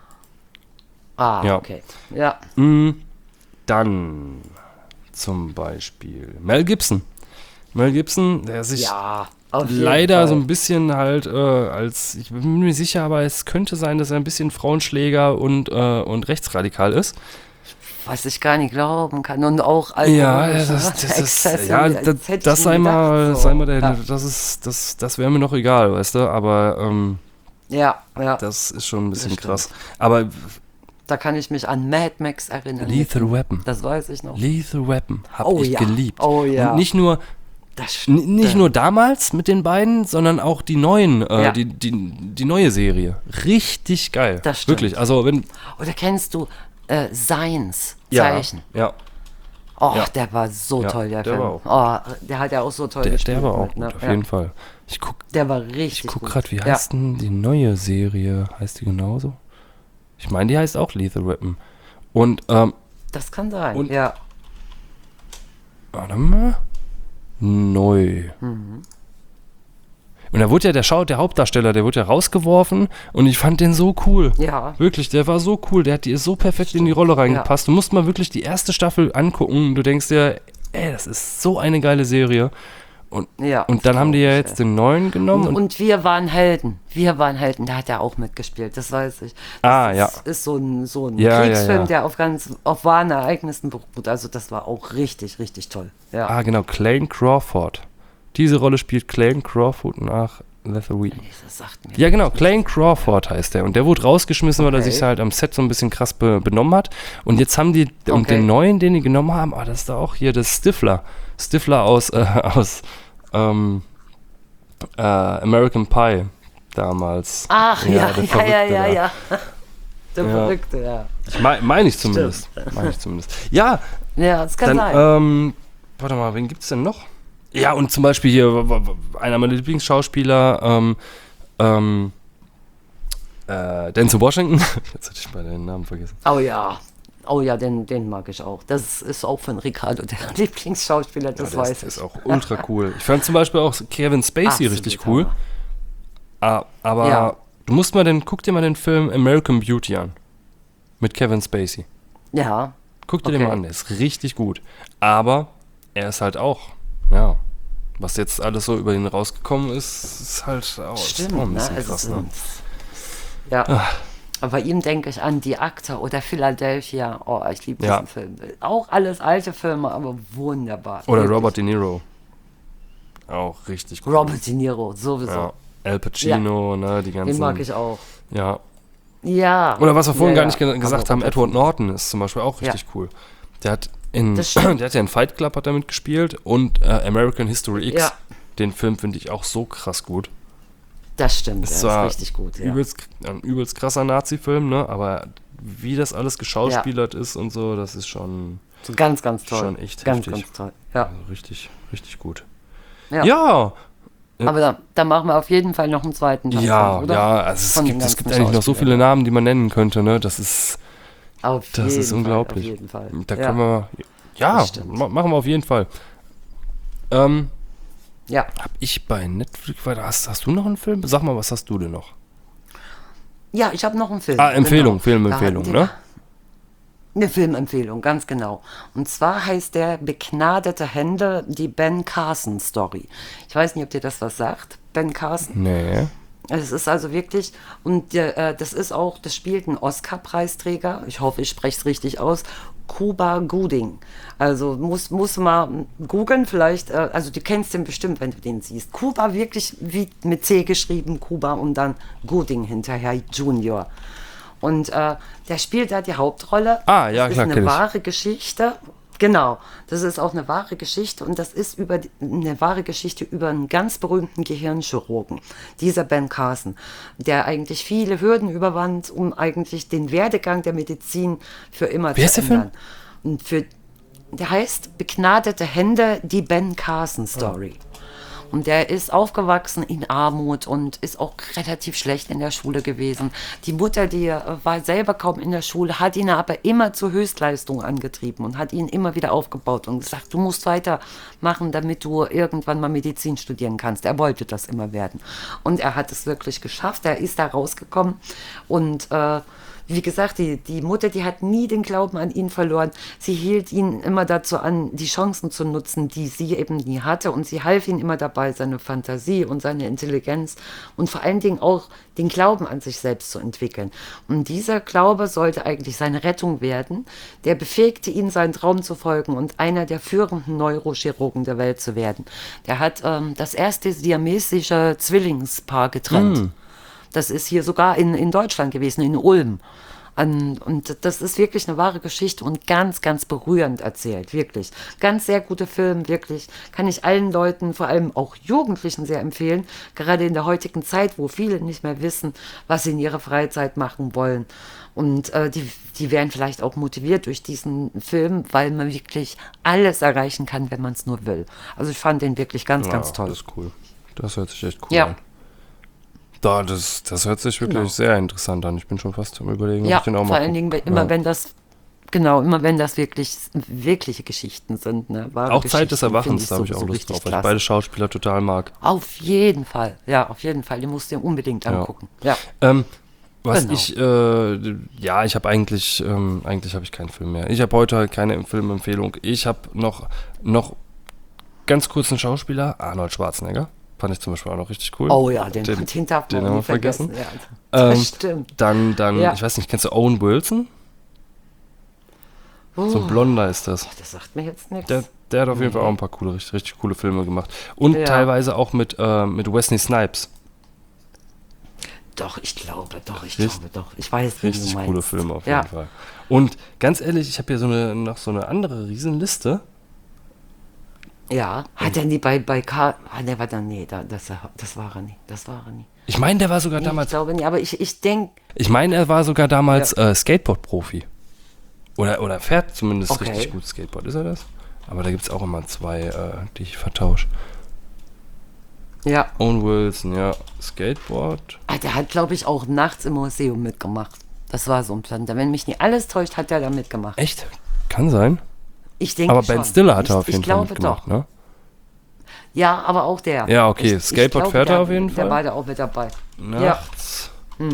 Speaker 4: ah,
Speaker 3: Ja.
Speaker 4: okay. Ja,
Speaker 3: Mm, Dann zum Beispiel Mel Gibson. Mel Gibson, der sich
Speaker 4: ja, auf jeden
Speaker 3: leider
Speaker 4: Fall.
Speaker 3: so ein bisschen halt äh, als, ich bin mir nicht sicher, aber es könnte sein, dass er ein bisschen Frauenschläger und, äh, und rechtsradikal ist.
Speaker 4: Was ich gar nicht glauben kann. Und auch Alkohol.
Speaker 3: Ja, das, das, das,
Speaker 4: Exzesse,
Speaker 3: ja,
Speaker 4: das
Speaker 3: das,
Speaker 4: hätte ich
Speaker 3: das
Speaker 4: nie
Speaker 3: sei
Speaker 4: gedacht,
Speaker 3: mal,
Speaker 4: so.
Speaker 3: sei mal der,
Speaker 4: Ja.
Speaker 3: das ist, das, das wäre mir noch egal, weißt du, aber ähm,
Speaker 4: Ja, ja.
Speaker 3: das ist schon ein bisschen
Speaker 4: stimmt.
Speaker 3: krass. Aber
Speaker 4: Da kann ich mich an Mad Max erinnern.
Speaker 3: Lethal Weapon.
Speaker 4: Das weiß ich noch.
Speaker 3: Lethal Weapon habe
Speaker 4: Oh
Speaker 3: ich
Speaker 4: ja.
Speaker 3: geliebt.
Speaker 4: Oh ja.
Speaker 3: Und nicht nur
Speaker 4: Das
Speaker 3: N- nicht
Speaker 4: stimmt.
Speaker 3: nur damals mit den beiden, sondern auch die neuen, äh,
Speaker 4: Ja.
Speaker 3: die, die, die neue Serie. Richtig geil.
Speaker 4: Das stimmt.
Speaker 3: Wirklich. Also wenn.
Speaker 4: Oder kennst du äh, Science?
Speaker 3: Ja.
Speaker 4: Zeichen.
Speaker 3: Ja.
Speaker 4: Oh,
Speaker 3: Ja.
Speaker 4: der war so
Speaker 3: Ja,
Speaker 4: toll, der,
Speaker 3: der
Speaker 4: Film.
Speaker 3: war
Speaker 4: Oh, der hat ja auch so toll
Speaker 3: Der,
Speaker 4: gespielt.
Speaker 3: der war auch
Speaker 4: mit,
Speaker 3: gut,
Speaker 4: ne?
Speaker 3: auf
Speaker 4: Ja.
Speaker 3: jeden Fall. Ich guck,
Speaker 4: Der war richtig
Speaker 3: ich guck
Speaker 4: gut.
Speaker 3: gerade, wie
Speaker 4: Ja.
Speaker 3: heißt denn die neue Serie? Heißt die genauso? Ich meine, die heißt auch Lethal Weapon. Und, ähm,
Speaker 4: Das kann sein,
Speaker 3: Und-
Speaker 4: ja.
Speaker 3: warte mal. Neu.
Speaker 4: Mhm.
Speaker 3: Und da wurde ja der, Schau der Hauptdarsteller, der wurde ja rausgeworfen und ich fand den so cool.
Speaker 4: Ja.
Speaker 3: Wirklich, der war so cool, der hat dir so perfekt in die Rolle reingepasst. Du musst mal wirklich die erste Staffel angucken und du denkst dir, ey, das ist so eine geile Serie. Und,
Speaker 4: Ja,
Speaker 3: und dann
Speaker 4: das
Speaker 3: haben die ja
Speaker 4: glaub ich,
Speaker 3: jetzt den neuen genommen.
Speaker 4: Und,
Speaker 3: Und,
Speaker 4: und wir waren Helden. Wir waren Helden. Da hat er auch mitgespielt, das weiß ich. Das
Speaker 3: Ah,
Speaker 4: ist,
Speaker 3: ja.
Speaker 4: ist so ein, so ein
Speaker 3: Ja, ja,
Speaker 4: Kriegsfilm,
Speaker 3: ja.
Speaker 4: der auf ganz auf wahren Ereignissen beruht. Also das war auch richtig, richtig toll. Ja.
Speaker 3: ah, genau, Clayne Crawford. Diese Rolle spielt Clayne Crawford nach Lethal Weapon.
Speaker 4: Das sagt mir.
Speaker 3: Ja, genau, Clayne Crawford heißt der. Und der wurde rausgeschmissen, weil er
Speaker 4: Okay.
Speaker 3: sich halt am Set so ein bisschen krass be benommen hat. Und jetzt haben die, und
Speaker 4: Okay.
Speaker 3: den neuen, den die genommen haben, ah, das ist da auch hier, das Stifler. Stifler aus, äh, aus ähm, äh, American Pie damals.
Speaker 4: Ach ja,
Speaker 3: der
Speaker 4: ja, ja,
Speaker 3: Verrückte
Speaker 4: ja,
Speaker 3: da.
Speaker 4: ja. Der
Speaker 3: Ja.
Speaker 4: Verrückte, ja.
Speaker 3: Ich mein, meine ich zumindest. Meine ich zumindest. Ja,
Speaker 4: Ja, das kann
Speaker 3: dann,
Speaker 4: sein.
Speaker 3: ähm, warte mal, wen gibt's denn noch? Ja, und zum Beispiel hier, w- w- w- einer meiner Lieblingsschauspieler, ähm, ähm, äh, Denzel Washington. Jetzt hatte ich mal den Namen vergessen.
Speaker 4: Oh ja. Oh ja, den, den mag ich auch. Das ist auch von Ricardo der Lieblingsschauspieler, das
Speaker 3: Ja,
Speaker 4: weiß
Speaker 3: der ist,
Speaker 4: ich.
Speaker 3: der ist auch ultra cool. Ich fand zum Beispiel auch Kevin Spacey
Speaker 4: Absolut
Speaker 3: richtig cool.
Speaker 4: Hammer.
Speaker 3: Ah, aber
Speaker 4: Ja.
Speaker 3: du musst mal den, guck dir mal den Film American Beauty an. Mit Kevin Spacey.
Speaker 4: Ja,
Speaker 3: Guck dir den
Speaker 4: Okay.
Speaker 3: mal an, der ist richtig gut. Aber er ist halt auch, ja, was jetzt alles so über ihn rausgekommen ist, ist halt auch, ist
Speaker 4: stimmt.
Speaker 3: auch ein
Speaker 4: Ne?
Speaker 3: bisschen
Speaker 4: Also,
Speaker 3: krass,
Speaker 4: so-
Speaker 3: ne?
Speaker 4: Ja. Aber bei ihm denke ich an Die Akte oder Philadelphia. Oh, ich liebe
Speaker 3: Ja.
Speaker 4: diesen Film. Auch alles alte Filme, aber wunderbar.
Speaker 3: Oder
Speaker 4: Wirklich.
Speaker 3: Robert De Niro. Auch richtig gut.
Speaker 4: Robert De Niro, sowieso.
Speaker 3: Ja. Al Pacino, ne, die ganzen.
Speaker 4: Den mag ich auch.
Speaker 3: Ja.
Speaker 4: Ja.
Speaker 3: Oder was wir vorhin
Speaker 4: ja,
Speaker 3: gar nicht
Speaker 4: ja.
Speaker 3: ge gesagt
Speaker 4: Aber
Speaker 3: haben,
Speaker 4: Robert-
Speaker 3: Edward Norton ist zum Beispiel auch
Speaker 4: Ja.
Speaker 3: richtig cool. Der hat in,
Speaker 4: Das stimmt.
Speaker 3: der hat ja in Fight Club hat er mitgespielt und äh, American History X.
Speaker 4: Ja.
Speaker 3: Den Film finde ich auch so krass gut.
Speaker 4: Das stimmt,
Speaker 3: Es
Speaker 4: der ist
Speaker 3: war
Speaker 4: richtig gut. Ja.
Speaker 3: Übelst, ein übelst krasser Nazi-Film, ne? Aber wie das alles geschauspielert ist und so, das ist schon
Speaker 4: So ganz, ganz toll.
Speaker 3: Schon echt
Speaker 4: ganz,
Speaker 3: heftig.
Speaker 4: ganz toll. Ja.
Speaker 3: also richtig, richtig gut.
Speaker 4: Ja.
Speaker 3: Ja,
Speaker 4: Aber da, da machen wir auf jeden Fall noch einen zweiten Teil
Speaker 3: ja,
Speaker 4: von, oder?
Speaker 3: ja, also es
Speaker 4: Von den
Speaker 3: gibt, es
Speaker 4: ganzen
Speaker 3: gibt eigentlich noch so viele
Speaker 4: Schauspielern.
Speaker 3: Namen, die man nennen könnte, ne? Das ist,
Speaker 4: Auf
Speaker 3: das
Speaker 4: jeden
Speaker 3: ist unglaublich.
Speaker 4: Fall, auf jeden Fall.
Speaker 3: Da
Speaker 4: ja.
Speaker 3: können wir, ja,
Speaker 4: Das stimmt.
Speaker 3: ma machen wir auf jeden Fall. Ähm,
Speaker 4: ja.
Speaker 3: hab ich bei Netflix, weiter, hast, hast du noch einen Film? Sag mal, was hast du denn noch?
Speaker 4: Ja, ich habe noch einen Film.
Speaker 3: Ah, Empfehlung,
Speaker 4: genau.
Speaker 3: Filmempfehlung,
Speaker 4: Da-
Speaker 3: ne?
Speaker 4: Eine Filmempfehlung, ganz genau. Und zwar heißt der Begnadete Hände, die Ben Carson Story. Ich weiß nicht, ob dir das was sagt, Ben Carson.
Speaker 3: Nee.
Speaker 4: Es ist also wirklich, und äh, das ist auch, das spielt ein Oscar-Preisträger, ich hoffe, ich spreche es richtig aus, Cuba Gooding. Also muss, muss mal googeln, vielleicht, äh, also du kennst den bestimmt, wenn du den siehst. Cuba wirklich wie mit C geschrieben, Cuba und dann Gooding hinterher, Junior. Und äh, der spielt da die Hauptrolle.
Speaker 3: Ah, ja,
Speaker 4: das
Speaker 3: klar,
Speaker 4: ist
Speaker 3: kenn
Speaker 4: eine
Speaker 3: ich.
Speaker 4: wahre Geschichte. Genau, das ist auch eine wahre Geschichte und das ist über die- eine wahre Geschichte über einen ganz berühmten Gehirnchirurgen, dieser Ben Carson, der eigentlich viele Hürden überwand, um eigentlich den Werdegang der Medizin für immer
Speaker 3: Wie heißt
Speaker 4: zu
Speaker 3: der Film?
Speaker 4: ändern. Und für, der heißt Begnadete Hände, die Ben Carson Story. Und der ist aufgewachsen in Armut und ist auch relativ schlecht in der Schule gewesen. Die Mutter, die äh, war selber kaum in der Schule, hat ihn aber immer zur Höchstleistung angetrieben und hat ihn immer wieder aufgebaut und gesagt, du musst weitermachen, damit du irgendwann mal Medizin studieren kannst. Er wollte das immer werden. Und er hat es wirklich geschafft. Er ist da rausgekommen und äh, wie gesagt, die, die Mutter, die hat nie den Glauben an ihn verloren. Sie hielt ihn immer dazu an, die Chancen zu nutzen, die sie eben nie hatte. Und sie half ihm immer dabei, seine Fantasie und seine Intelligenz und vor allen Dingen auch den Glauben an sich selbst zu entwickeln. Und dieser Glaube sollte eigentlich seine Rettung werden. Der befähigte ihn, seinen Traum zu folgen und einer der führenden Neurochirurgen der Welt zu werden. Der hat ähm, das erste siamesische Zwillingspaar getrennt. Das ist hier sogar in, in Deutschland gewesen, in Ulm. An, und das ist wirklich eine wahre Geschichte und ganz, ganz berührend erzählt, wirklich. Ganz sehr guter Film, wirklich. Kann ich allen Leuten, vor allem auch Jugendlichen sehr empfehlen, gerade in der heutigen Zeit, wo viele nicht mehr wissen, was sie in ihrer Freizeit machen wollen. Und äh, die, die werden vielleicht auch motiviert durch diesen Film, weil man wirklich alles erreichen kann, wenn man es nur will. Also ich fand den wirklich ganz,
Speaker 3: Ja,
Speaker 4: ganz toll.
Speaker 3: Das ist cool. Das hört sich echt cool
Speaker 4: Ja.
Speaker 3: an. Da, das, das hört sich wirklich
Speaker 4: Genau.
Speaker 3: sehr interessant an. Ich bin schon fast am Überlegen, ob
Speaker 4: Ja,
Speaker 3: ich den auch
Speaker 4: vor
Speaker 3: mal
Speaker 4: allen Dingen,
Speaker 3: guck.
Speaker 4: wenn- immer
Speaker 3: Ja.
Speaker 4: wenn das, genau, immer wenn das wirklich wirkliche Geschichten sind. Ne? Wahre
Speaker 3: Auch Zeit des
Speaker 4: Geschichten,
Speaker 3: Erwachens,
Speaker 4: find
Speaker 3: da habe ich auch
Speaker 4: sowieso
Speaker 3: Lust drauf,
Speaker 4: richtig
Speaker 3: weil ich
Speaker 4: klasse.
Speaker 3: beide Schauspieler total mag.
Speaker 4: Auf jeden Fall, ja, auf jeden Fall. Den musst du dir unbedingt
Speaker 3: Ja.
Speaker 4: angucken. Ja.
Speaker 3: Ähm, was
Speaker 4: Genau.
Speaker 3: ich, äh, ja, ich habe eigentlich, ähm, eigentlich habe ich keinen Film mehr. Ich habe heute halt keine Filmempfehlung. Ich habe noch, noch ganz kurz einen Schauspieler, Arnold Schwarzenegger. Fand ich zum Beispiel auch noch richtig cool.
Speaker 4: Oh ja, den,
Speaker 3: Den-
Speaker 4: den, darf
Speaker 3: den
Speaker 4: man
Speaker 3: haben wir
Speaker 4: nie vergessen.
Speaker 3: vergessen.
Speaker 4: Ja, das
Speaker 3: Ähm,
Speaker 4: stimmt.
Speaker 3: Dann, dann,
Speaker 4: Ja.
Speaker 3: ich weiß nicht, kennst du Owen Wilson? So ein
Speaker 4: Oh,
Speaker 3: Blonder ist das.
Speaker 4: das sagt mir jetzt nichts.
Speaker 3: Der, der hat auf jeden Fall auch ein paar coole, richtig, richtig coole Filme gemacht. Und
Speaker 4: Ja.
Speaker 3: teilweise auch mit, äh, mit Wesley Snipes.
Speaker 4: Doch, ich glaube, doch, ich
Speaker 3: Richtig-
Speaker 4: glaube, doch. Ich weiß, wie du
Speaker 3: Richtig
Speaker 4: meinst.
Speaker 3: coole Filme auf
Speaker 4: ja.
Speaker 3: jeden Fall. Und ganz ehrlich, ich habe hier so eine, noch so eine andere Riesenliste.
Speaker 4: Ja, hat er nie bei, bei K. Ah, ne, warte, nee, da, das, das war er nie. Das war er nie.
Speaker 3: Ich meine, der war sogar
Speaker 4: Nee,
Speaker 3: damals,
Speaker 4: ich glaube nicht, aber ich, ich denke,
Speaker 3: ich meine, er war sogar damals äh, Skateboard-Profi. Oder, oder fährt zumindest
Speaker 4: Okay.
Speaker 3: richtig gut Skateboard, ist er das? Aber da gibt es auch immer zwei, äh, die ich vertausche.
Speaker 4: ja.
Speaker 3: Owen Wilson, ja, Skateboard.
Speaker 4: Ah, der hat, glaube ich, auch nachts im Museum mitgemacht. Das war so ein Plan. Wenn mich nicht alles täuscht, hat er da mitgemacht.
Speaker 3: Echt? Kann sein.
Speaker 4: Ich denke
Speaker 3: Aber
Speaker 4: schon.
Speaker 3: Ben Stiller hat
Speaker 4: ich,
Speaker 3: er auf jeden
Speaker 4: ich
Speaker 3: Fall
Speaker 4: glaube
Speaker 3: mitgemacht,
Speaker 4: doch.
Speaker 3: ne?
Speaker 4: Ja, aber auch der.
Speaker 3: Ja, okay,
Speaker 4: Ich-
Speaker 3: Skateboard
Speaker 4: ich glaube,
Speaker 3: fährt er
Speaker 4: der-
Speaker 3: auf jeden
Speaker 4: Der
Speaker 3: Fall.
Speaker 4: war da auch mit dabei.
Speaker 3: Nachts.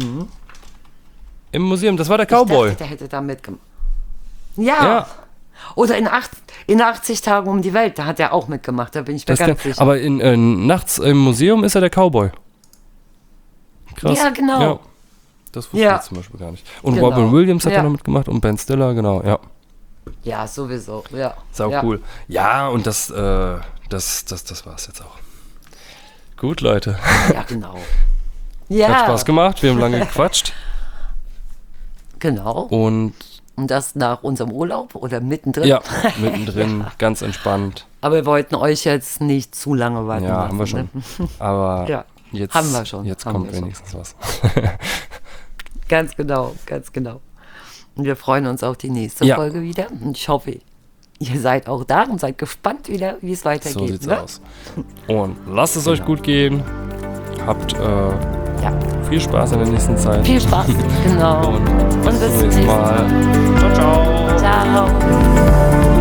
Speaker 3: Im Museum, das war der
Speaker 4: Ich dachte,
Speaker 3: Cowboy.
Speaker 4: der hätte da mitgemacht. Ja.
Speaker 3: Ja.
Speaker 4: Oder in, acht, in achtzig Tagen um die Welt, da hat er auch mitgemacht, da bin ich mir
Speaker 3: Das
Speaker 4: ganz
Speaker 3: kann,
Speaker 4: sicher.
Speaker 3: aber in, äh, nachts im Museum ist er der Cowboy. Krass.
Speaker 4: Ja, genau.
Speaker 3: Ja, das wusste
Speaker 4: Ja.
Speaker 3: ich zum Beispiel gar nicht. Und
Speaker 4: Genau.
Speaker 3: Robin Williams hat
Speaker 4: Ja.
Speaker 3: er noch mitgemacht und Ben Stiller, genau, ja.
Speaker 4: Ja, sowieso, ja.
Speaker 3: Sau
Speaker 4: ja.
Speaker 3: cool. Ja, und das, äh, das, das, das war's jetzt auch. Gut, Leute.
Speaker 4: Ja, genau. Ja,
Speaker 3: Hat Spaß gemacht, wir haben lange gequatscht.
Speaker 4: genau.
Speaker 3: Und
Speaker 4: Und das nach unserem Urlaub oder mittendrin?
Speaker 3: ja, mittendrin, ganz entspannt.
Speaker 4: Aber wir wollten euch jetzt nicht zu lange warten
Speaker 3: Ja,
Speaker 4: lassen.
Speaker 3: haben wir schon.
Speaker 4: Ne?
Speaker 3: Aber
Speaker 4: Ja,
Speaker 3: jetzt,
Speaker 4: haben wir schon,
Speaker 3: jetzt
Speaker 4: haben
Speaker 3: kommt
Speaker 4: wir schon.
Speaker 3: wenigstens was.
Speaker 4: Ganz genau, ganz genau. Und wir freuen uns auf die nächste
Speaker 3: Ja.
Speaker 4: Folge wieder. Und ich hoffe, ihr seid auch da und seid gespannt wieder, wie es weitergeht.
Speaker 3: So sieht's
Speaker 4: ne?
Speaker 3: aus. Und lasst es euch gut gehen. Habt äh,
Speaker 4: Ja,
Speaker 3: viel Spaß in der nächsten Zeit.
Speaker 4: viel Spaß. Genau.
Speaker 3: Und,
Speaker 4: Und bis
Speaker 3: bis zum
Speaker 4: zum
Speaker 3: nächsten Mal. Ciao, ciao.
Speaker 4: Ciao.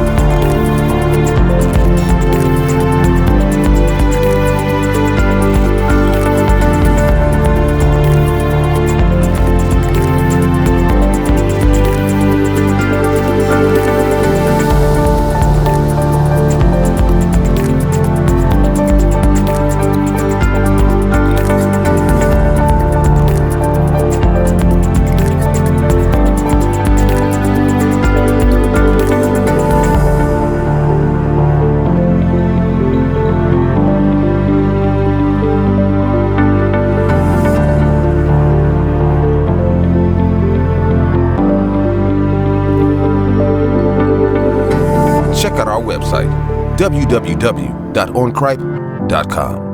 Speaker 1: website, w w w dot on cripe dot com.